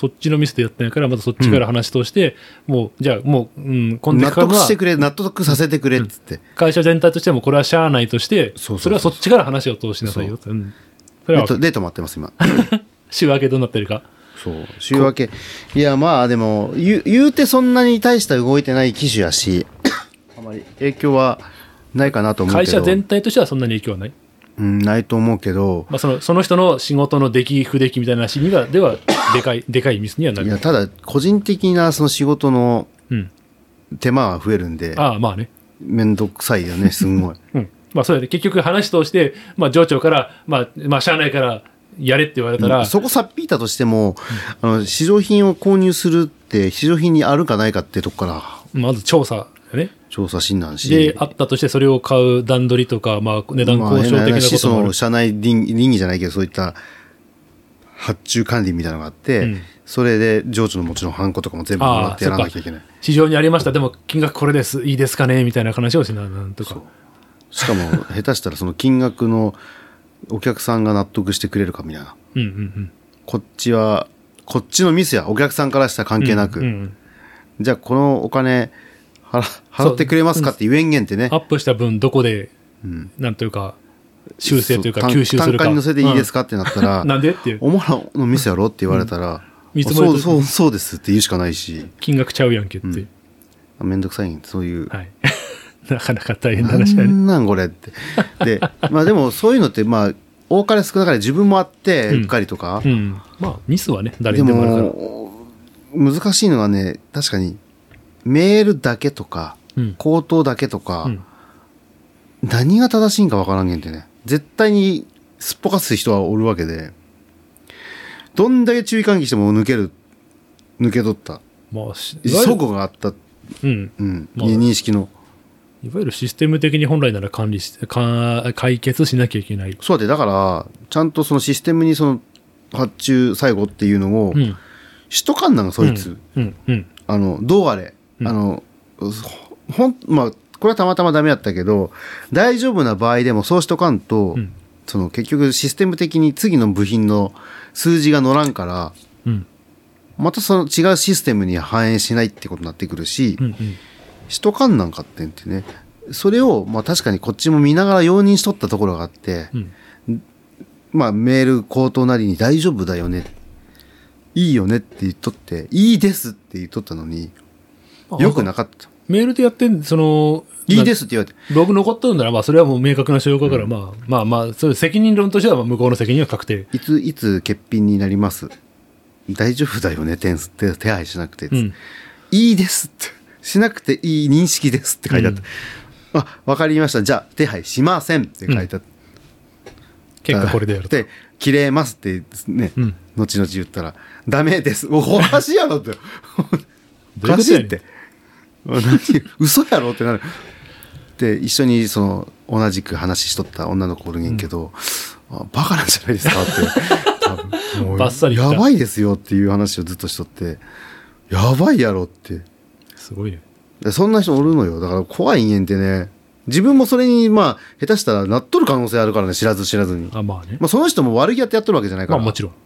そっちのミスでやってないからまずそっちから話通して、うん、もうじゃあもう、うん、今度納得してくれ納得させてくれっつって、うん、 会社全体としてもこれはしゃあないとしてそうそうそうそれはそっちから話を通しなさいよと、うん、 それはデート待ってます今週明けどうなってるかそう週明けいやまあでも言う、言うてそんなに大した動いてない機種やしあまり影響はないかなと思うけど会社全体としてはそんなに影響はないうん、ないと思うけど、 まあ、そのその人の仕事の出来不出来みたいな話にはではでかいでかいミスにはなる。 いやただ個人的なその仕事の手間は増えるんで、うん、 ああまあねめんどくさいよねすんごい、 うん、まあそうやね結局話として、まあ、上長から、まあ、まあしゃあないからやれって言われたら、うん、 そこさっぴいたとしても、うん、あの試乗品を購入するって試乗品にあるかないかってとこからまず調査ね調査診断しであったとしてそれを買う段取りとか、まあ、値段交渉的なこともある、まあ、 その社内倫理じゃないけどそういった発注管理みたいなのがあって、うん、それで上長のもちろんハンコとかも全部もらってやらなきゃいけない市場にありましたでも金額これですいいですかねみたいな話をしななんとかしかも下手したらその金額のお客さんが納得してくれるかみたいな、 うんうんうん、 こっちはこっちのミスやお客さんからしたら関係なく、うんうんうん、じゃあこのお金払ってくれますかっていう言源ってねアップした分どこで、うん、なんというか修正というか吸収するか単価に乗せていいですかってなったら、 うん、なんでっていうお前らのミスやろって言われたら、うん、そうそうそうですって言うしかないし金額ちゃうやんけって、 うん、めんどくさいそういう、 はい、なかなか大変な話やねなんなんこれってでまあでもそういうのってまあ多かれ少なかれ自分もあってうっかりとか、 うんうん、まあミスはね誰にでもあるからでも難しいのはね確かにメールだけとか、うん、口頭だけとか、うん、何が正しいんかわからんげんってね絶対にすっぽかす人はおるわけでどんだけ注意喚起しても抜ける抜け取った、 まあ、 齟齬があった、 うんうんまあ、認識のいわゆるシステム的に本来なら管理しか解決しなきゃいけないそうでだからちゃんとそのシステムにその発注最後っていうのを、うん、しとかんなんがそいつ、 うんうんうん、 あのどうあれあのほんまあこれはたまたまダメだったけど大丈夫な場合でもそうしとかんと、うん、その結局システム的に次の部品の数字が乗らんから、うん、またその違うシステムに反映しないってことになってくるし、うんうん、しとかんなんかってんってねそれをまあ確かにこっちも見ながら容認しとったところがあって、うん、まあメール口頭なりに大丈夫だよねいいよねって言っとっていいですって言っとったのによくなかった。 メールでやってんそのいいですって言われてログ残っとるならまあそれはもう明確な証拠だから、うん、まあまあまあそれ責任論としては向こうの責任は確定いついつ欠品になります大丈夫だよね点数って手配しなくて、うん、いいですってしなくていい認識ですって書いてあった、うん、あ分かりましたじゃあ手配しませんって書いてあった、うん、 結果これでやるとで切れますってね、うん、後々言ったらダメですおかしいやろっておかしいって何嘘やろってなるで一緒にその同じく話しとった女の子おるんやけど、うん、あバカなんじゃないですかって多分もうバッサリやばいですよっていう話をずっとしとってやばいやろってすごいねでそんな人おるのよだから怖いんやんってね自分もそれにまあ下手したらなっとる可能性あるからね知らず知らずにあ、まあねまあ、その人も悪気やってやっとるわけじゃないからまあもちろん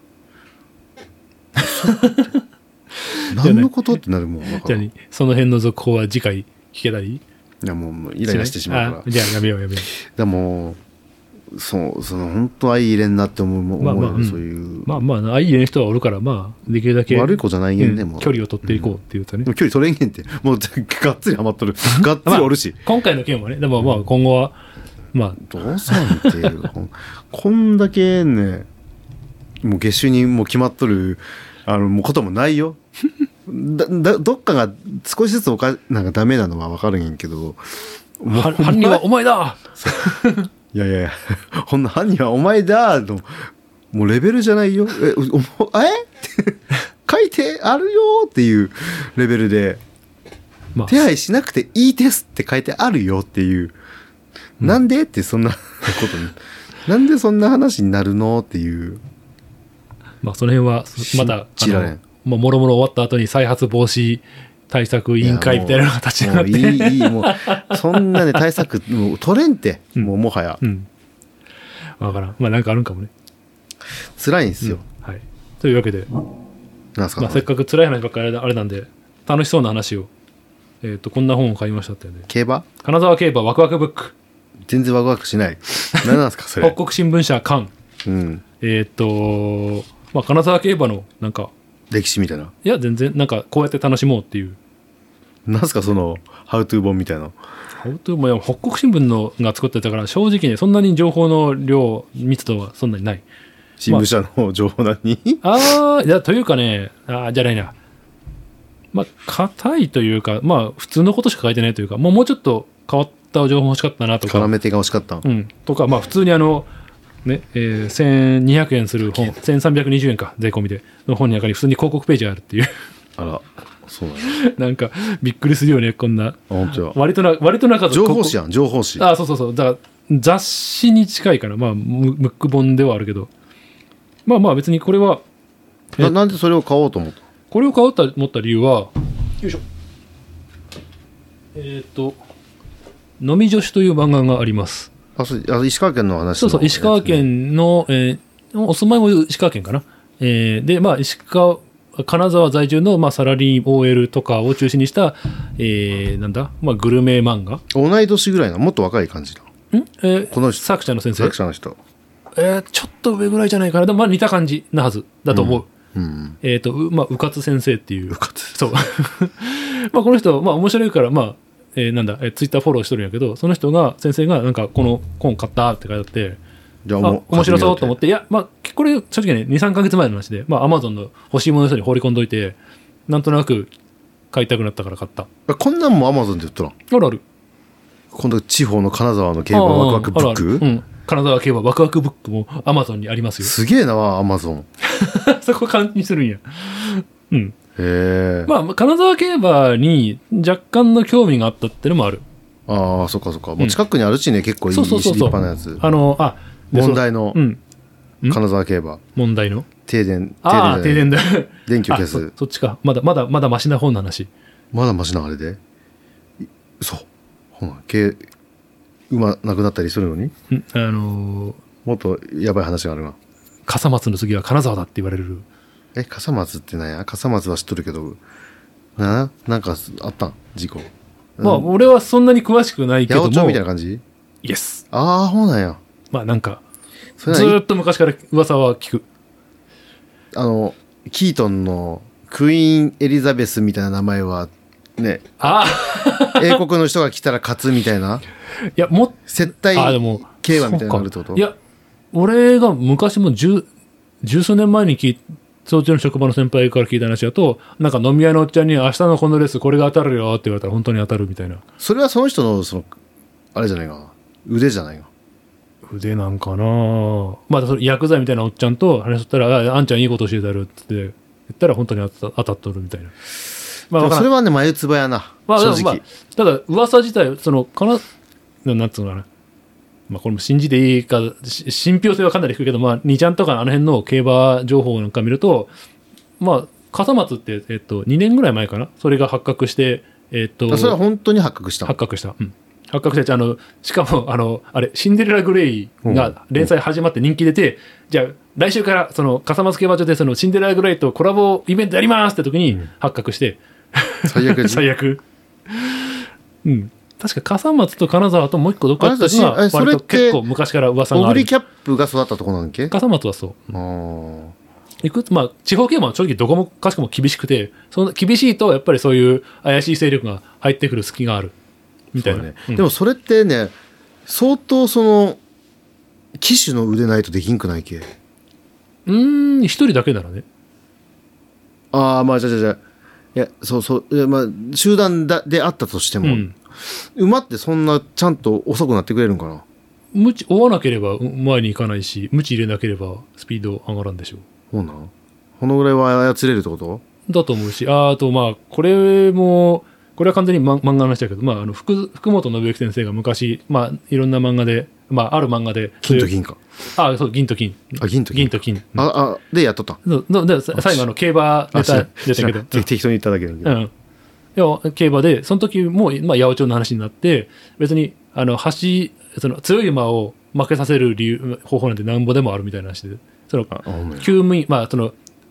何のことってなるもんじゃあその辺の続報は次回聞けたりいやもうもうイライラしてしまうからじゃあやめようやめようでもそうその本当相入れんなって思う、まあまあ、思うよそういう、 うん、まあまあ相入れん人はおるからまあできるだけ悪い子じゃないげんね、 うん、距離を取っていこうっていうとね、 うん、距離取れんげんってもうがっつりハマっとるがっつりおるし、 まあ、今回の件はねでもまあ今後はまあどうさんっていうこんだけねもう月収にもう決まっとるあのもうこともないよだだどっかが少しずつおかなんかダメなのは分かるんやけど犯人はお前だいやいやいやほんな犯人はお前だのもうレベルじゃないよえおえって書いてあるよっていうレベルで、まあ、手配しなくていいですって書いてあるよっていう、うん、なんでってそんなことになんでそんな話になるのっていうまあその辺はまた知られんもうもろもろ終わった後に再発防止対策委員会みたいなのが立ち上がっていいいいもうそんなね対策もう取れんて、うん、もうもはや、 うん、分からんまあなんかあるんかもね辛いんですよ、 うん、はいというわけでなんすか、 まあ、せっかく辛い話ばっかりあれなんで楽しそうな話を、えー、とこんな本を買いましたってね。 競馬金沢競馬ワクワクブック。 全然ワクワクしない何なんですかそれ。 北国新聞社刊。 うんえっ、とまあ金沢競馬のなんか歴史みたいな。 いや全然なんかこうやって楽しもうっていう。 なんすかそのハウトゥー本みたいな。 ハウトゥーも北国新聞のが作ってたから正直ねそんなに情報の量密度はそんなにない。 新聞社の情報何、 まあ、ああいやというかねあじゃないな。まあ硬いというかまあ普通のことしか書いてないというかもうもうちょっと変わった情報欲しかったなとか。 絡め手が欲しかった。 うんとかまあ普通にあのねえー、せんにひゃくえんする本せんさんびゃくにじゅうえんか税込みでの本の中に普通に広告ページがあるっていうあらそうなんやなんかびっくりするよねこんな。 本当や。 割とな割となんか情報誌やん情報誌。 あそうそうそうだから雑誌に近いかな。まあムムック本ではあるけどまあまあ別にこれはななんでそれを買おうと思った。 これを買おうと思った理由はよいしょえっ、ー、と飲み女子という漫画があります。 あそうあ石川県の話の、ね、 そうそう石川県の、えー、お住まいも石川県かな、えー、でまあ石川金沢在住の、まあ、サラリー オーエル とかを中心にした、えー、なんだ、まあ、グルメ漫画。 同い年ぐらいなもっと若い感じだ。 ん、えー、 この人作者の先生作者の人、 えー、ちょっと上ぐらいじゃないかな。でもまあ似た感じなはずだと思う、 うんうん、 えっ、ー、とうまあうかつ先生っていううかつそうまあこの人まあ面白いからまあえー、なんだ、えー、ツイッターフォローしとるんやけどその人が先生がなんかこの本買ったって書いてあってじゃあまあ、面白そうと思っていやまあこれ正直ね にさんかげつまえの話でまあアマゾンの欲しいものの人に放り込んどいてなんとなく買いたくなったから買った。 こんなんもアマゾンで売ったの。 あるある。 今度地方の金沢の競馬ワクワクブック。 あるある、うん、金沢競馬ワクワクブックもアマゾンにありますよ。 すげえなアマゾンそこ簡単にするんや。うんへえ。 まあ金沢競馬に若干の興味があったってのもある。 ああそっかそっか、もう近くにあるしね、うん、結構いいそうそうそうそう立派なやつ。 あのあ問題の、 うん、 金沢競馬問題の停電ああ停電だ電気を消すそ, そっちかまだまだまだマシな方の話。 まだマシなあれでそうほんけ馬なくなったりするのに、 うん、あのー、 もっとやばい話があるな。 笠松の次は金沢だって言われる。 え笠松って何や。笠松は知っとるけどななんかあったん事故。 まあ、うん、俺はそんなに詳しくないけども八百長みたいな感じ。 イエス。 ああそうなんや。 まあなんかずーっと昔から噂は聞く。 あのキートンのクイーンエリザベスみたいな名前はねあ英国の人が来たら勝つみたいな。 いやも接待競馬みたいなのあるってこと。 いや俺が昔も十十数年前に聞いそっちの職場の先輩から聞いた話だとなんか飲み屋のおっちゃんに明日のこのレースこれが当たるよって言われたら本当に当たるみたいな。 それはその人のそのあれじゃないかな腕じゃないか。 腕なんかな。まあそれ薬剤みたいなおっちゃんと話しとったら あ, あんちゃんいいこと教えてやるって言ったら本当に当 た, 当たっとるみたいな。 まあそれはね眉唾やな、まあ、正直、まあ、 ただ噂自体そのかななんつうのかな、まあ、これも信じていいか信憑性はかなり低いけど、まあ、にちゃんとかあの辺の競馬情報なんか見るとまあ笠松って、えっと、にねんぐらい前かなそれが発覚して、えっと、 それは本当に発覚した発覚した、うん、発覚してあのしかもあのあれシンデレラグレイが連載始まって人気出て、うん、じゃあ来週からその笠松競馬場でそのシンデレラグレイとコラボイベントやりますって時に発覚して、 うん、最悪最悪うん確か笠松と金沢ともう一個どっかあったのが割と結構昔から噂がある。 オグリキャップが育ったとこなんだっけ。 笠松はそう。あいくつまあ地方競馬は正直どこもかしこも厳しくてその厳しいとやっぱりそういう怪しい勢力が入ってくる隙があるみたいな、ねうん、でもそれってね相当その騎手の腕ないとできんくないけ。 うーん一人だけならね。 ああまあじゃじゃじゃいやそうそういやまあ集団だであったとしても、うん、馬ってそんなちゃんと遅くなってくれるんかな。 無知追わなければ前に行かないし無知入れなければスピード上がらんでしょう。 そうなんこのぐらいは操れるってことだと思うしああとまあこれもこれは完全に、ま、漫画の話だけど、まあ、あの 福, 福本信之先生が昔、まあ、いろんな漫画で、まあ、ある漫画で金と銀かあそう銀と金あ銀と金銀と金、 うん、ああでやっとったので最後の競馬ネタでしたけど適当に言っただけだけど、うん、 いや競馬でその時も、まあ、八百長の話になって別にあの走その強い馬を負けさせる理由方法なんてなんぼでもあるみたいな話でその厩務員まあその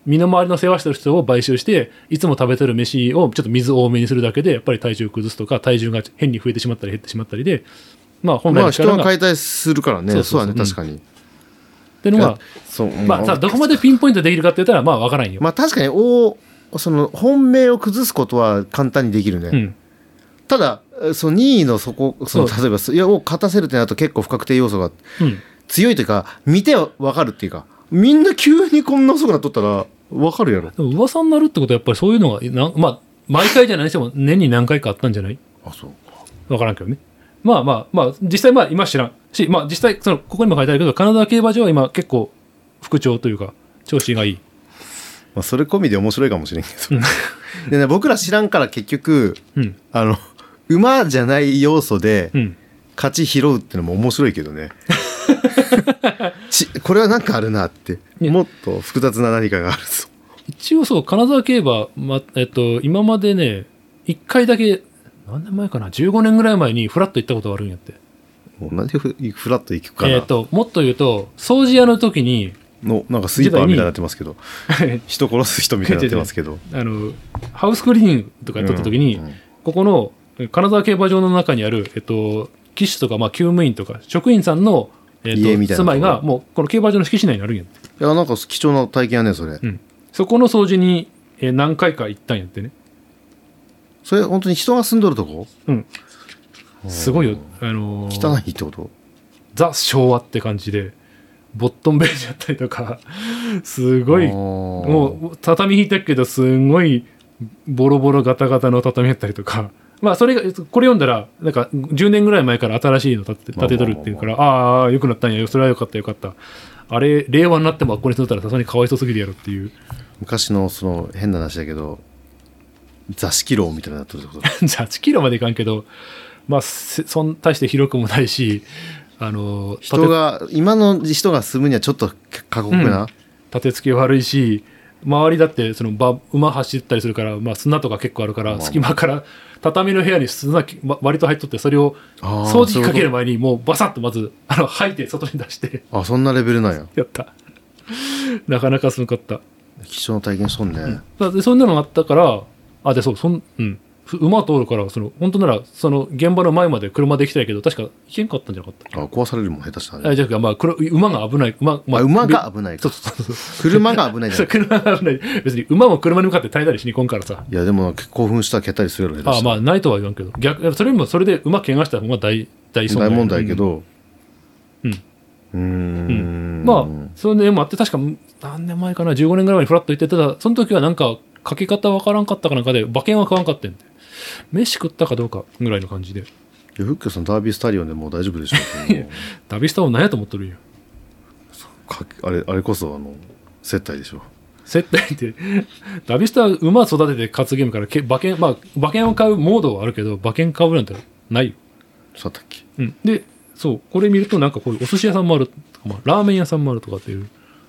身の回りの世話してる人を買収していつも食べてる飯をちょっと水多めにするだけでやっぱり体重崩すとか体重が変に増えてしまったり減ってしまったりで、まあ本来まあの力が、 人が解体するからね。そうそうそう、そうだね、確かに。 っていうのがそう、まあさどこまでピンポイントできるかって言ったらまあ分からんよ。 まあ確かにおその本命を崩すことは簡単にできるね。うん、ただそのにいのそこその例えばいやを勝たせるってなると結構不確定要素が強いというか、うん、見て分かるっていうか、みんな急にこんな遅くなっとったら分かるやろ。 でも噂になるってことはやっぱりそういうのがな、まあ毎回じゃないにしても年に何回かあったんじゃない？ あ、そうか。 分からんけどね。まあまあまあ実際まあ今知らんし、まあ実際そのここにも書いてあるけど金沢競馬場は今結構復調というか調子がいい。 まあそれ込みで面白いかもしれんけどで、ね、僕ら知らんから結局、うん、あの馬じゃない要素で勝ち拾うってのも面白いけどねちこれはなんかあるなって、もっと複雑な何かがあるぞ。 一応そう金沢競馬、まえっと、今までねいっかいだけ何年前かなじゅうごねんぐらい前にフラッと行ったことがあるんやって。 なんでフラッと行くかな。 えー、ともっと言うと掃除屋の時にのなんかスイーパーみたいになってますけど人殺す人みたいになってますけどあのハウスクリーニングとかやっとった時に、うんうん、ここの金沢競馬場の中にある、えっと、騎手とか、まあ、厩務員とか職員さんの、えっと、家みたいな住まいがもうこの競馬場の敷地内にあるんやって。 いやなんか貴重な体験やねそれ、 うん、そこの掃除に、えー、何回か行ったんやってね。 それ本当に人が住んどるとこ？うんすごいよ、あのー、 汚いってこと？ ザ昭和って感じでボットンベージやったりとかすごいもう畳引いたけどすごいボロボロガタガタの畳やったりとか、まあそれがこれ読んだらなんかじゅうねんぐらい前から新しいの建て、建てとるっていうから、ああよくなったんや、それはよかったよかった、あれ令和になってもここに住んだらさすがにかわいそうすぎるやろっていう。 昔のその変な話だけど座敷牢みたいになってるってこと座敷牢までいかんけど、まあそん大して広くもないし、あの人が今の人が住むにはちょっと過酷な、 うん、立て付け悪いし、周りだってその馬, 馬走ったりするから、まあ、砂とか結構あるから、まあ、隙間から畳の部屋に砂割と入っとって、それを掃除機かける前にもうバサッとまずあの吐いて外に出して、 あそんなレベルなんや。 やったなかなかすごかった。 貴重な体験しとんね、 うん、でそんなのがあったから、あでそうそん、うん、馬通るからその本当ならその現場の前まで車で行きたいけど確か行けんかったんじゃなかった。 あ壊されるもん下手したら、 ね、あじゃあ、まあ、馬が危ない 馬,、まあ、 馬が危ないか。そうそうそう車が危ないじゃん車が危ない。別に馬も車に向かって耐えたりしにこんからさ。 いやでも興奮したら蹴ったりするやろ。 ああまあないとは言わんけど、逆それもそれで馬怪我したら大大大問題けど、 うんうん、うんまあそれでもあって、確か何年前かなじゅうごねんぐらい前にフラッと行ってただ、その時はなんかかけ方わからんかったかなんかで馬券は買わんかってんで、飯食ったかどうかぐらいの感じで。いやフックさんダービースタリオンでもう大丈夫でしょうダービースタリオン何やと思っとるんよ。 あれあれこそあの接待でしょ。 接待ってダービースタは馬育てて勝つゲームからけ馬券、まあ馬券を買うモードはあるけど馬券買うなんてないよ。 そうだっけ、 うん、でそうこれ見るとなんかこういうお寿司屋さんもあるとか、まあ、ラーメン屋さんもあるとかっていう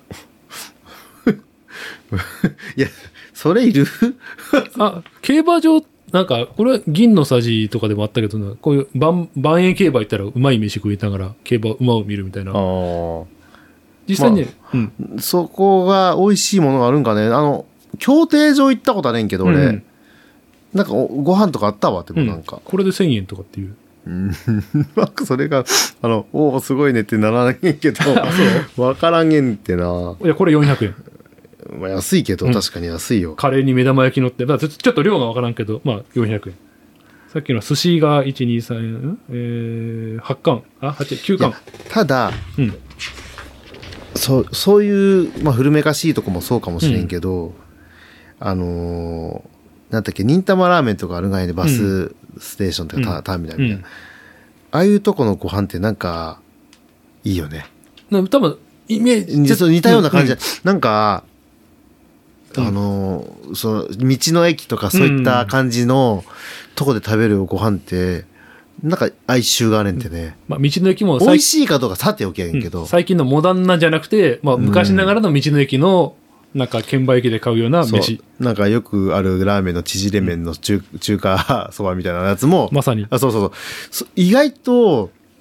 いやそれいるあ競馬場なんかこれは銀のさじとかでもあったけどな、こういう万栄競馬行ったらうまい飯食いながら競馬馬を見るみたいな。あ実際ね、まあうん、そこが美味しいものがあるんかね。あの競艇場行ったことはないんけど俺、うん、なんかご飯とかあったわって、もなんか、 うん、これでせんえんとかっていうなんかそれがあのおおすごいねってならないけど分からんげんってな。 いやこれよんひゃくえん、 まあ、安いけど、うん、確かに安いよ。 カレーに目玉焼きのって、まあ、ちょっと量が分からんけど、まあよんひゃくえん。さっきの寿司がいちにさん、えー、はち貫あはちきゅう貫。 ただ、うん、そ, そういう、まあ、古めかしいとこもそうかもしれんけど、うん、あのー、なんだっけ忍たまラーメンとかあるがいでバスステーションとか、うん、ターミナルみたいな、うん、ああいうとこのご飯ってなんかいいよね。 多分イメージ実は似たような感じで、うん、なんかあのー、その道の駅とかそういった感じのとこで食べるご飯ってなんか哀愁があれんてね、うんまあ、道の駅も美味しいかどうかさておきやんけど、 うん、最近のモダンなじゃなくて、まあ、昔ながらの道の駅のなんか券売機で買うような飯、 うん、なんかよくあるラーメンの縮れ麺の 中,、うん、中華そばみたいなやつもまさにあそうそうそう意外と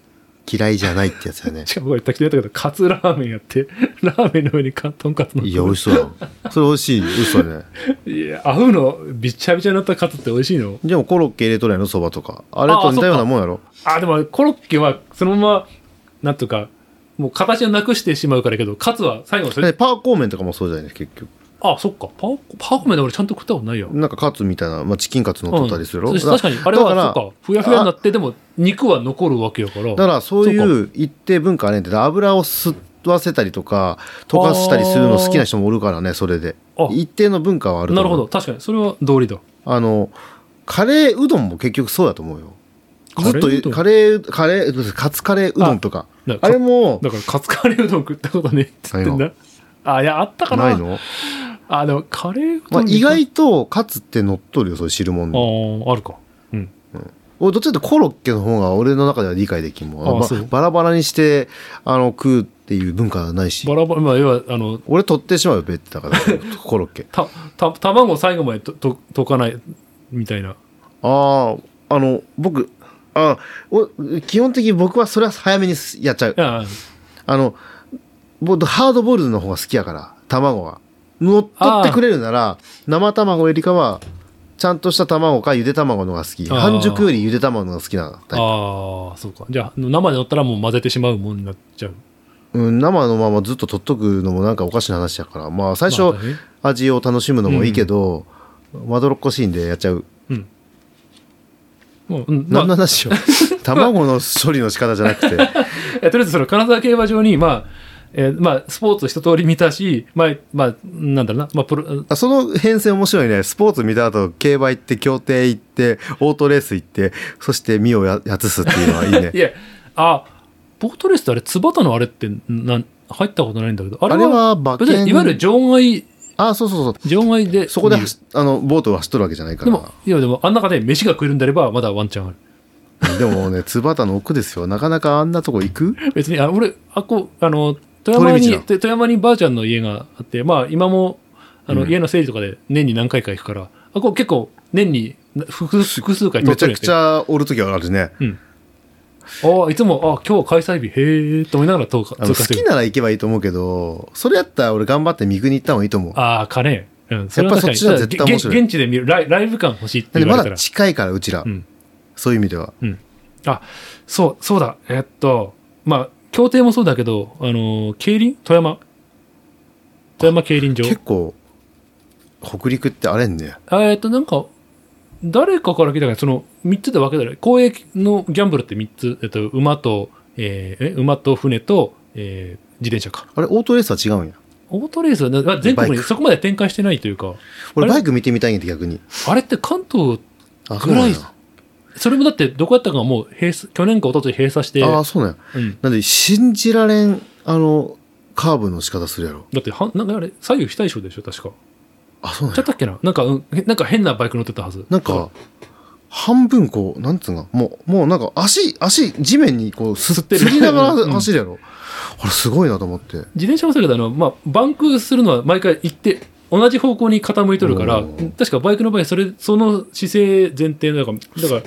嫌いじゃないってやつだよね。 しかもこれ炊きたてだけど、カツラーメンやって、ラーメンの上にかとんかつの。 いや、美味しそうだ。それ美味しい。美味しそうだね。 いや、合うの、びっちゃびちゃになったカツって美味しいの？ でもコロッケ入れとるやろ、そばとか。あれと似たようなもんやろ。 あ、でもコロッケはそのまま、なんとか、もう形をなくしてしまうからやけど、カツは最後それ。 パーコーメンとかもそうじゃないですか、結局。 あ、そっか。パー、パーコーメンで俺ちゃんと食ったことないよ。 なんかカツみたいな、まあ、チキンカツ乗っとったりするよ、 うん、確かに。あれは、そっか。ふやふやになって、でも肉は残るわけやから。 だからそういう一定文化はねんて、油を吸わせたりとか、溶かしたりするの好きな人もおるからね、それで。一定の文化はあると思う。 なるほど。確かに。それは道理だ。 あの、カレーうどんも結局そうだと思うよ。ずっとカレー、カレー、カツカレーうどんとか。あ, あれも。 だからカツカレーうどん食ったことねえって言ってんだ。あ、いや、あったかな。 ないの？ あ、でもカレーうどん、 まあ、意外とカツって乗っとるよ、そういう汁物に。ああ、あるか。うん。 うん、俺どっちかというとコロッケの方が俺の中では理解できんもん。あ、まあ、バラバラにしてあの食うっていう文化はないし。 バラバラ、まあ、要はあの俺取ってしまうよ、ベッてだからコロッケ。 た、た、卵を最後までとと溶かないみたいな。ああ、あの、僕、あお基本的に僕はそれは早めにやっちゃう。 あ, あの僕ハードボイルドの方が好きやから、卵が乗っ取ってくれるなら生卵よりかはちゃんとした卵かゆで卵の方が好き。半熟よりゆで卵の方が好きなタイプ。 ああ、そうか。じゃあ生で乗ったらもう混ぜてしまうもんになっちゃう。 うん、生のままずっと取っとくのもなんかおかしな話やから、まあ最初、まあね、味を楽しむのもいいけど、うん、まどろっこしいんでやっちゃう。うん。もう、うん、何の話よ。卵の処理の仕方じゃなくて。 とりあえずその金沢競馬場に、まあ、えー、まあ、スポーツ一通り見たし、まあ、まあ、なんだろうな、まあ、プロあその編成面白いね。スポーツ見た後、競馬行って、競艇行って、オートレース行って、そして身をやつすっていうのはいいね。 いや、あ、ボートレースってあれ、津端のあれってなん入ったことないんだけど、 あれは、あれは馬券、 いわゆる場外、 あ、そうそうそう。 場外で。 そこであのボートを走っとるわけじゃないから。 でも、いや、でも、あん中で飯が食えるんであれば、まだワンチャンある。 でもね、津端の奥ですよ。なかなかあんなとこ行く？ 別に、あ俺、あこ、あの、富山に、富山にばあちゃんの家があって、まあ、今も、あの、うん、家の整理とかで年に何回か行くから、あこ結構、年に複数複数回めちゃくちゃおるときはあるね。うん。 ああ、いつも、あ開催日、へえ、と思いながら通過好きなら行けばいいと思うけど、それやったら俺頑張って三国行った方がいいと思う。 ああ、かね。 うん。それはやっぱそっちは絶対面白い。 現地で見るライ、ライブ感欲しいって言われたら。 まだ近いから、うちら。うん、そういう意味では。 うん。あ、そう、そうだ。えっと、まあ、競艇もそうだけど、あの、競輪富山。富山競輪場。 結構、北陸ってあれんね。 えっと、なんか、誰かから聞いたから、そのみっつで分けたら、公営のギャンブルってみっつ、えっと、馬と、えー、馬と船と、えー、自転車か。 あれ、オートレースは違うんや。 オートレースは全国にそこまで展開してないというか。 俺、バイク見てみたいんやって逆に。 あれって関東ぐらい、それもだってどこやったかもう閉鎖、去年か一昨日閉鎖して。 ああ、そうなんや。うん、なんで、信じられん、あの、カーブの仕方するやろ。 だって、はなんかあれ、左右非対称でしょ、確か。 あ、そうなんや。 ちゃったっけななんか、うん、なんか変なバイク乗ってたはず。 なんか、半分こう、なんつうの、もう、もうなんか足、足、地面にこう、すってる。すりながら走るやろ。うん、あれ、すごいなと思って。 自転車もそうだけど、あの、まあ、バンクするのは毎回行って、同じ方向に傾いとるから、確かバイクの場合、それ、その姿勢前提の、だから、だから、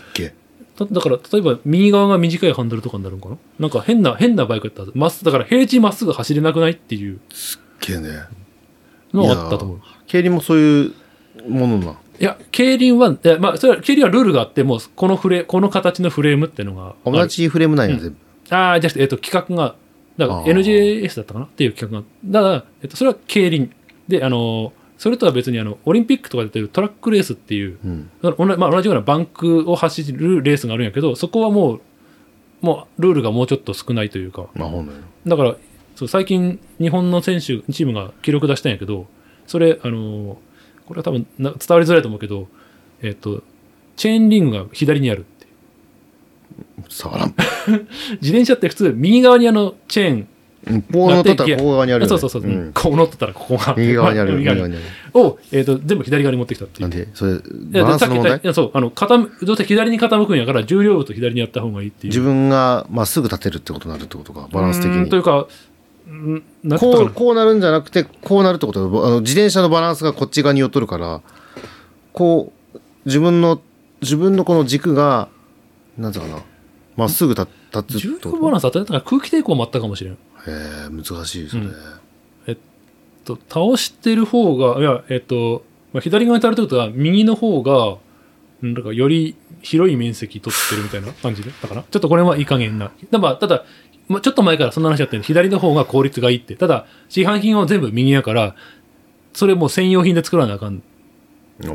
だから例えば右側が短いハンドルとかになるのかななんか変な、変なバイクやったはず。まっだから平地まっすぐ走れなくないっていう。 すっげえね。 のがあったと思う。 競輪もそういうものな。 いや、競輪は、いや、まあ、それは、競輪はルールがあって、もう、このフレ、この形のフレームっていうのが。 同じフレームなんや、全部。 ああ、じゃあ、えっと、企画が、だから エヌジェーエス だったかなっていう企画が。だから、えっと、それは競輪。で、あの、それとは別に、あの、オリンピックとかでやってるトラックレースっていう、うん、まあ、同じようなバンクを走るレースがあるんやけど、そこはもう、もう、ルールがもうちょっと少ないというか。 まあ、ほんのよ。 だから、そう、最近、日本の選手、チームが記録出したんやけど、それ、あの、これは多分な伝わりづらいと思うけど、えっと、チェーンリングが左にあるって。 触らん。 自転車って普通、右側にあの、チェーン、 こう乗っとったらここ側にあるよね。 そうそうそう。うん、こう乗っとったらここが。 右側にある。右側にある。 を、えっと、全部左側に持ってきたっていう。 なんでそれ、バランスの問題？ いや、そう、あの、傾、どうせ左に傾くんやから、重量部と左にやった方がいいっていう。 自分がまっすぐ立てるってことになるってことか、バランス的に。 というか、 なこう、こうなるんじゃなくて、こうなるってことあの自転車のバランスがこっち側に寄っとるから、こう、自分の、自分のこの軸が、なんつうかな、 まっすぐ立つ重力バランス当たりだから空気抵抗もあったかもしれん。 へえ、難しいですね。うん、 えっと、倒してる方が、いや、えっと、まあ、左側に倒れてることは、右の方が、なんかより広い面積取ってるみたいな感じで、だから、ちょっとこれはいい加減な。ただ、ただまあ、ちょっと前からそんな話だったんで、左の方が効率がいいって。ただ、市販品は全部右やから、それもう専用品で作らなあかん。 おうん、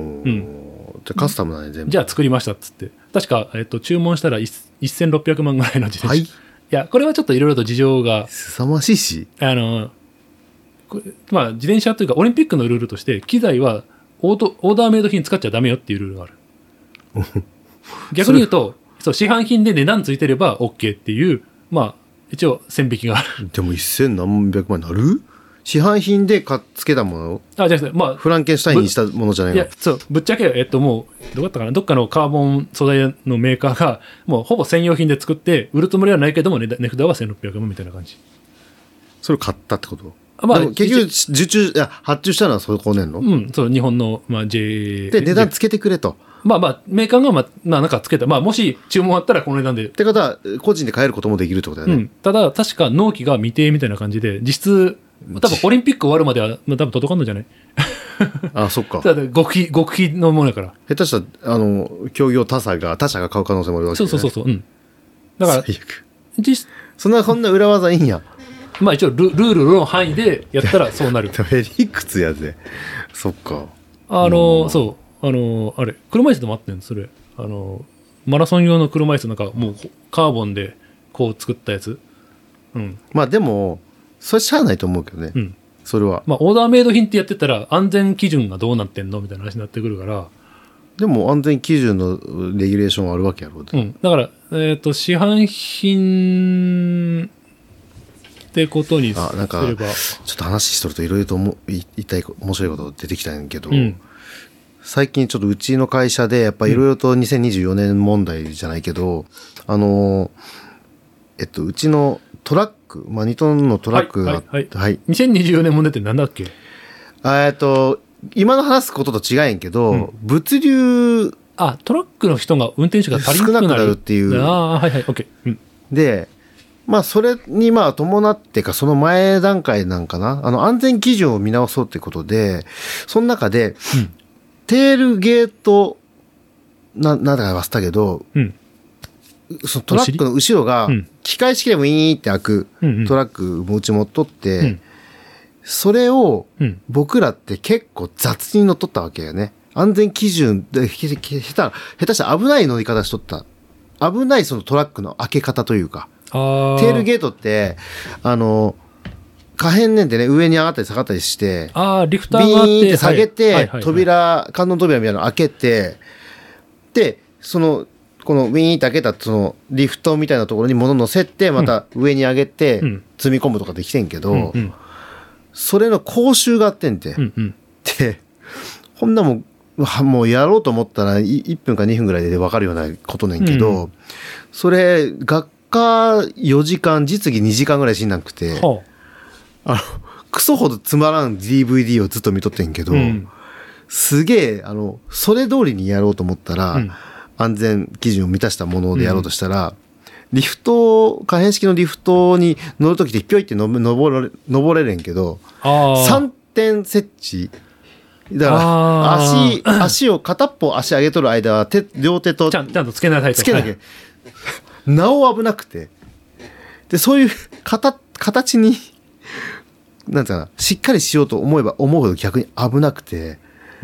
じゃあカスタムだね、全部。 じゃあ作りましたっつって。確か、えっと、注文したらせんろっぴゃくまんぐらいの自転車。はい。いや、これはちょっといろいろと事情が。 凄まじいし。 あの、まあ、自転車というか、オリンピックのルールとして、機材はオートオーダーメイド品使っちゃダメよっていうルールがある。逆に言うと、そう、市販品で値段ついてれば OK っていう、まあ、一応線引きがある。 でもせんなんびゃくまんになる？市販品で買っつけたもの？ あ、じゃあ、まあ、 フランケンシュタインにしたものじゃないの？ いや、そう、ぶっちゃけ、えっと、もう、どうだったかな、どっかのカーボン素材のメーカーが、もうほぼ専用品で作って、売るつもりはないけども、値札はせんろっぴゃくまんみたいな感じ。 それ買ったってこと？ まあ、 でも結局、受注、いや、発注したのはそこねんの？ うん、そう、日本の、まあ、J。 で、値段つけてくれと。 まあまあ、メーカーが、まあ、まあ、なんかつけた。まあ、もし注文あったらこの値段で。 ってことは、個人で買えることもできるってことだよね。 うん。ただ、確か納期が未定みたいな感じで、実質、多分オリンピック終わるまでは、多分届かんのじゃない？ あ、そっか。 だって極秘、極秘のものやから。 下手したら、あの、協業他社が、他社が買う可能性もあるわけだよね。そうそうそうそう。うん。だから、 最悪。実そんな、こんな裏技いいんや。 まあ一応ル、ルールの範囲でやったらそうなる。 ヘリクツやで。そっか。 あの、そう。あの、あれ、車椅子でもあってんそれ。あの、マラソン用の車椅子なんか、もうカーボンでこう作ったやつ。うん。 まあでも、それしゃあないと思うけどね。うん。それは。 まあ、オーダーメイド品ってやってたら、安全基準がどうなってんのみたいな話になってくるから。 でも、安全基準のレギュレーションはあるわけやろうで。 うん。だから、えっと、市販品ってことにすれば。 あ、なんか、ちょっと話しとるといろいろとも言いたい面白いこと出てきたんやけど、うん、最近ちょっとうちの会社で、やっぱいろいろとにせんにじゅうよねん問題じゃないけど、うん、あの、えっと、うちのトラック、まあ、にトンのトラックが、はい、はいはい、にせんにじゅうよねん問題って何だっけ？ えっと、今の話すことと違うんやけど、うん、物流、 あ、トラックの人が、運転手が足りなくなるっていう。 ああ、はいはい、OK、うん。 で、まあ、それにまあ伴ってか、その前段階なんかな、あの、安全基準を見直そうってことで、その中で、うん、テールゲート、な、なんだか忘れたけど、うん、そのトラックの後ろが、機械式でもいいって開くトラックもうち持っとって、うんうん、それを僕らって結構雑に乗っとったわけよね。安全基準で、下手、下手したら危ない乗り方しとった。危ないそのトラックの開け方というか。テールゲートって、あの、可変ねんでね、上に上がったり下がったりして、 あリフターがあって、 ビーンって下げて、はいはいはいはい、扉、観音扉みたいなの開けて、で、その、このウィーンって開けたそのリフトみたいなところに物乗せて、また上に上げて積み込むとかできてんけど、うんうん、それの講習があってんて。うんうん、で、こんなもん、もうやろうと思ったらいっぷんかにふんぐらいで分かるようなことねんけど、うん、それ、学科よじかん、実技にじかんぐらいしんなくて、はあ、あの、クソほどつまらん ディーブイディー をずっと見とってんけど、うん、すげえ、あの、それ通りにやろうと思ったら、うん、安全基準を満たしたものでやろうとしたら、うん、リフト、可変式のリフトに乗るときってピョイって登れ、登れれんけど、さんてん設置、だから足、足を片っぽ足上げとる間は手、両手と、 ちゃん、ちゃんとつけなさいと。 つけなきゃ。なお危なくて。で、そういう形、形に、なんていうかな、しっかりしようと思えば思うほど逆に危なくて。うん、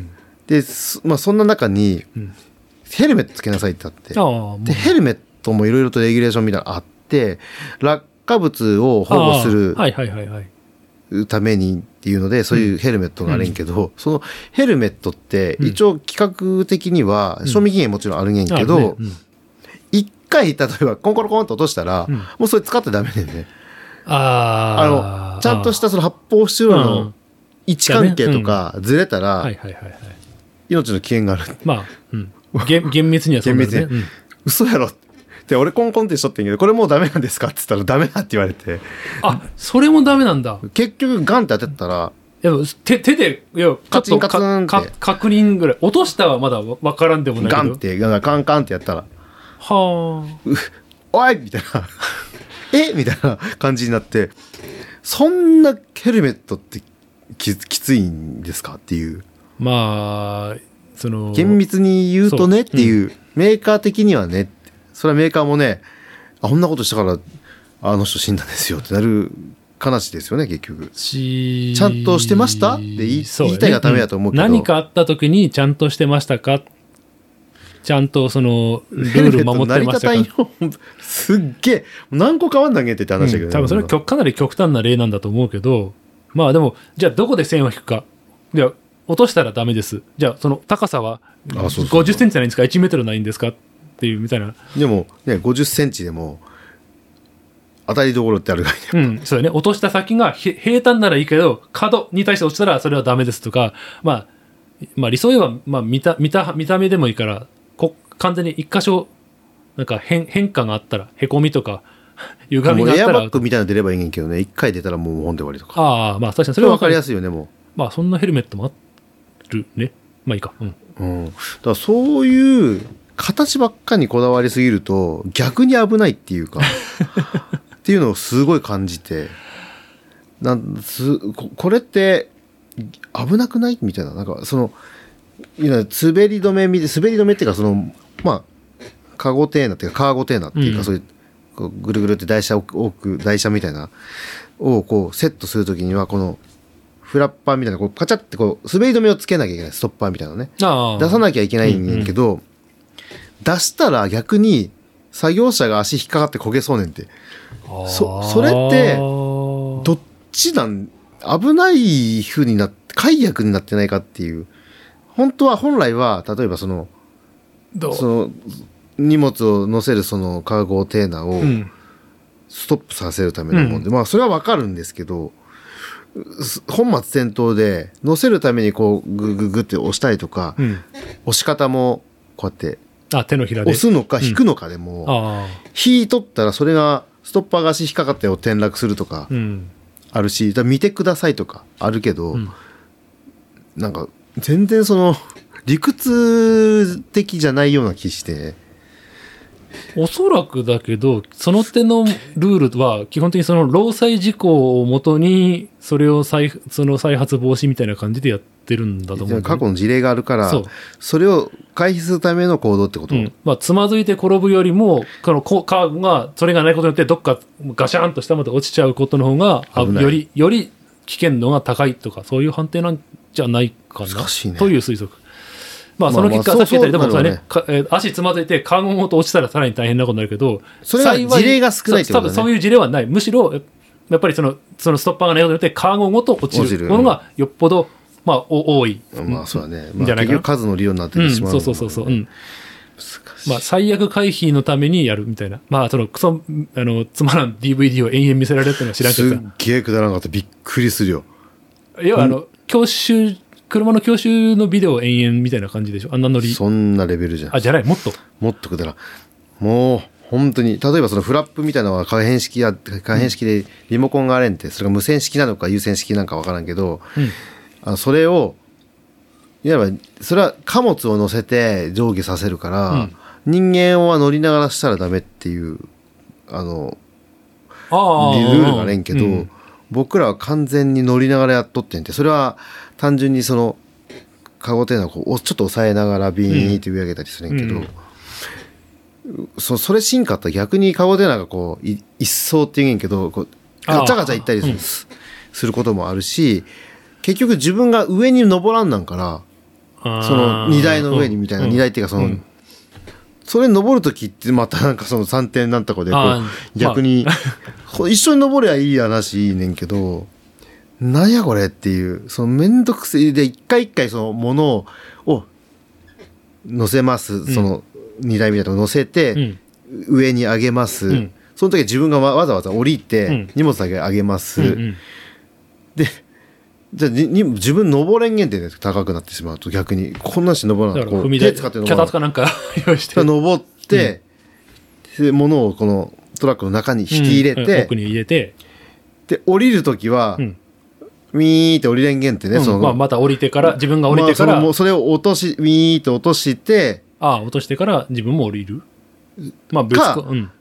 で、まあそんな中に、うんヘルメットつけなさいってあって。で、ヘルメットもいろいろとレギュレーションみたいなのあって、落下物を保護するためにっていうので、そういうヘルメットがあれんけど、うん、そのヘルメットって一応規格的には賞味期限もちろんあるんやけど、一、うんねうん、回例えばコンコロコンと落としたら、うん、もうそれ使ってダメねんね。ああの、ちゃんとしたその発泡スチロールの位置関係とかずれたら、命の危険がある。 まあ、うん厳, 厳密にはそうだね。厳密に、 うん、嘘やろって俺コンコンってしとってんけどこれもうダメなんですかって言ったらダメだって言われてあそれもダメなんだ結局ガンって当てたらいや 手, 手でいやカチンカツンって確認ぐらい落としたはまだ分からんでもないけどガンってカンカンってやったらはあおいみたいなえみたいな感じになって、そんなヘルメットってき, きついんですかっていう。 まあその厳密に言うとねっていう、うん、メーカー的にはね、それはメーカーもね、あこんなことしたからあの人死んだんですよってなる話ですよね結局。ちゃんとしてましたって言 い,、ね、言いたいがためだと思うけど、 何かあった時にちゃんとしてましたか、ちゃんとそのルール守ってましたか。成り立たんよすっげえ何個変わんなきゃって話だけど、ね、 うん、多分それはかなり極端な例なんだと思うけど、まあでもじゃあどこで線を引くか。じゃあ落としたらダメです。じゃあその高さはごじゅっセンチじゃないんですか、いちメートルないんですかっていうみたいな。 でもねごじゅっセンチでも当たりどころってあるからね。うん、そうだね。落とした先が平坦ならいいけど角に対して落ちたらそれはダメですとか、まあ、まあ理想ではまあ見た見た見た目でもいいからこ完全に一箇所なんか 変, 変化があったらへこみとか歪みがあったら、 エアバッグみたいなの出ればいいんけどね、一回出たらもう本で終わりとか。 ああまあ確かにそれは分かりやすいよね。もうまあそんなヘルメットもあるね。まあいいか。うん。 うん、だからそういう形ばっかにこだわりすぎると逆に危ないっていうかっていうのをすごい感じて、なんす こ, これって危なくないみたいな、なんかその滑り止め滑り止めっていうかそのまあカゴテーナっていうかカーゴテーナっていうか、うん、そういうこうぐるぐるって台車を置く台車みたいなをこうセットするときにはこのフラッパーみたいなこうカチャってこう滑り止めをつけなきゃいけない、ストッパーみたいなね出さなきゃいけないんやけど、うんうん、出したら逆に作業者が足引っかかって焦げそうねんって。そ, それってどっちなん危ない風になって解約になってないかっていう。本当は本来は例えばそのその荷物を乗せるそのカーゴテーナをストップさせるためのもんで、うん、まあそれはわかるんですけど、本末転倒で乗せるためにこうグググって押したりとか、うん、押し方もこうやってあ手のひらで押すのか引くのかでも、うん、あ引いとったらそれがストッパーが足引っかかって転落するとかあるし、うん、だ見てくださいとかあるけど、うん、なんか全然その理屈的じゃないような気して。 おそらくだけどその手のルールは基本的にその労災事故をもとにそれを再その再発防止みたいな感じでやってるんだと思う、ね、 過去の事例があるから そ, それを回避するための行動ってこと、 うんまあ、つまずいて転ぶよりもこのカーブがそれがないことによってどっかガシャンと下まで落ちちゃうことの方がよりより危険度が高いとかそういう判定なんじゃないかな、 難しいね、 という推測。まあその結果、さっき言ったように、でもそれね、えー、足つまずいてカーゴごと落ちたらさらに大変なことになるけど、 それは事例が少ないってことだね。多分そういう事例はない。むしろやっぱりそのそのストッパーがないことによってカーゴごと落ちるものがよっぽど、まあ多い。 まあそうだね。まあ、結局数の理論になってしまう、ね。 うん、そうそうそうそう。うん。まあ最悪回避のためにやるみたいな。まあそのクソあのつまらん ディーブイディー を延々見せられるっていうのは知らんけどさ。 すっげえくだらなかった。びっくりするよ。 要はあの教習車の教習のビデオ延々みたいな感じでしょ、あんなノリ。 そんなレベルじゃん。 あ、じゃない、もっともっとくだらもう本当に例えばそのフラップみたいなのは可変式や可変式でリモコンがあれんって、それが無線式なのか有線式なんか分からんけど、うん、あのそれをいわばそれは貨物を乗せて上下させるから、うん、人間は乗りながらしたらダメっていうあのあルールがあれんけど、うん、僕らは完全に乗りながらやっとってんて、それは単純にそのカゴテーナをこうちょっと押さえながらビーンって上げたりするんけど、うん、そ, それ進化ったら逆にカゴテーナがこう一層って言うんけどこうガチャガチャいったりする,、うん、することもあるし、結局自分が上に登らんなんからその荷台の上にみたいな、うん、荷台っていうかその、うん、それに登るときってまたなんかそのさんてんなんとかでこう逆に、まあ、一緒に登りゃいい話いいねんけど、なんやこれっていう、そのめんどくせえで一回一回そのものを乗せます、うん、その荷台みたいなのを乗せて、うん、上に上げます、うん、その時自分がわざわざ降りて、うん、荷物だけ上げます、うんうん、でじゃあに自分登れんげんって、ね、高くなってしまうと逆にこんなんして登らないと手使って登る脚立かなんか用意して登って、うん、で物をこのトラックの中に引き入れて、うん、 奥に入れてで降りる時は、うんウィーって降りれんげんってね、 うんそのまあ、また降りてから自分が降りてから、まあ、 そ, もうそれを落としウィーって落としてああ落としてから自分も降りるまあ別か、うん、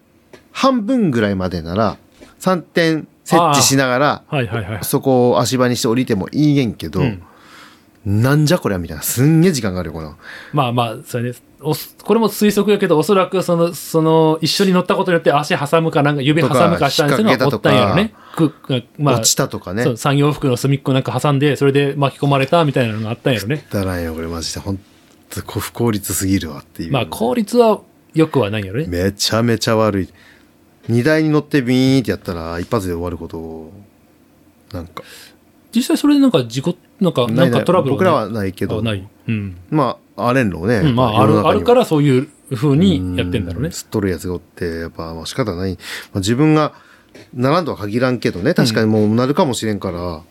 半分ぐらいまでならさんてん設置しながら、 はいはいはい、 そこを足場にして降りてもいいげんけど、うん、なんじゃこりゃみたいな、すんげえ時間があるよこの。 まあまあそれね、おこれも推測やけど、おそらくそのその一緒に乗ったことによって足挟むかなんか指挟むかしたんですのはおったんやろね。くまあ、落ちたとかね。 そう産業服の隅っこなんか挟んでそれで巻き込まれたみたいなのがあったんやろね。 だらんよこれマジで本当不効率すぎるわっていう。 まあ効率はよくはないやろね。 めちゃめちゃ悪い。荷台に乗ってビーンってやったら一発で終わることをなんか。 実際それでなんか事故なんかなんかトラブル僕らはないけど、 ない、うん、 まああれんろうね、 うん、まああるあるからそういう風にやってんだろうね。 すっとるやつがおってやっぱまあ仕方ない、まあ、自分がならんとは限らんけどね、確かにもうなるかもしれんから、うん、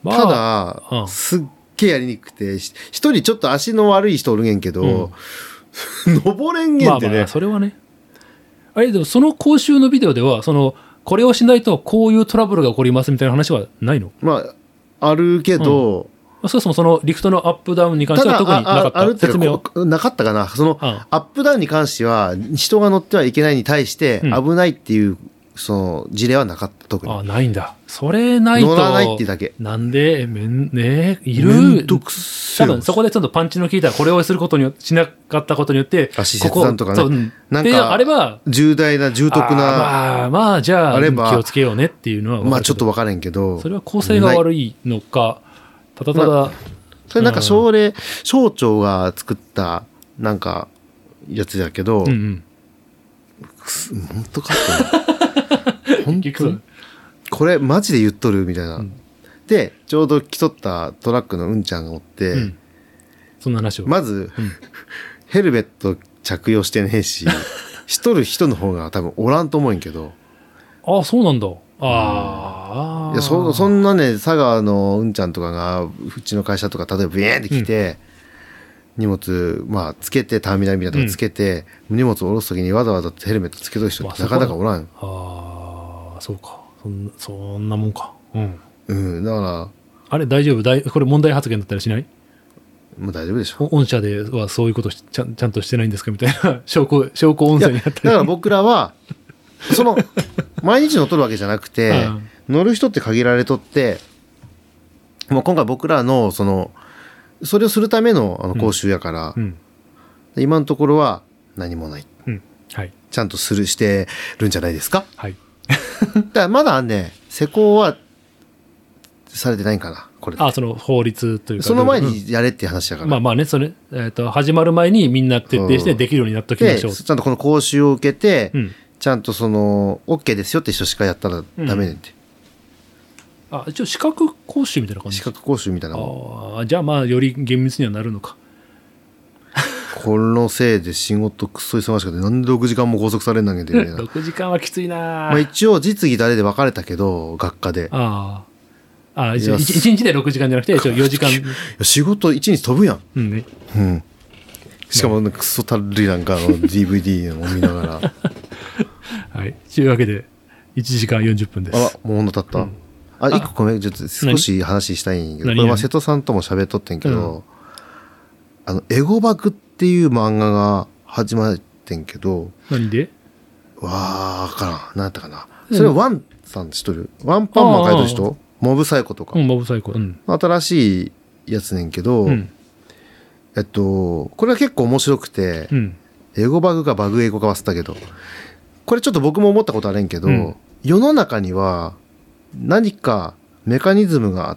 ただ、まあ、すっげえやりにくくて一人ちょっと足の悪い人おるげんけど、うん、登れんげんってね、まあ、まあそれはね。あれでもその講習のビデオではそのこれをしないとこういうトラブルが起こりますみたいな話はないの？ まああるけど、 うん、そもそもそのリフトのアップダウンに関しては特になかった。 ある説明はなかったかな。そのアップダウンに関しては人が乗ってはいけないに対して危ないっていうその事例はなかった。特にあないんだ。それないと乗らないっていうだけ。 なんでめんねいる。 めんどくせえ。 多分そこでちょっとパンチの効いたこれをすることによしなかったことによって足切断とかね。 なんかあれば重大な重篤なまあまあじゃあ気をつけようねっていうのはまあちょっと分からんけど、 それは構成が悪いのかただただ、まあ、 それなんか省令省庁が作ったなんかやつだけど、うんうん、本当かって本当これマジで言っとるみたいな、うん、でちょうど競ったトラックのうんちゃんがおって、うん、 そんな話をまず、うん、ヘルメット着用してねえししとる人の方が多分おらんと思うんけど、 ああそうなんだ。ああ、 いや そ, そんなね佐川のうんちゃんとかがうちの会社とか例えばビーンって来て、うん、荷物まあつけてターミナルみたいなとこつけて、うん、荷物を下ろす時にわざわざヘルメットつけとる人ってなかなかおらん。 ああそうか そ, んそんなもんか。うん、 うん、だからあれ大丈夫だいこれ問題発言だったりしない？ もう大丈夫でしょ。 御社ではそういうことち ゃ, ちゃんとしてないんですかみたいな証拠証拠音声になったり。 だから僕らはその毎日乗っとるわけじゃなくて、うん、乗る人って限られとって、もう今回僕らのそのそれをするためのあの講習やから、うんうん、今のところは何もない、 うんはい、 ちゃんとするしてるんじゃないですか。 はい、 だからまだね施工はされてないんかなこれ。 あその法律というかその前にやれっていう話だから、うん、 まあまあねそれ、えー、と始まる前にみんな徹底してできるようになっときましょう。 ちゃんとこの講習を受けて、うんちゃんとその OK ですよって人しかやったらダメねんて、 うん、あ一応資格講習みたいな感じ。 資格講習みたいな。 あじゃあまあより厳密にはなるのか。 このせいで仕事くっそ忙しくてなんでろくじかんも拘束されんなきゃいけないな。 ろくじかんはきついな、 まあ、一応実技誰で分かれたけど学科でああ一日でろくじかんじゃなくて一応よじかん仕事いちにち飛ぶやん、 うんねうん、しかもクソたるいなんかの ディーブイディー を見ながらはい、というわけでいちじかんよんじゅっぷんです。 あもうほんと経った、うん、あいっこごめんちょっと少し話したいんやけど、これは瀬戸さんとも喋っとってんけど、うん、あのエゴバクっていう漫画が始まってんけど何でわーからん何やったかな、うん、それはワンさん知っとるワンパンマン書いてる人モブサイコとか、 うん、モブサイコ、うん、 新しいやつねんけど、うん、えっとこれは結構面白くて、うん、エゴバグかバグエゴか忘れたけどこれちょっと僕も思ったことあるんけど、うん、世の中には何かメカニズムがあって、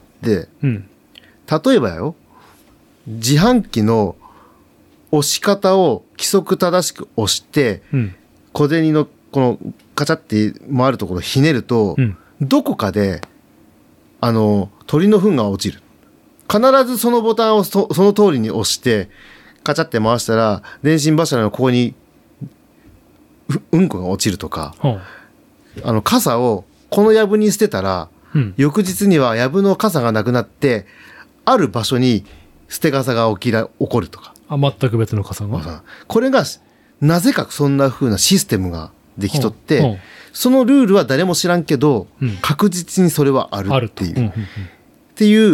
うん、例えばよ自販機の押し方を規則正しく押して、うん、小銭のこのカチャって回るところをひねると、うん、どこかであの鳥の糞が落ちる。必ずそのボタンを そ, その通りに押してカチャって回したら電信柱のここにうんこが落ちるとか、はあ、あの傘をこの藪に捨てたら、うん、翌日には藪の傘がなくなってある場所に捨て傘が起きら起こるとか。 あ全く別の傘が。 これがなぜかそんな風なシステムができとって、はあはあ、そのルールは誰も知らんけど、うん、確実にそれはあるっていう、うんうんうん、っていう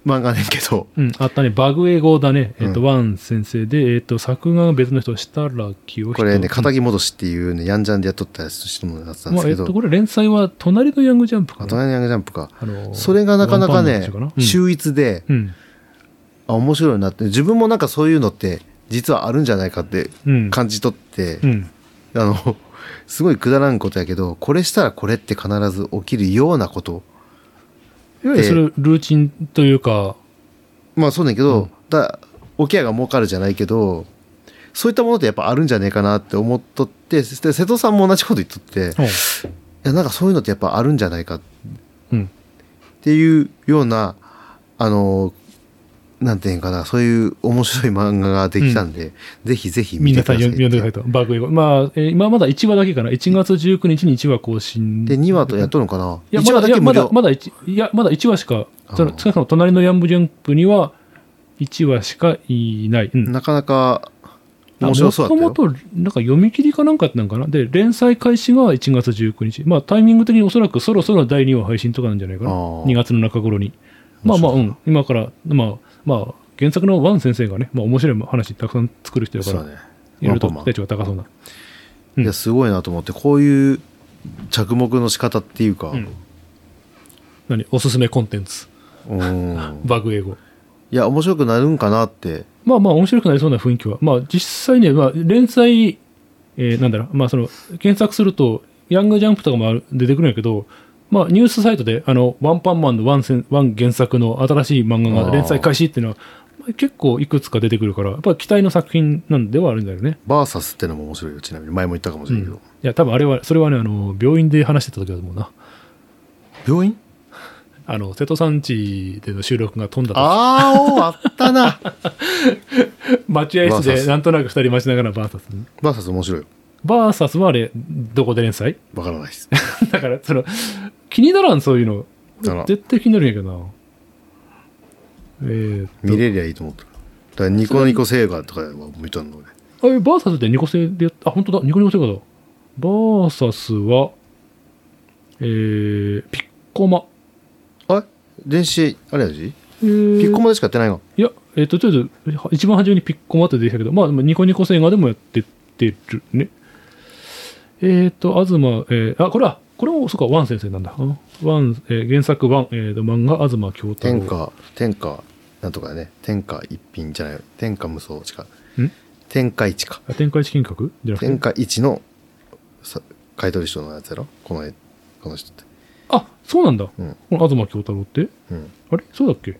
漫画ねんけど、 うん、あったね。バグ英語だね。えっ、ー、と、 うん、 ワン先生で、えっ、ー、と、作画が別の人、設楽清人。 これね、仇戻しっていうね、ヤンジャンでやっとったやつとしてもやってたんですけど。まあ、えっ、ー、 と、これ連載は、隣のヤングジャンプかな。 隣のヤングジャンプか。あのー、それがなかなかね、うん、秀逸で、うん、あ、面白いなって、自分もなんかそういうのって、実はあるんじゃないかって感じ取って、うん、あの、すごいくだらんことやけど、これしたらこれって必ず起きるようなこと。 いわゆるそれルーチンというか。 まあそうだけど、うん、だ起きやが儲かるじゃないけど、そういったものってやっぱあるんじゃねえかなって思っとって、瀬戸さんも同じこと言っとって、いやなんかそういうのってやっぱあるんじゃないかっていうような、あの、なんていうかな、そういう面白い漫画ができたんで、うん、ぜひぜひ見てください。みんな読んでくださいと。バグ英語。まあ、えー、今まだいちわだけかな。いちがつじゅうくにちにいちわ更新。 で、にわとやっとるのかな。 いや、まだ、いやまだ、まだいち、いや、まだいちわしか、その、少なくとも隣のヤングジャンプにはいちわしかいない。うん、 なかなか面白そうだったよ。 もともと、なんか読み切りかなんかってなんかな。で、連載開始がいちがつじゅうくにち。まあ、タイミング的におそらくそろそろだいにわ配信とかなんじゃないかな。にがつの中頃に。まあまあ、うん。今から、まあ、まあ、原作のワン先生がね、まあ、面白い話たくさん作る人だから、ね、いろいろと期待値が高そうな、 うん、いやすごいなと思って、こういう着目の仕方っていうか、うん、 何おすすめコンテンツバグ英語、 いや面白くなるんかなって、 まあまあ面白くなりそうな雰囲気は、まあ実際ね、まあ、連載、えー、なんだろう、まあその検索するとヤングジャンプとかも出てくるんやけど、まあ、ニュースサイトであのワンパンマンのワンセンワン原作の新しい漫画が連載開始っていうのは結構いくつか出てくるから、やっぱり期待の作品なんではあるんだよね。 バーサスってのも面白いよ。ちなみに前も言ったかもしれないけど、うん、いや多分あれはそれはね、あの病院で話してた時だと思うな。 病院？ あの瀬戸さん家での収録が飛んだ時、 あああったな待合室でなんとなくふたり待ちながらバーサス、ね、 バーサス面白いよ。 バーサスはあれどこで連載？ わからないですだからその気にならん、そういうの絶対気になるんやけどな。えー、 見れりゃいいと思った。だからニコニコ星画とかは見たの俺。あ、バーサスってニコ星でやった。あ、本当だ、ニコニコ星画だ。バーサスは、えー、ピッコマ。 あ、電子、あれやし、えー、ピッコマでしかやってないの？ いや、えっ、ー、と、とりあえず、一番初めにピッコマって出てきたけど、まあ、ニコニコ星画でもやってってるね。えっ、ー、と、東、えー、あ、これは、これも、そうか、ワン先生なんだ。ワン、えー、原作ワン、えー、漫画、東京太郎。 天下、天下、なんとかね、天下一品じゃない、天下無双しか。ん天下一か。 天下一金閣じゃなくて天下一の買い取り人のやつやろ、この絵、この人って。 あ、そうなんだ。 うん、 この東京太郎って、うん、あれそうだっけ？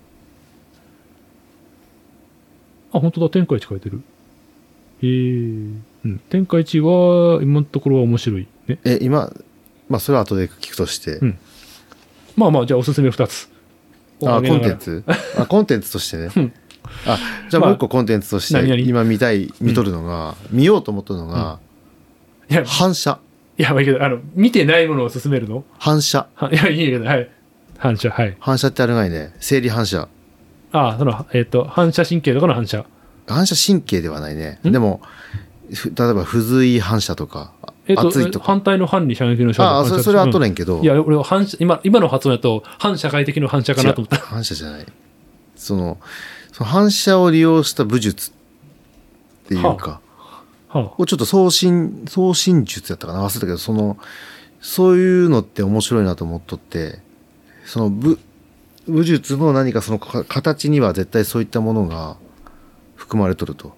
あ、本当だ、天下一書いてる。えー、うん。天下一は、今のところは面白いね。 え、今、まあ、それは後で聞くとして。うん、 まあまあ、じゃあおすすめふたつ。 あ、コンテンツあ、コンテンツとしてね。あ、じゃあもう一個コンテンツとして、今見たい、見とるのが、うん、見ようと思ったのが、うん、いや反射。 いや、まあいいけど、あの、見てないものを勧めるの？ 反射。 いや、いいけど、はい。反射、はい。 反射ってあるがいね。生理反射。 ああ、その、えっ、ー、と、反射神経とかの反射。 反射神経ではないね。でも、例えば、不随反射とか、 えー、と熱いとか。 反対の反に射撃の射。 ああ、それ、それは後ねんけど。 いや、俺は反射、今、今の発音だと、反社会的な反射かなと思った。 反射じゃない。その、その反射を利用した武術っていうか、はあはあ、ちょっと送信、送信術やったかな、忘れたけど、その、そういうのって面白いなと思っとって、その武、武術の何かその形には絶対そういったものが含まれとると。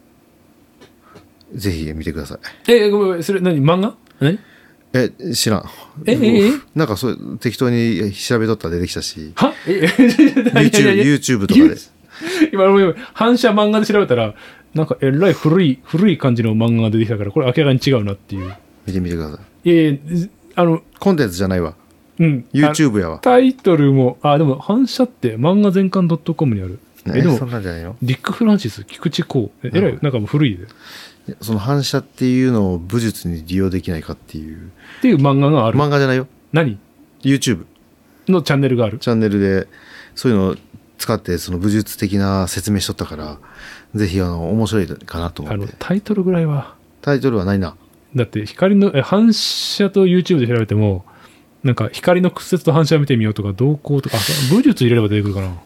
ぜひ見てください。 え、ごめんごめん、それ何漫画？何？ え、知らん。 え、え、えなんかそう、適当に調べとったら出てきたし。 はえ YouTube, YouTube とかで。 今、反射漫画で調べたら、なんかえらい古い、古い感じの漫画が出てきたから、これ明らかに違うなっていう。 見てみてください。 いやいや、あの、 コンテンツじゃないわ。 うん。 YouTube やわ。 タイトルも、あ、でも反射って漫画全巻 .com にある。 え、でも、そんなんじゃないの？ ディック・フランシス、菊池光。えらい、なんかもう古いで。 その反射っていうのを武術に利用できないかっていう。 っていう漫画がある。 漫画じゃないよ。 何？ YouTube のチャンネルがある。 チャンネルで、そういうのを使って、その武術的な説明しとったから、ぜひ、あの、面白いかなと思って。あの、 タイトルぐらいは。 タイトルはないな。 だって、光の、え、反射と YouTube で調べても、なんか、光の屈折と反射を見てみようとか、動向とか、武術入れれば出てくるかな。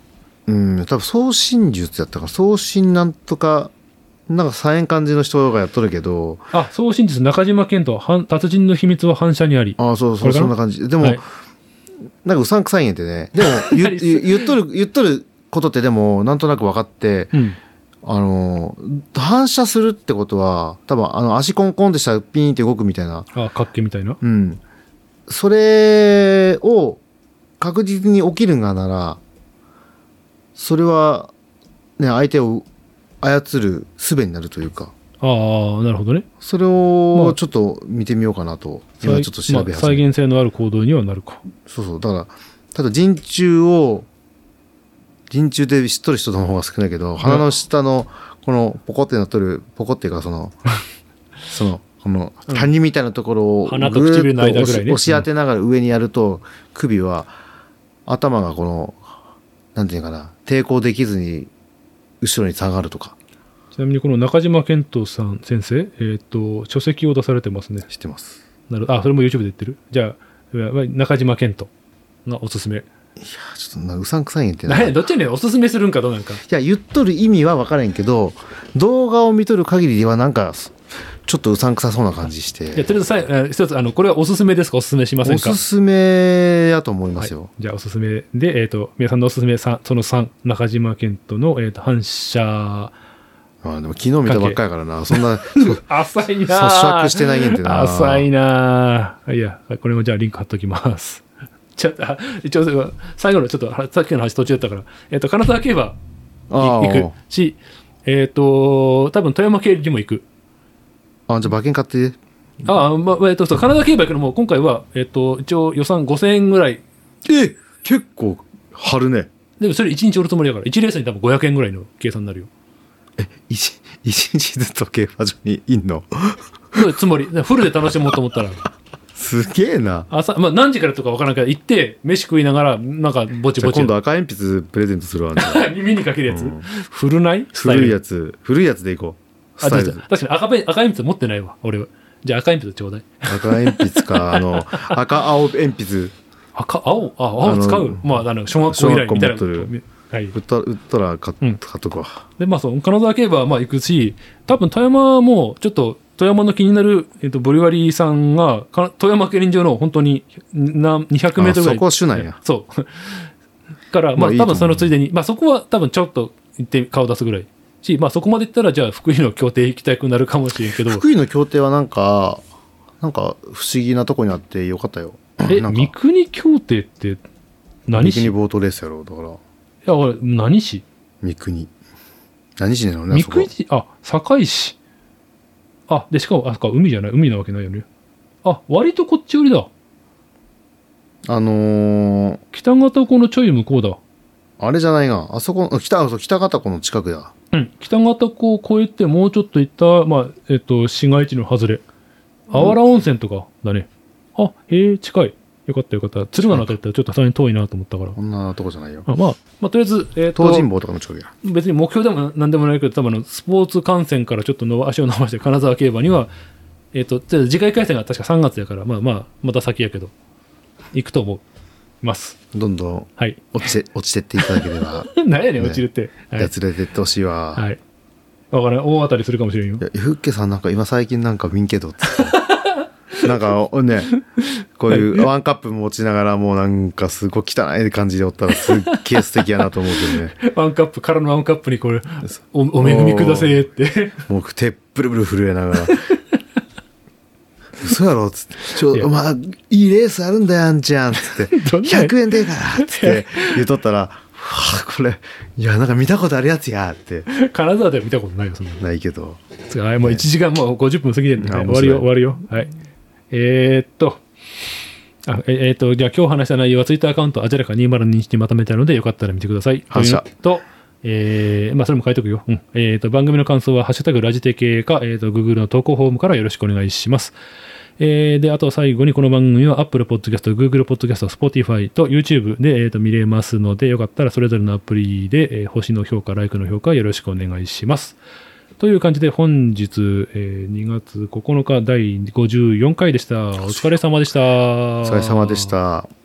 うん多分送信術やったから送信なんとかなんかさえん感じの人がやっとるけど、 あ、送信術中島健人達人の秘密は反射にあり。 あそうそうそんな感じでも、はい、なんかうさんくさいんやってね。でも言, 言っとる言っとることってでもなんとなく分かって、うん、あの反射するってことは多分あの足コンコンってしたらピーンって動くみたいな、 あ活気みたいな、 うん、それを確実に起きるがならそれはね相手を操る術になるというか、 ああなるほどね。 それをちょっと見てみようかなと、まあ、今ちょっと調べ始め、まあ、 再現性のある行動にはなるか。 そうそうだからただ陣中を陣中で知っとる人の方が少ないけど、うん、鼻の下のこのポコってなっとるポコっていうかそのそのこの谷みたいなところをぐーっと押し当てながら上にやると首は頭がこのなんていうかな抵抗できずに後ろに下がるとか。 ちなみにこの中島健人さん先生、えー、と書籍を出されてますね。 知ってます。 なるあそれも YouTube で言ってる。じゃあ中島健人がおすすめ。いやちょっとうさんくさいんやってな。どっちにおすすめするんかどうなんか。いや言っとる意味は分からんけど動画を見とる限りではなんかちょっとうさんくさそうな感じして。 いやとりあえずさ一つあのこれはおすすめですかおすすめしませんか。 おすすめやと思いますよ、 はい、じゃあおすすめで、えー、と皆さんのおすすめさそのさん中島健人の、えー、と反射。 ああでも昨日見たばっかりやからなそんな浅いな咀嚼してないんやってな。 浅いないやこれもじゃあリンク貼っときますちょっと一応最後のちょっとさっきの話途中だったから、えー、と金沢競馬行くしえっ、ー、と多分富山競輪も行く。 あじゃあ馬券買ってああ、まあえっ、ー、と金沢競馬行くのも今回は、えー、と一応予算ごせんえんぐらい。 え結構張るね。 でもそれいちにちおるつもりだからいちレースに多分ごひゃくえんぐらいの計算になるよ。 え一日ずつ競馬場にいんのつもりフルで楽しもうと思ったらすげえな。 朝、まあ、何時からとか分からんけど行って飯食いながらなんかぼちぼち今度赤鉛筆プレゼントするわ耳にかけるやつ、うん、古ない古いやつ古いやつでいこう。 あ確かに赤ペン赤鉛筆持ってないわ俺は。じゃあ赤鉛筆ちょうだい。 赤鉛筆かあの赤青鉛筆赤青あ青使う。まああの小学校以来みたいな。はい、 売った売ったら買っ、うん、買っとくわ。でまあそう金沢競馬はまあ行くし多分富山もちょっと富山の気になる、えー、とブリュワリーさんが富山競輪場の本当になにひゃくメートルぐらい。 そこは主なんや。 そうからまあ多分そのついでにまあそこは多分ちょっと行って顔出すぐらいし、まあそこまで行ったらじゃあ福井の競艇行きたくなるかもしれんけど福井の競艇はなんかなんか不思議なとこにあってよかったよ。 え三国競艇って何市？三国ボートレースやろだから。 いや俺何市？ 三国何市なのね。 三国市あ堺市あでしかもあそっか海じゃない海なわけないよね。あ割とこっち寄りだ。 あのー、 北方湖のちょい向こうだ。 あれじゃないなあそこ北北方湖の近くだ。 うん北方湖を越えてもうちょっと行ったまあえっと市街地の外れあわら温泉とかだね。あへえ近い。よかったよかった。敦賀のあたりってちょっとさらに遠いなと思ったから。 こんなとこじゃないよ。 あまあ、まあ、とりあえず、えー、 東尋坊とかも近くや。 別に目標でも何でもないけど、多分スポーツ観戦からちょっとの足を伸ばして金沢競馬には、えっ、ー、と、次回開催が確かさんがつやから、まあまあ、また先やけど、行くと思います。 どんどんはい落ちて、落ちてっていただければ。 何やねん、落ちるって。 はい、やつれてってほしいわ。 はい。わからん、大当たりするかもしれんよ。いや、ふっけさんなんか今最近なんか見んけどって。なんかね、こういうワンカップ持ちながらもうなんかすごい汚い感じでおったらすっげえ素敵やなと思うけどね。 ワンカップからのワンカップにこれ お, お恵みくだせーってもう手ブルブル震えながら嘘やろっつってちょいまあいいレースあるんだよあんちゃんっつってひゃくえんでええからっつって言うとったらはあこれいやなんか見たことあるやつやって金沢では見たことないよそんなないけどもういちじかんもうごじゅっぷん過ぎてるんで、ね、終わるよ終わるよはいえー、っと、あえー、っと、じゃあ今日話した内容はツイッターアカウント、アジャラカにせんにじゅういちにまとめたので、よかったら見てください。 反射。 と、えー、まあそれも書いとくよ。うん。えー、っと、番組の感想は、ハッシュタグラジテ系か、えー、っと、Google の投稿フォームからよろしくお願いします。えー、で、あと最後にこの番組は Apple Podcast、Google Podcast、Spotify と YouTube で、えー、っと見れますので、よかったらそれぞれのアプリで、えー、星の評価、ライクの評価よろしくお願いします。という感じで本日、えー、にがつここのかだいごじゅうよんかいでした。お疲れ様でした。 お疲れ様でした。